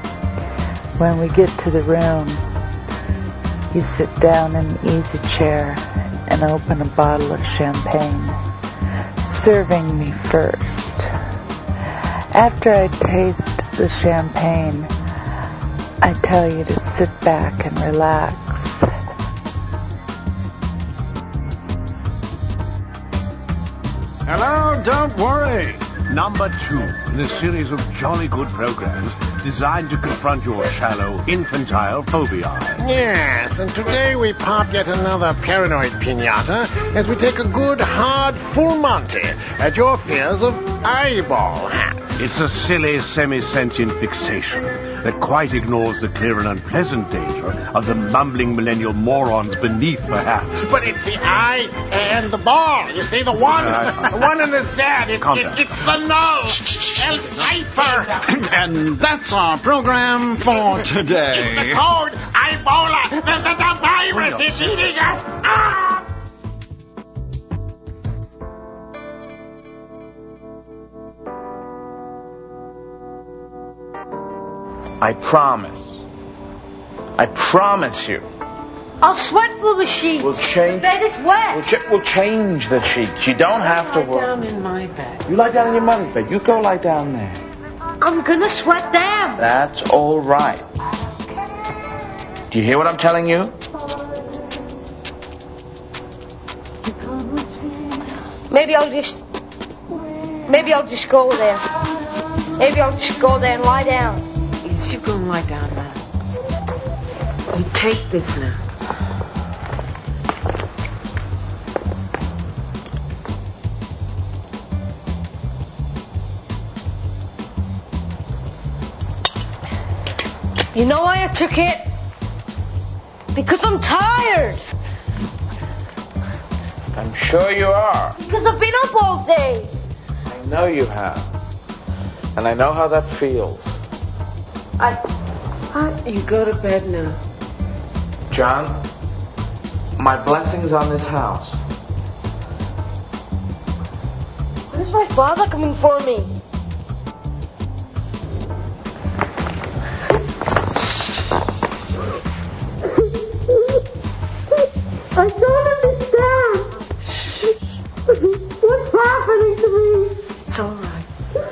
When we get to the room, you sit down in an easy chair and open a bottle of champagne, serving me first. After I taste the champagne, I tell you to sit back and relax. Hello, don't worry. Number 2 in a series of jolly good programs designed to confront your shallow, infantile phobia. Yes, and today we pop yet another paranoid piñata as we take a good, hard, full Monty at your fears of eyeball hats. It's a silly, semi-sentient fixation that quite ignores the clear and unpleasant danger of the mumbling millennial morons beneath the hat. But it's the eye and the ball. You see, the one in the Z. It's the nose. El Cipher. And that's our program for today. It's the code. Ebola. The virus is eating us. Ah! I promise you. I'll sweat through the sheets. We'll change. The bed is wet. We'll change the sheets. You don't have to worry. Lie down in my bed. You lie down in your mother's bed. You go lie down there. I'm gonna sweat them. That's all right. Do you hear what I'm telling you? Maybe I'll just go there. Maybe I'll just go there and lie down. Yes, you go and lie down now. You take this now. You know why I took it? Because I'm tired. I'm sure you are. Because I've been up all day. I know you have. And I know how that feels. You go to bed now. John, my blessings on this house. When is my father coming for me? I don't understand. What's happening to me? It's all right.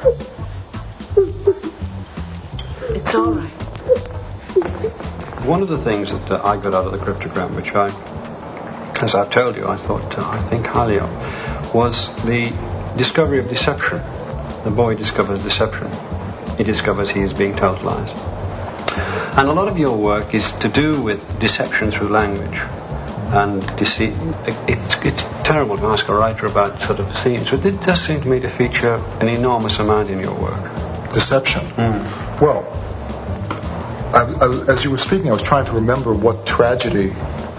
It's all right. One of the things that I got out of the cryptogram, which as I've told you, I think highly of, was the discovery of deception. The boy discovers deception. He discovers he is being told lies. And a lot of your work is to do with deception through language. And deceit. It's terrible to ask a writer about sort of scenes, but it does seem to me to feature an enormous amount in your work. Deception. Well, as you were speaking, I was trying to remember what tragedy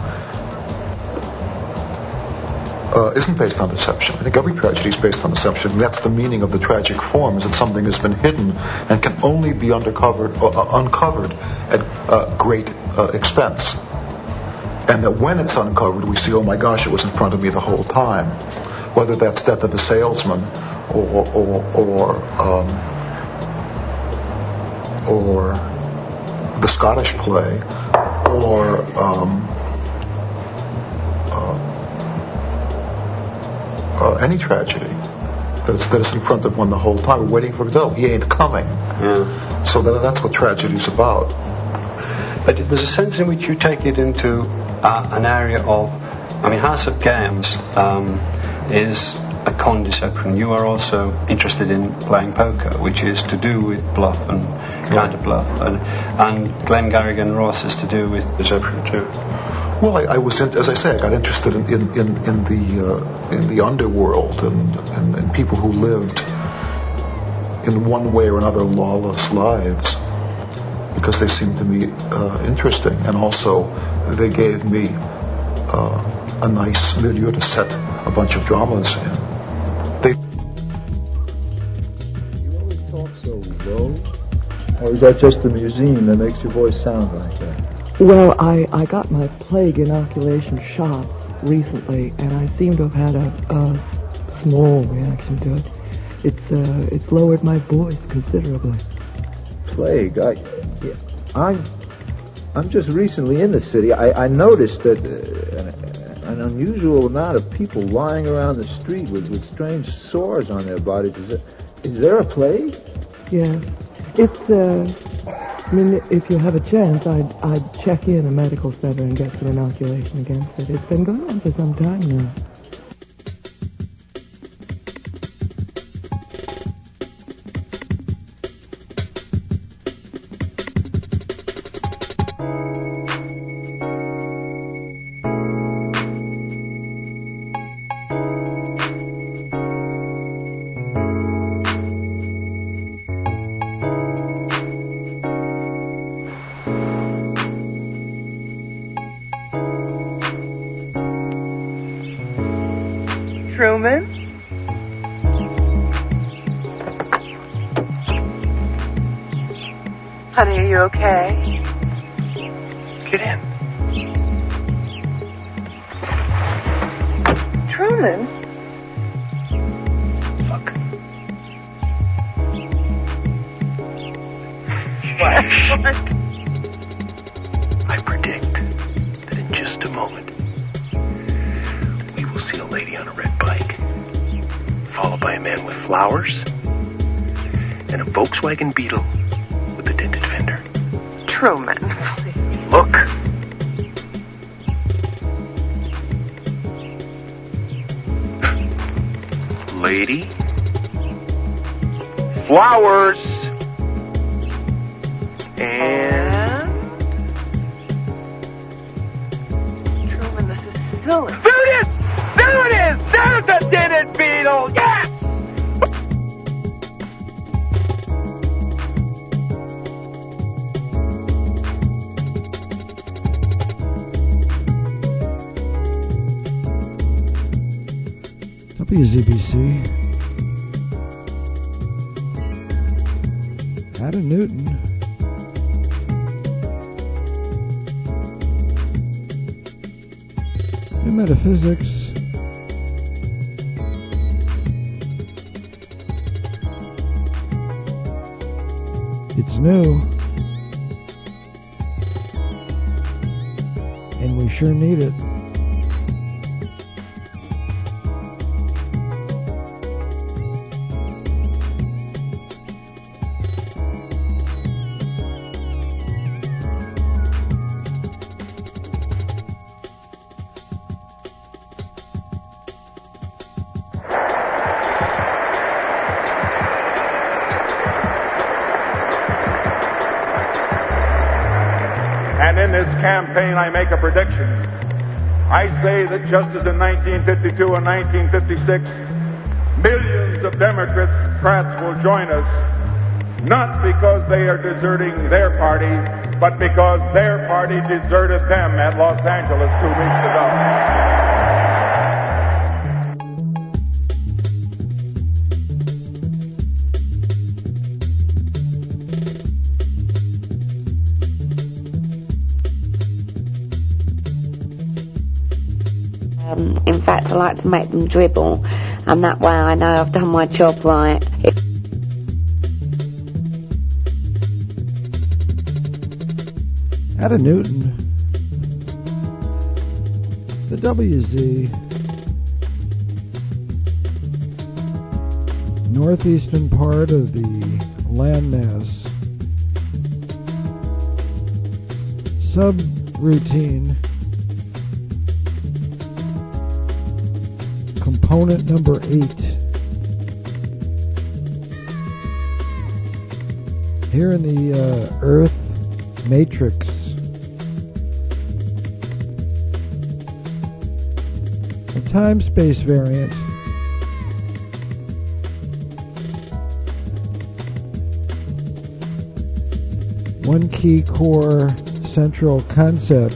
isn't based on deception. I think every tragedy is based on deception. And that's the meaning of the tragic form, is that something has been hidden and can only be uncovered at great expense. And that when it's uncovered, we see, oh my gosh, it was in front of me the whole time. Whether that's Death of a Salesman or the Scottish play, or any tragedy that is in front of one the whole time. We're waiting for it. No, he ain't coming. Yeah. So that's what tragedy is about. But there's a sense in which you take it into an area of, House of Games is a con deception. You are also interested in playing poker, which is to do with bluff and counter bluff, and Glenn Garrigan Ross is to do with deception too. Well, I was, as I say, I got interested in the underworld and people who lived in one way or another lawless lives, because they seemed to me interesting, and also they gave me a nice milieu to set a bunch of dramas in. You always talk so low, or is that just the museum that makes your voice sound like that? Well, I got my plague inoculation shots recently, and I seem to have had a small reaction to it. It's lowered my voice considerably. Plague? I'm just recently in the city. I noticed that an unusual amount of people lying around the street with strange sores on their bodies. Is there a plague? Yeah. It's, if you have a chance, I'd check in a medical center and get some inoculation against it. It's been going on for some time now. Truman? Honey, are you okay? Get in. Truman? Look. What? I predict that in just a moment, we will see a lady on a red bike, followed by a man with flowers, and a Volkswagen Beetle with a dented fender. Truman. Look. lady. Flowers. And... Truman, this is silly. There it is! There it is! There's the dented beetle! Yes! WZBC. Ada Newton. New Metaphysics. It's new. And we sure need it. Campaign, I make a prediction. I say that just as in 1952 and 1956, millions of Democrats will join us, not because they are deserting their party, but because their party deserted them at Los Angeles 2 weeks ago. In fact, I like to make them dribble, and that way I know I've done my job right. Ada Newton, the WZ, northeastern part of the landmass, subroutine. Component number 8. Here in the Earth matrix. A time-space variant. One key core central concept.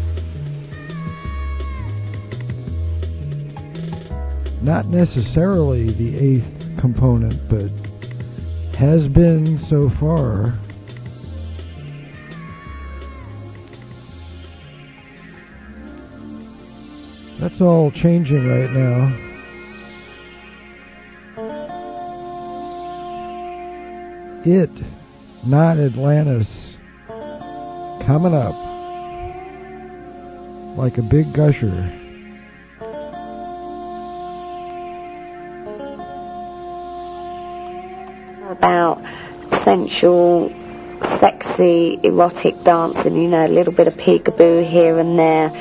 Not necessarily the 8th component, but has been so far. That's all changing right now. It, not Atlantis, coming up like a big gusher. About sensual, sexy, erotic dancing, you know, a little bit of peekaboo here and there.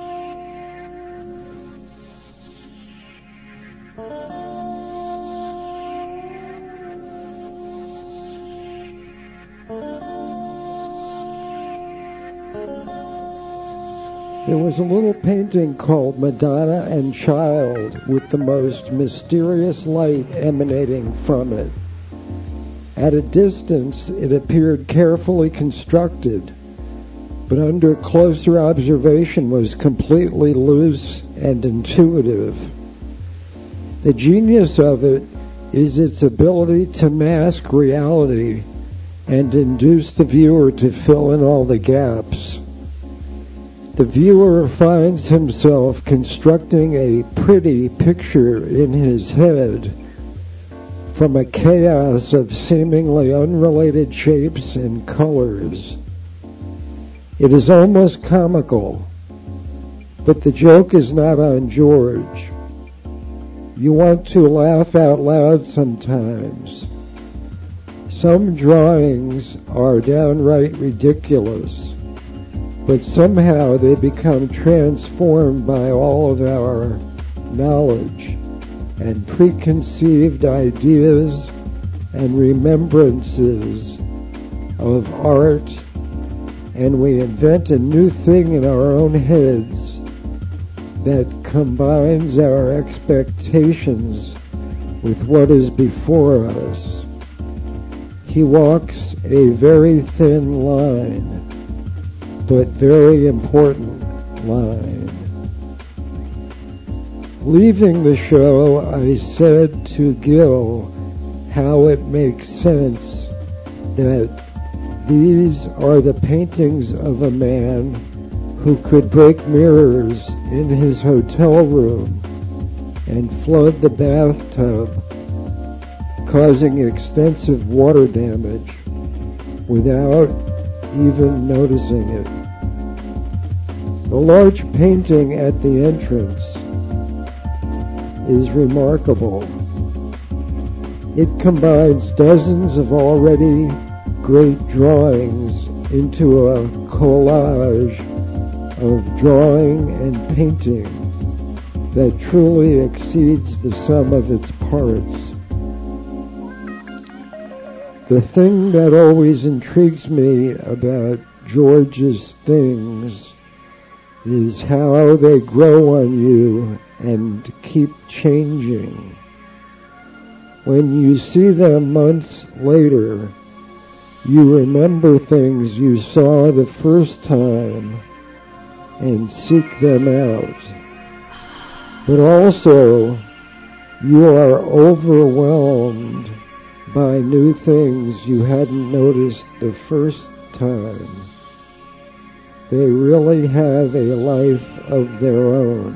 There was a little painting called Madonna and Child with the most mysterious light emanating from it. At a distance, it appeared carefully constructed, but under closer observation was completely loose and intuitive. The genius of it is its ability to mask reality and induce the viewer to fill in all the gaps. The viewer finds himself constructing a pretty picture in his head from a chaos of seemingly unrelated shapes and colors. It is almost comical, but the joke is not on George. You want to laugh out loud sometimes. Some drawings are downright ridiculous, but somehow they become transformed by all of our knowledge. and preconceived ideas and remembrances of art, and we invent a new thing in our own heads that combines our expectations with what is before us. He walks a very thin line, but very important line. Leaving the show, I said to Gil how it makes sense that these are the paintings of a man who could break mirrors in his hotel room and flood the bathtub, causing extensive water damage without even noticing it. The large painting at the entrance is remarkable. It combines dozens of already great drawings into a collage of drawing and painting that truly exceeds the sum of its parts. The thing that always intrigues me about George's things is how they grow on you and keep changing. When you see them months later, you remember things you saw the first time and seek them out. But also, you are overwhelmed by new things you hadn't noticed the first time. They really have a life of their own.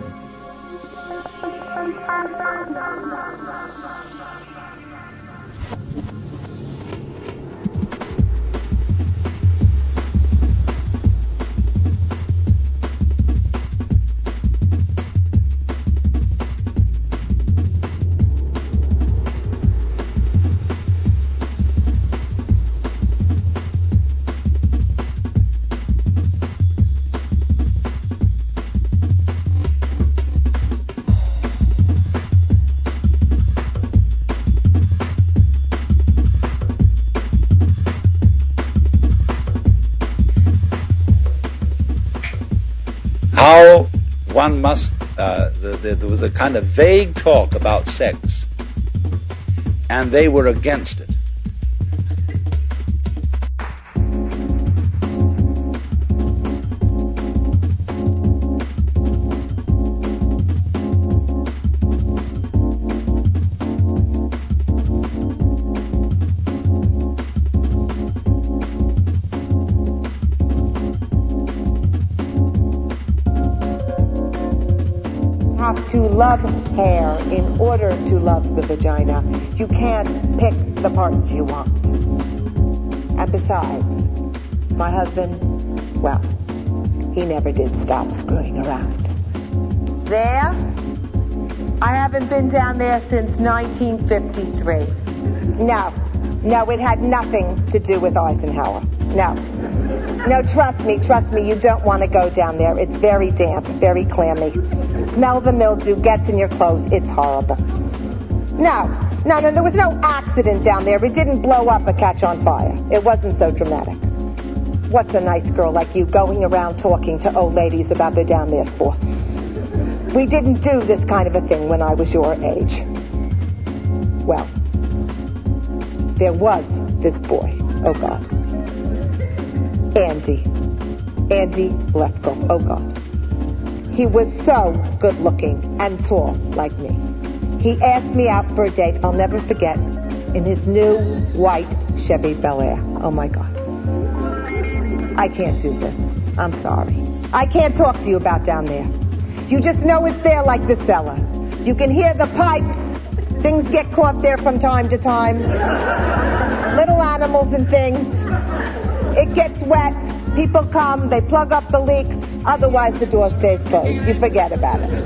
One must, there was a kind of vague talk about sex, and they were against it. To love hair in order to love the vagina. You can't pick the parts you want. And besides, my husband, well, he never did stop screwing around. There? I haven't been down there since 1953. No, it had nothing to do with Eisenhower. No, trust me, you don't want to go down there. It's very damp, very clammy. Smell the mildew, gets in your clothes. It's horrible. No, there was no accident down there. It didn't blow up or catch on fire. It wasn't so dramatic. What's a nice girl like you going around talking to old ladies about they're down there for? We didn't do this kind of a thing when I was your age. Well, there was this boy. Oh, God. Andy Lefko. Oh, God. He was so good-looking and tall like me. He asked me out for a date, I'll never forget, in his new white Chevy Bel Air. Oh, my God. I can't do this. I'm sorry. I can't talk to you about down there. You just know it's there like the cellar. You can hear the pipes. Things get caught there from time to time. Little animals and things. It gets wet. People come, they plug up the leaks. Otherwise, the door stays closed. You forget about it.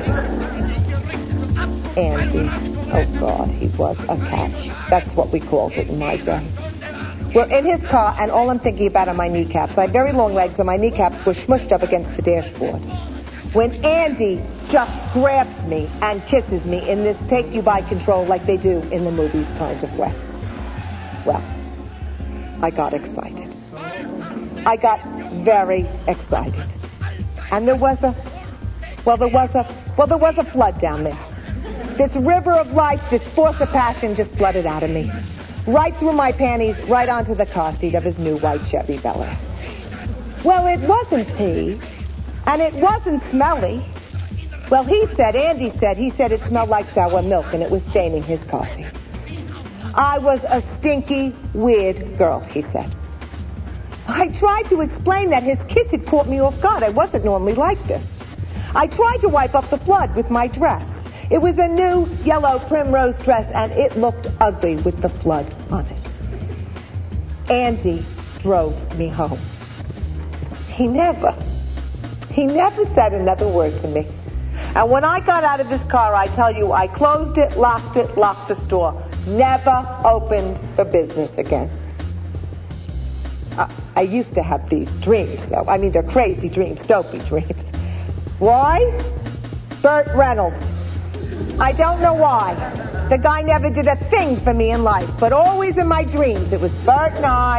Andy. Oh, God, he was a catch. That's what we called it in my day. We're in his car, and all I'm thinking about are my kneecaps. I have very long legs, and my kneecaps were smushed up against the dashboard. when Andy just grabs me and kisses me in this take you by control like they do in the movies kind of way. Well, I got excited. I got very excited. And there was a flood down there. This river of life, this force of passion just flooded out of me. Right through my panties, right onto the car seat of his new white Chevy Bel Air. Well, it wasn't pee, and it wasn't smelly. Well, Andy said it smelled like sour milk, and it was staining his car seat. I was a stinky, weird girl, he said. I tried to explain that his kiss had caught me off guard. I wasn't normally like this. I tried to wipe up the flood with my dress. It was a new yellow primrose dress, and it looked ugly with the flood on it. Andy drove me home. He never said another word to me. And when I got out of his car, I tell you, I closed it, locked the store. Never opened for business again. I used to have these dreams, though. I mean, they're crazy dreams, dopey dreams. Why? Burt Reynolds. I don't know why. The guy never did a thing for me in life, but always in my dreams, it was Burt and I.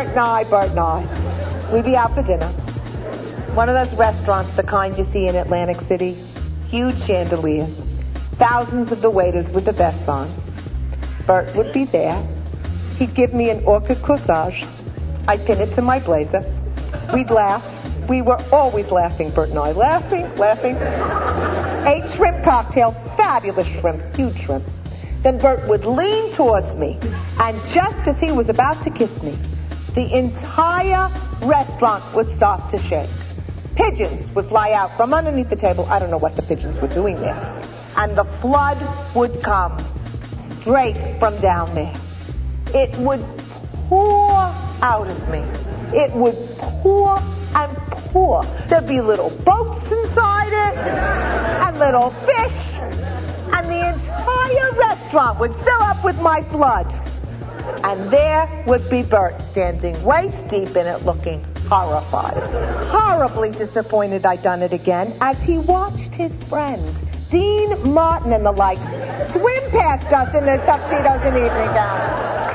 We'd be out for dinner. One of those restaurants, the kind you see in Atlantic City. Huge chandeliers. Thousands of the waiters with the vests on. Burt would be there. He'd give me an orchid corsage. I'd pin it to my blazer. We'd laugh. We were always laughing, Burt and I. Laughing. Ate shrimp cocktail, fabulous shrimp, huge shrimp. Then Burt would lean towards me, and just as he was about to kiss me, the entire restaurant would start to shake. Pigeons would fly out from underneath the table. I don't know what the pigeons were doing there. And the flood would come straight from down there. It would pour out of me. It would pour and pour. There'd be little boats inside it, and little fish, and the entire restaurant would fill up with my flood. And there would be Burt standing waist deep in it looking horrified, horribly disappointed I'd done it again, as he watched his friends, Dean Martin and the likes, swim past us in their tuxedos and evening gowns.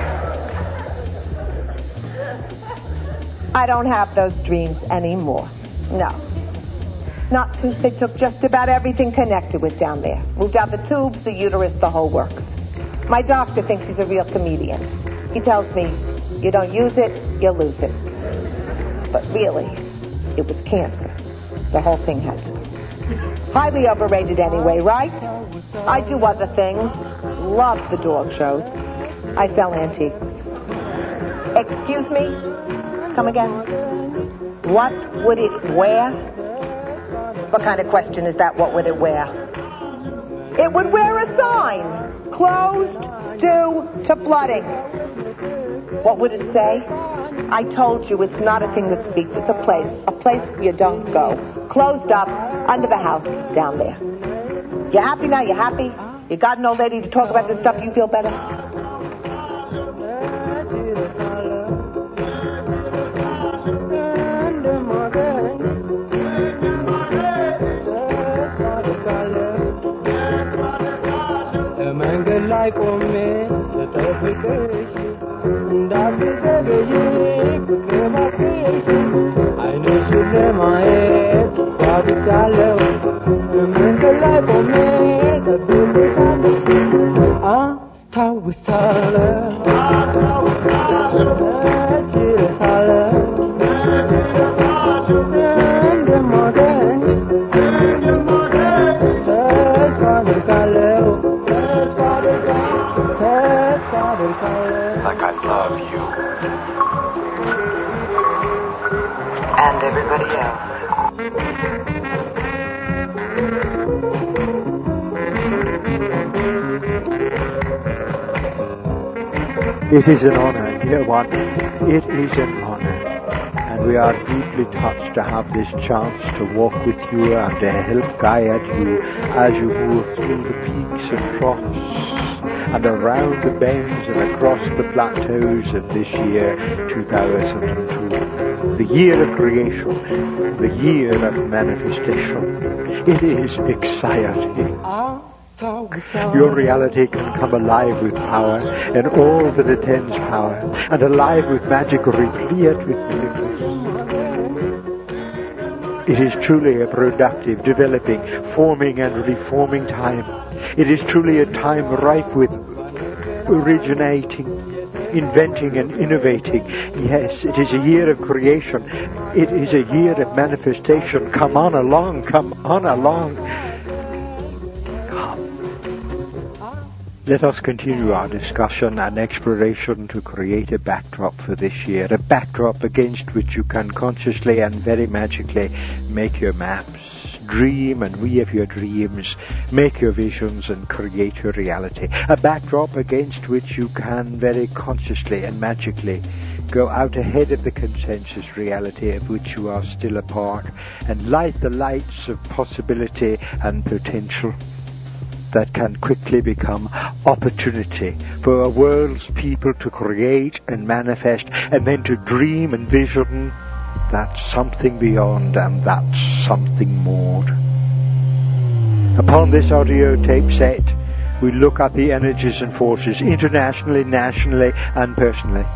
I don't have those dreams anymore. No. Not since they took just about everything connected with down there. Moved out the tubes, the uterus, the whole works. My doctor thinks he's a real comedian. He tells me, you don't use it, you lose it. But really, it was cancer. The whole thing had to be. Highly overrated anyway, right? I do other things. Love the dog shows. I sell antiques. Excuse me? Come again? What would it wear? What kind of question is that? What would it wear? It would wear a sign. Closed due to flooding. What would it say? I told you it's not a thing that speaks. It's a place where you don't go. Closed up, under the house, down there. You happy now? You happy? You got an old lady to talk about this stuff? You feel better? Like I love you. And everybody else. It is an honor, dear one. It is an honor. And we are deeply touched to have this chance to walk with you and to help guide you as you move through the peaks and troughs and around the bends and across the plateaus of this year, 2002. the year of creation, the year of manifestation. It is exciting. Your reality can come alive with power and all that attends power, and alive with magic replete with miracles. It is truly a productive, developing, forming and reforming time. It is truly a time rife with originating, inventing and innovating. Yes, it is a year of creation. It is a year of manifestation. Come on along, come on along. Let us continue our discussion and exploration to create a backdrop for this year, a backdrop against which you can consciously and very magically make your maps, dream and weave your dreams, make your visions and create your reality, a backdrop against which you can very consciously and magically go out ahead of the consensus reality of which you are still a part and light the lights of possibility and potential that can quickly become opportunity for a world's people to create and manifest and then to dream and vision that something beyond and that something more. Upon this audio tape set, we look at the energies and forces internationally, nationally and personally.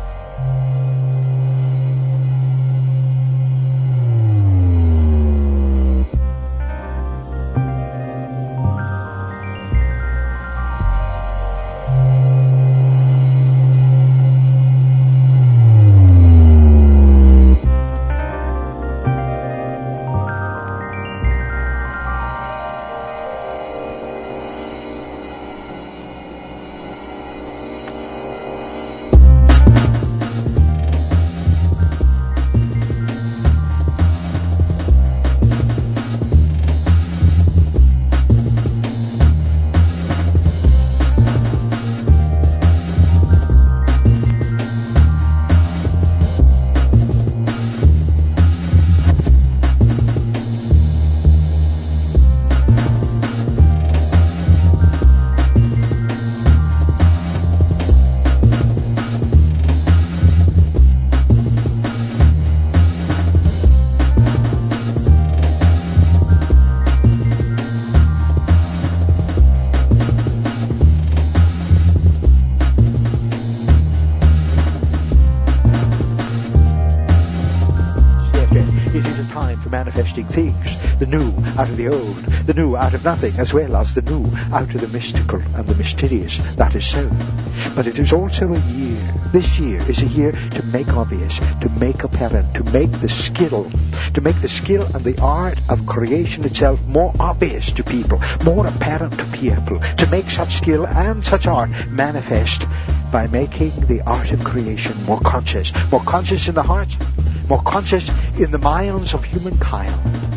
Manifesting things, the new out of the old, the new out of nothing, as well as the new out of the mystical and the mysterious. That is so. But it is also a year. This year is a year to make obvious, to make apparent, to make the skill and the art of creation itself more obvious to people, more apparent to people, to make such skill and such art manifest by making the art of creation more conscious in the hearts, more conscious in the minds of humankind.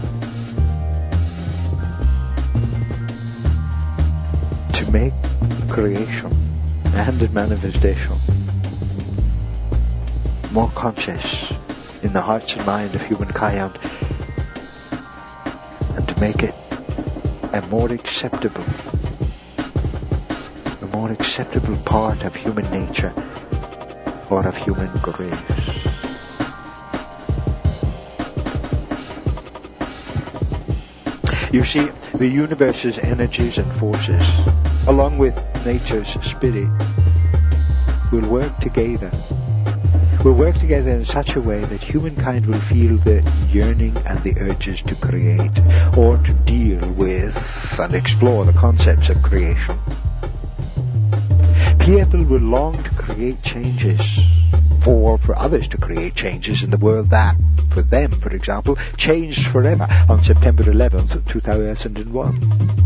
To make creation and manifestation more conscious in the hearts and mind of humankind, and to make it a more acceptable part of human nature or of human grace. You see, the universe's energies and forces, along with nature's spirit, will work together. Will work together in such a way that humankind will feel the yearning and the urges to create, or to deal with and explore the concepts of creation. People will long to create changes, or for others to create changes in the world that, for them, for example, changed forever on September 11th, 2001.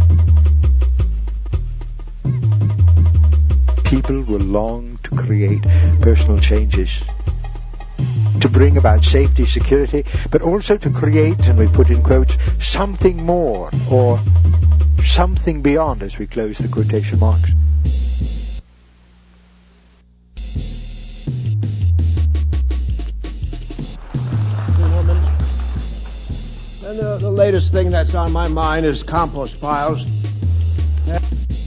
People will long to create personal changes, to bring about safety, security, but also to create, and we put in quotes, something more, or something beyond, as we close the quotation marks. And the latest thing that's on my mind is compost piles.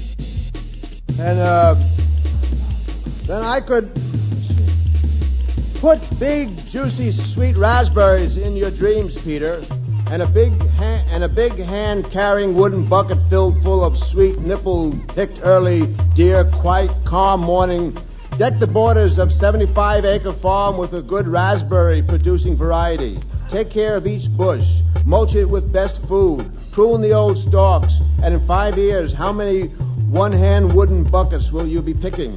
And then I could... Put big, juicy, sweet raspberries in your dreams, Peter, and a big hand-carrying wooden bucket filled full of sweet nipple-picked early deer, quiet, calm morning. Deck the borders of 75-acre farm with a good raspberry-producing variety. Take care of each bush. Mulch it with best food. Prune the old stalks. And in 5 years, how many one-hand wooden buckets will you be picking?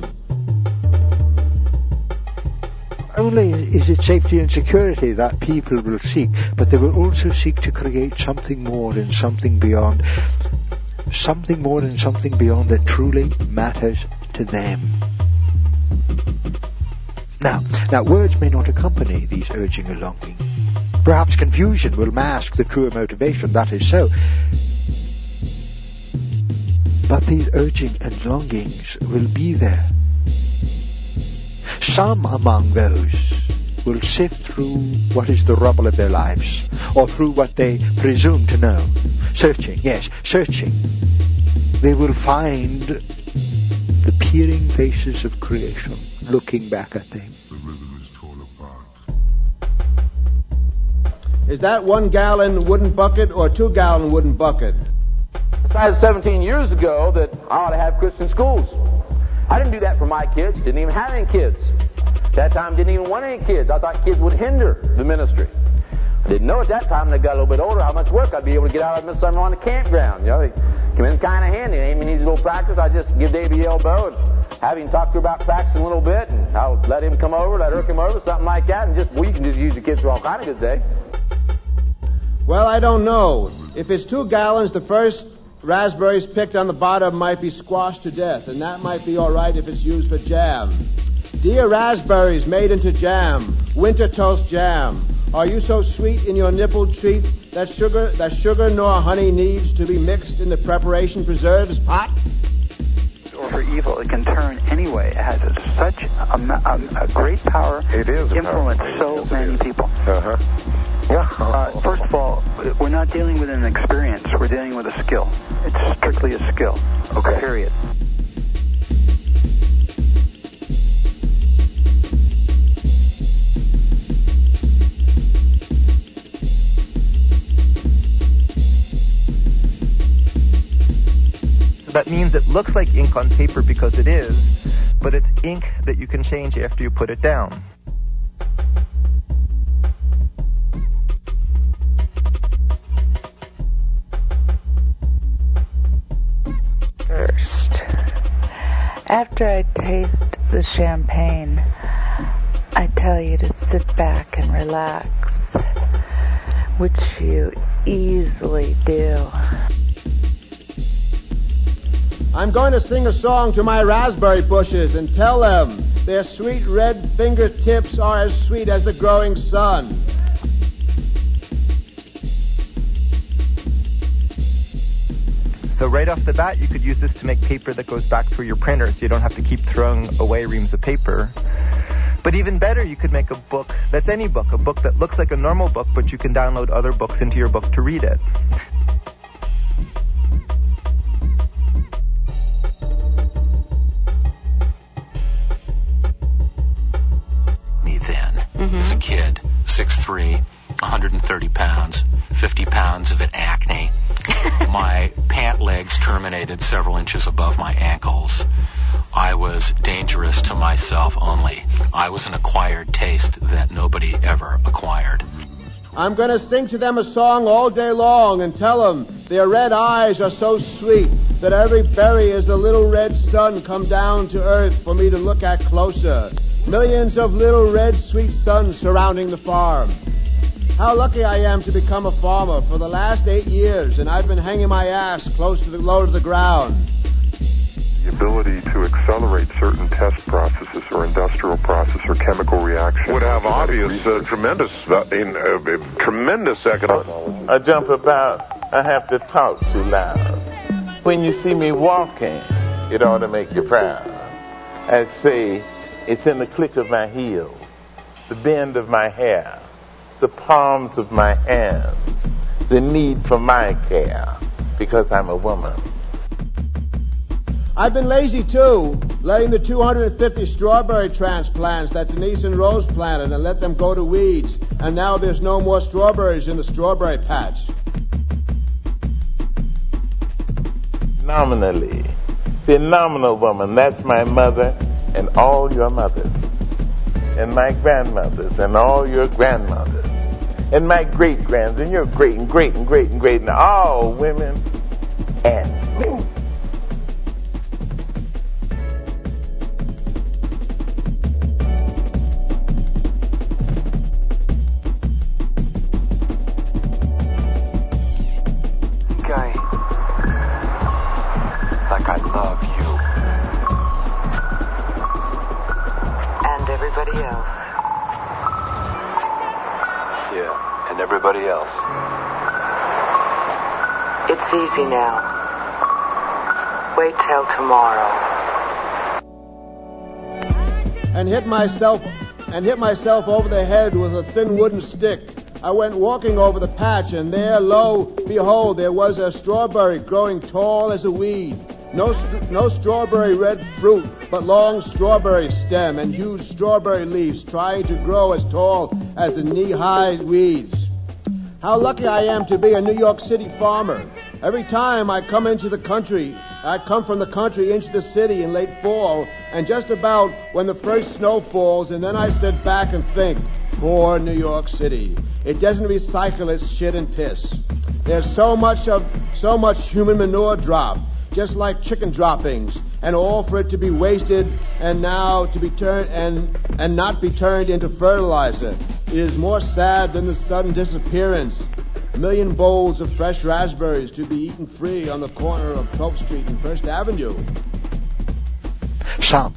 Only is it safety and security that people will seek, but they will also seek to create something more and something beyond. Something more and something beyond that truly matters to them. Now, words may not accompany these urging and longing. Perhaps confusion will mask the truer motivation, that is so. But these urging and longings will be there. Some among those will sift through what is the rubble of their lives, or through what they presume to know. Searching, yes, searching. They will find the peering faces of creation looking back at them. Is that 1 gallon wooden bucket or 2 gallon wooden bucket? I decided 17 years ago that I ought to have Christian schools. I didn't do that for my kids. Didn't even have any kids. At that time, didn't even want any kids. I thought kids would hinder the ministry. I didn't know at that time, when I got a little bit older, how much work I'd be able to get out of Miss Summer on the campground. You know, they come in kind of handy. Amy needs a little practice. I just give Davey the elbow and have him talk to her about practicing a little bit, and I'll let him come over, let her come over, something like that, and you can just use your kids for all kind of good things. Well, I don't know. If it's 2 gallons, the first raspberries picked on the bottom might be squashed to death, and that might be all right if it's used for jam. Dear raspberries made into jam, winter toast jam. Are you so sweet in your nipple treat that sugar nor honey needs to be mixed in the preparation preserves pot? Or for evil, it can turn anyway. It has such a great power. It is influence so many people. First of all, we're not dealing with an experience. We're dealing with a skill. It's strictly a skill. Okay. Period. That means it looks like ink on paper because it is, but it's ink that you can change after you put it down. First, after I taste the champagne, I tell you to sit back and relax, which you easily do. I'm going to sing a song to my raspberry bushes and tell them their sweet red fingertips are as sweet as the growing sun. So right off the bat, you could use this to make paper that goes back through your printer, so you don't have to keep throwing away reams of paper. But even better, you could make a book that's any book, a book that looks like a normal book, but you can download other books into your book to read it. As a kid, 6'3", 130 pounds, 50 pounds of it acne. My pant legs terminated several inches above my ankles. I was dangerous to myself only. I was an acquired taste that nobody ever acquired. I'm going to sing to them a song all day long and tell them their red eyes are so sweet that every berry is a little red sun come down to earth for me to look at closer. Millions of little red sweet suns surrounding the farm. How lucky I am to become a farmer for the last 8 years, and I've been hanging my ass close to the low to the ground. The ability to accelerate certain test processes or industrial process or chemical reactions would have obvious, tremendous economic. I jump about. I have to talk too loud. When you see me walking, it ought to make you proud. I'd say it's in the click of my heel, the bend of my hair, the palms of my hands, the need for my care, because I'm a woman. I've been lazy, too, letting the 250 strawberry transplants that Denise and Rose planted and let them go to weeds. And now there's no more strawberries in the strawberry patch. Nominally. Phenomenal woman. That's my mother and all your mothers. And my grandmothers and all your grandmothers. And my great-grands and your great and great and great and great and all women and me. Guy, like I love you. And everybody else. Yeah, and everybody else. It's easy now. Wait till tomorrow. And hit myself over the head with a thin wooden stick. I went walking over the patch, and there, lo, behold, there was a strawberry growing tall as a weed. No strawberry red fruit, but long strawberry stem and huge strawberry leaves trying to grow as tall as the knee-high weeds. How lucky I am to be a New York City farmer. Every time I come from the country into the city in late fall, and just about when the first snow falls, and then I sit back and think, poor New York City. It doesn't recycle its shit and piss. There's so much human manure dropped, just like chicken droppings, and all for it to be wasted and now to be turned and not be turned into fertilizer. It is more sad than the sudden disappearance. 1 million bowls of fresh raspberries to be eaten free on the corner of 12th Street and 1st Avenue. Some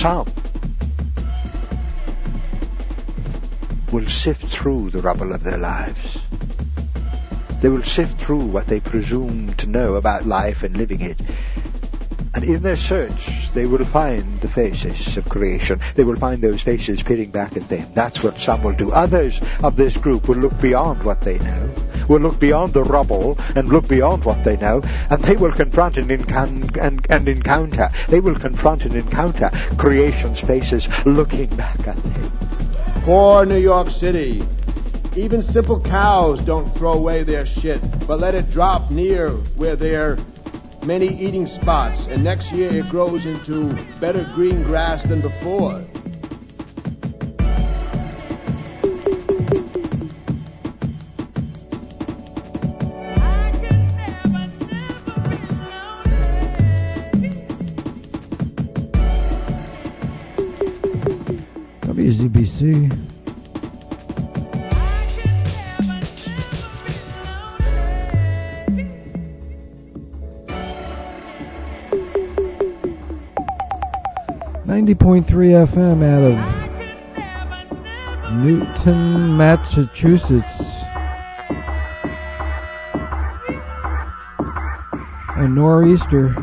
will sift through the rubble of their lives. They will sift through what they presume to know about life and living it. And in their search, they will find the faces of creation. They will find those faces peering back at them. That's what some will do. Others of this group will look beyond what they know, will look beyond the rubble and look beyond what they know, and they will confront and encounter. They will confront and encounter creation's faces looking back at them. Poor New York City. Even simple cows don't throw away their shit, but let it drop near where there are many eating spots, and next year it grows into better green grass than before. WZBC. .3 FM out of Newton, Massachusetts. A nor'easter.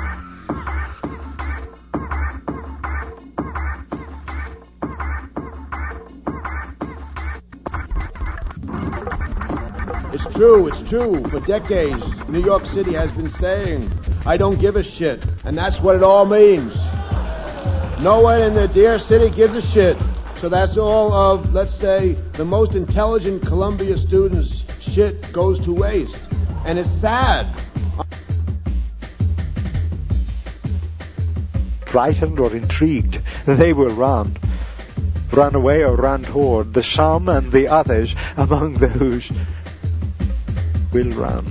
It's true. For decades, New York City has been saying, I don't give a shit. And that's what it all means. No one in the dear city gives a shit. So that's all of, let's say, the most intelligent Columbia students' shit goes to waste. And it's sad. Frightened or intrigued, they will run away or run toward. The some and the others among those will run.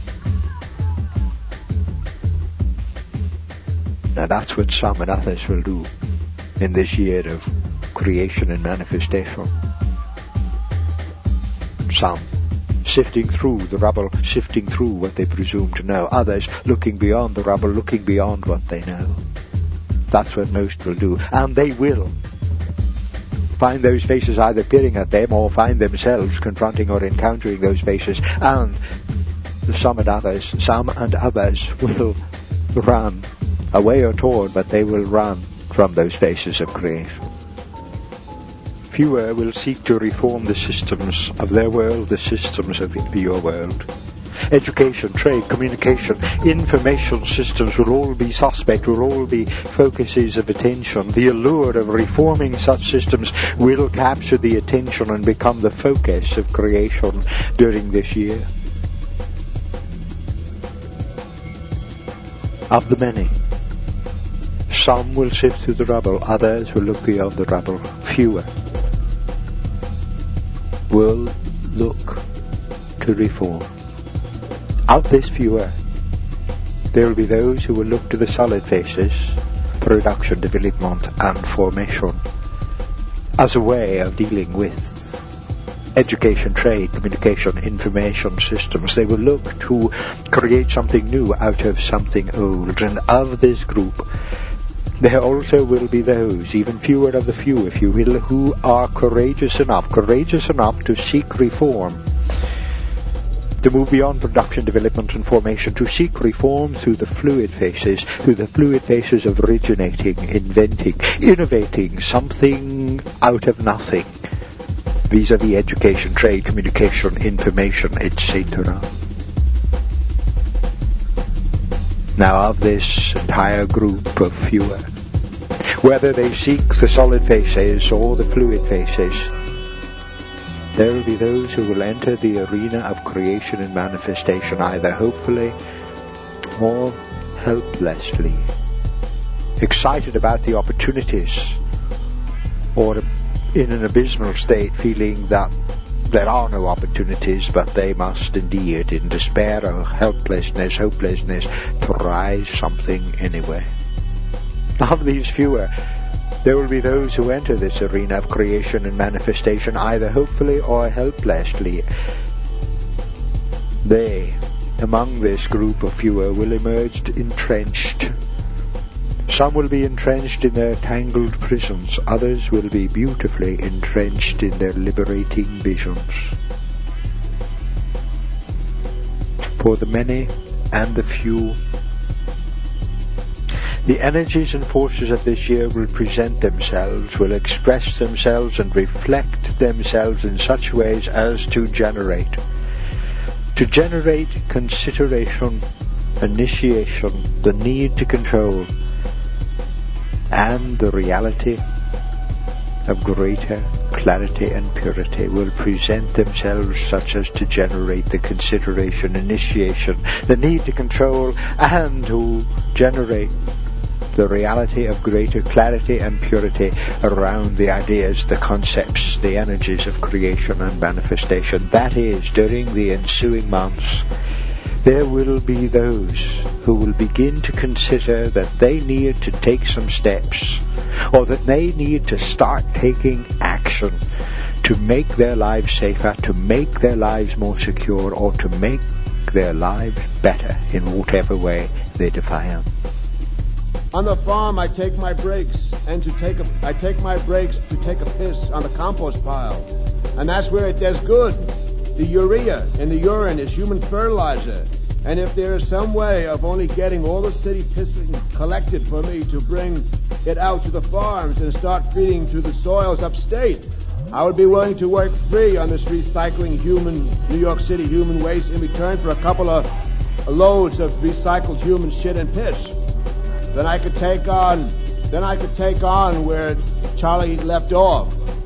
Now that's what some and others will do in this year of creation and manifestation. Some sifting through the rubble, sifting through what they presume to know. Others looking beyond the rubble, looking beyond what they know. That's what most will do. And they will find those faces either peering at them or find themselves confronting or encountering those faces. And some and others will run away or toward, but they will run from those faces of creation. Fewer will seek to reform the systems of their world, the systems of your world. Education, trade, communication, information systems will all be suspect, will all be focuses of attention. The allure of reforming such systems will capture the attention and become the focus of creation during this year. Of the many, some will sift through the rubble, others will look beyond the rubble. Fewer will look to reform. Of this fewer, there will be those who will look to the solid faces, production, development and formation, as a way of dealing with education, trade, communication, information systems. They will look to create something new out of something old. And of this group, there also will be those, even fewer of the few, if you will, who are courageous enough to seek reform, to move beyond production, development and formation, to seek reform through the fluid phases of originating, inventing, innovating something out of nothing, vis-à-vis education, trade, communication, information, etc. Now, of this entire group of fewer, whether they seek the solid faces or the fluid faces, there will be those who will enter the arena of creation and manifestation either hopefully or helplessly, excited about the opportunities, or in an abysmal state, feeling that there are no opportunities, but they must indeed, in despair or helplessness, hopelessness, try something anyway. Of these fewer, there will be those who enter this arena of creation and manifestation either hopefully or helplessly. They, among this group of fewer, will emerge entrenched. Some will be entrenched in their tangled prisons, others will be beautifully entrenched in their liberating visions. For the many and the few, the energies and forces of this year will present themselves, will express themselves and reflect themselves in such ways as to generate consideration, initiation, the need to control, and the reality of greater clarity and purity will present themselves such as to generate the consideration, initiation, the need to control, and to generate the reality of greater clarity and purity around the ideas, the concepts, the energies of creation and manifestation. That is, during the ensuing months, there will be those who will begin to consider that they need to take some steps, or that they need to start taking action to make their lives safer, to make their lives more secure, or to make their lives better in whatever way they define. On the farm, I take my breaks I take my breaks to take a piss on the compost pile, and that's where it does good. The urea in the urine is human fertilizer, and if there is some way of only getting all the city pissing collected for me to bring it out to the farms and start feeding to the soils upstate, I would be willing to work free on this recycling New York City human waste in return for a couple of loads of recycled human shit and piss. Then I could take on where Charlie left off.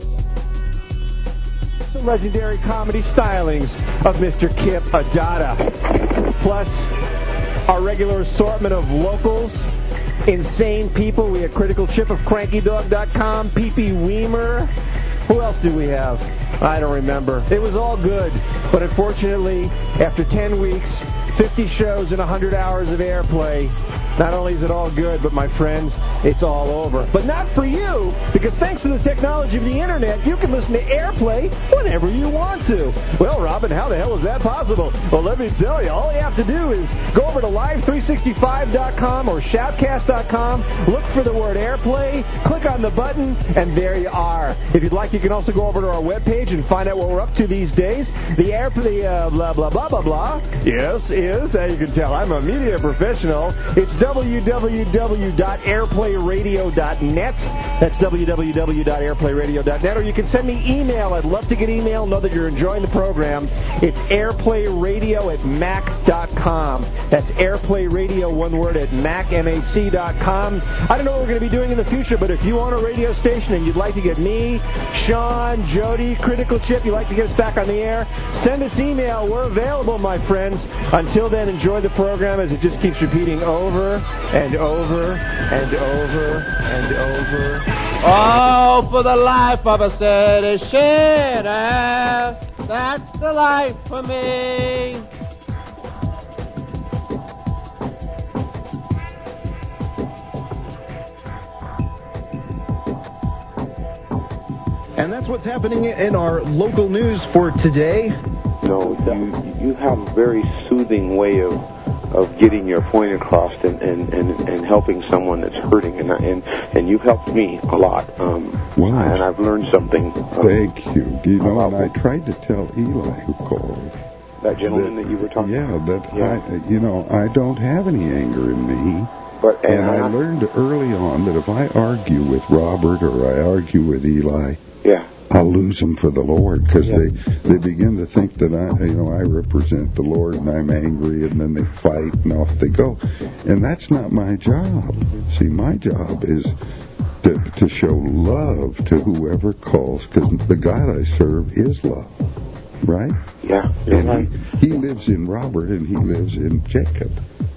The legendary comedy stylings of Mr. Kip Addotta, plus our regular assortment of locals, insane people. We had Critical Chip of CrankyDog.com, Pee-Pee Weimer. Who else did we have? I don't remember. It was all good, but unfortunately, after 10 weeks, 50 shows and 100 hours of airplay, not only is it all good, but my friends, it's all over. But not for you, because thanks to the technology of the internet, you can listen to Airplay whenever you want to. Well, Robin, how the hell is that possible? Well, let me tell you, all you have to do is go over to live365.com or shoutcast.com, look for the word Airplay, click on the button, and there you are. If you'd like, you can also go over to our webpage and find out what we're up to these days. The Airplay, blah, blah, blah, blah, blah, yes, is, as you can tell, I'm a media professional. It's www.airplayradio.net. That's www.airplayradio.net. Or you can send me email. I'd love to get email. Know that you're enjoying the program. It's airplayradio@mac.com. That's airplayradio, one word, at mac.com. I don't know what we're going to be doing in the future, but if you own a radio station and you'd like to get me, Sean, Jody, Critical Chip, you'd like to get us back on the air, send us email. We're available, my friends. Until then, enjoy the program as it just keeps repeating over and over and over and over. Oh, for the life of a city shitter, that's the life for me. And that's what's happening in our local news for today. No, you have a very soothing way of getting your point across and helping someone that's hurting, and you've helped me a lot. And I've learned something. Thank you. You know, and I tried to tell Eli, who called, that gentleman that you were talking about. I don't have any anger in me. And I learned early on that if I argue with Robert or I argue with Eli, I'll lose them for the Lord, because they begin to think that I represent the Lord and I'm angry, and then they fight and off they go. And that's not my job. See, my job is to show love to whoever calls, because the God I serve is love. Right? Yeah. And he lives in Robert and he lives in Jacob.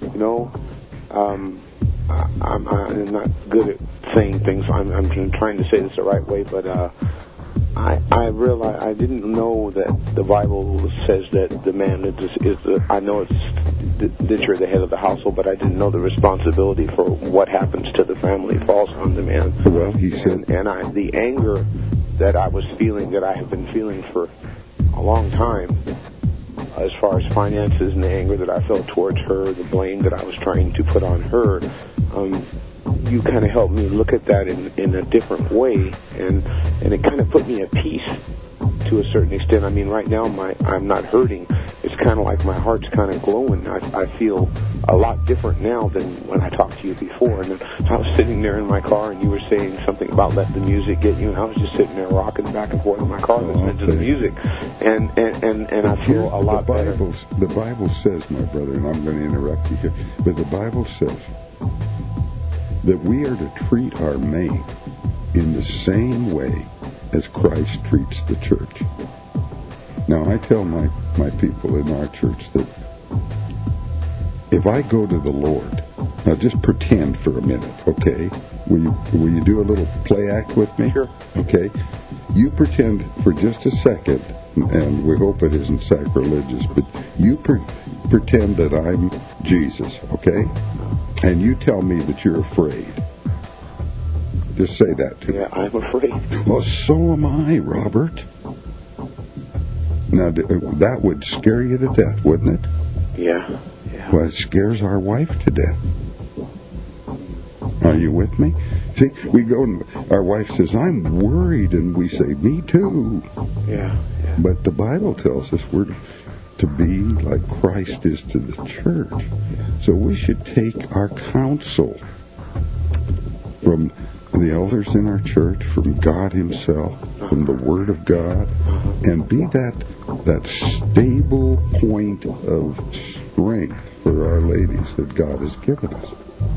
I'm not good at saying things. I'm trying to say this the right way, but I realized I didn't know that the Bible says that the man is the. I know it's that you're the head of the household, but I didn't know the responsibility for what happens to the family falls on the man. Well, he said, and the anger that I was feeling, that I have been feeling for a long time, as far as finances and the anger that I felt towards her, the blame that I was trying to put on her, you kind of helped me look at that in a different way, and it kind of put me at peace to a certain extent. I mean, right now I'm not hurting. It's kind of like my heart's kind of glowing. I feel a lot different now than when I talked to you before. And then I was sitting there in my car, and you were saying something about let the music get you, and I was just sitting there rocking back and forth in my car listening to the music, and I feel a lot better. The Bible says, my brother, and I'm going to interrupt you here, but the Bible says that we are to treat our mate in the same way as Christ treats the church. Now, I tell my people in our church that if I go to the Lord, now just pretend for a minute, okay? Will you do a little play act with me? Sure. Okay? You pretend for just a second, and we hope it isn't sacrilegious, but you pretend that I'm Jesus, okay? And you tell me that you're afraid. Just say that to me. Yeah, I'm afraid. Well, so am I, Robert. Now, that would scare you to death, wouldn't it? Yeah. Well, it scares our wife to death. Are you with me? See, we go and our wife says, I'm worried, and we say, me too. Yeah. But the Bible tells us we're to be like Christ is to the church. So we should take our counsel from the elders in our church, from God himself, from the Word of God, and be that stable point of strength for our ladies that God has given us.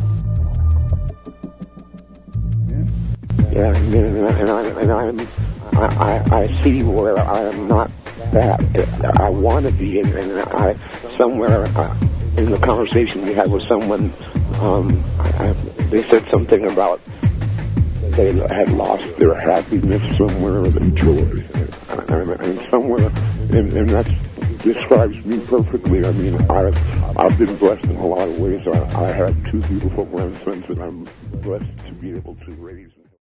Yeah, and I see where I am not that I want to be, and I somewhere in the conversation we had with someone, they said something about they had lost their happiness somewhere, their joy, and somewhere, and that describes me perfectly. I mean, I've been blessed in a lot of ways. I have two beautiful grandsons, and I'm blessed to be able to raise them.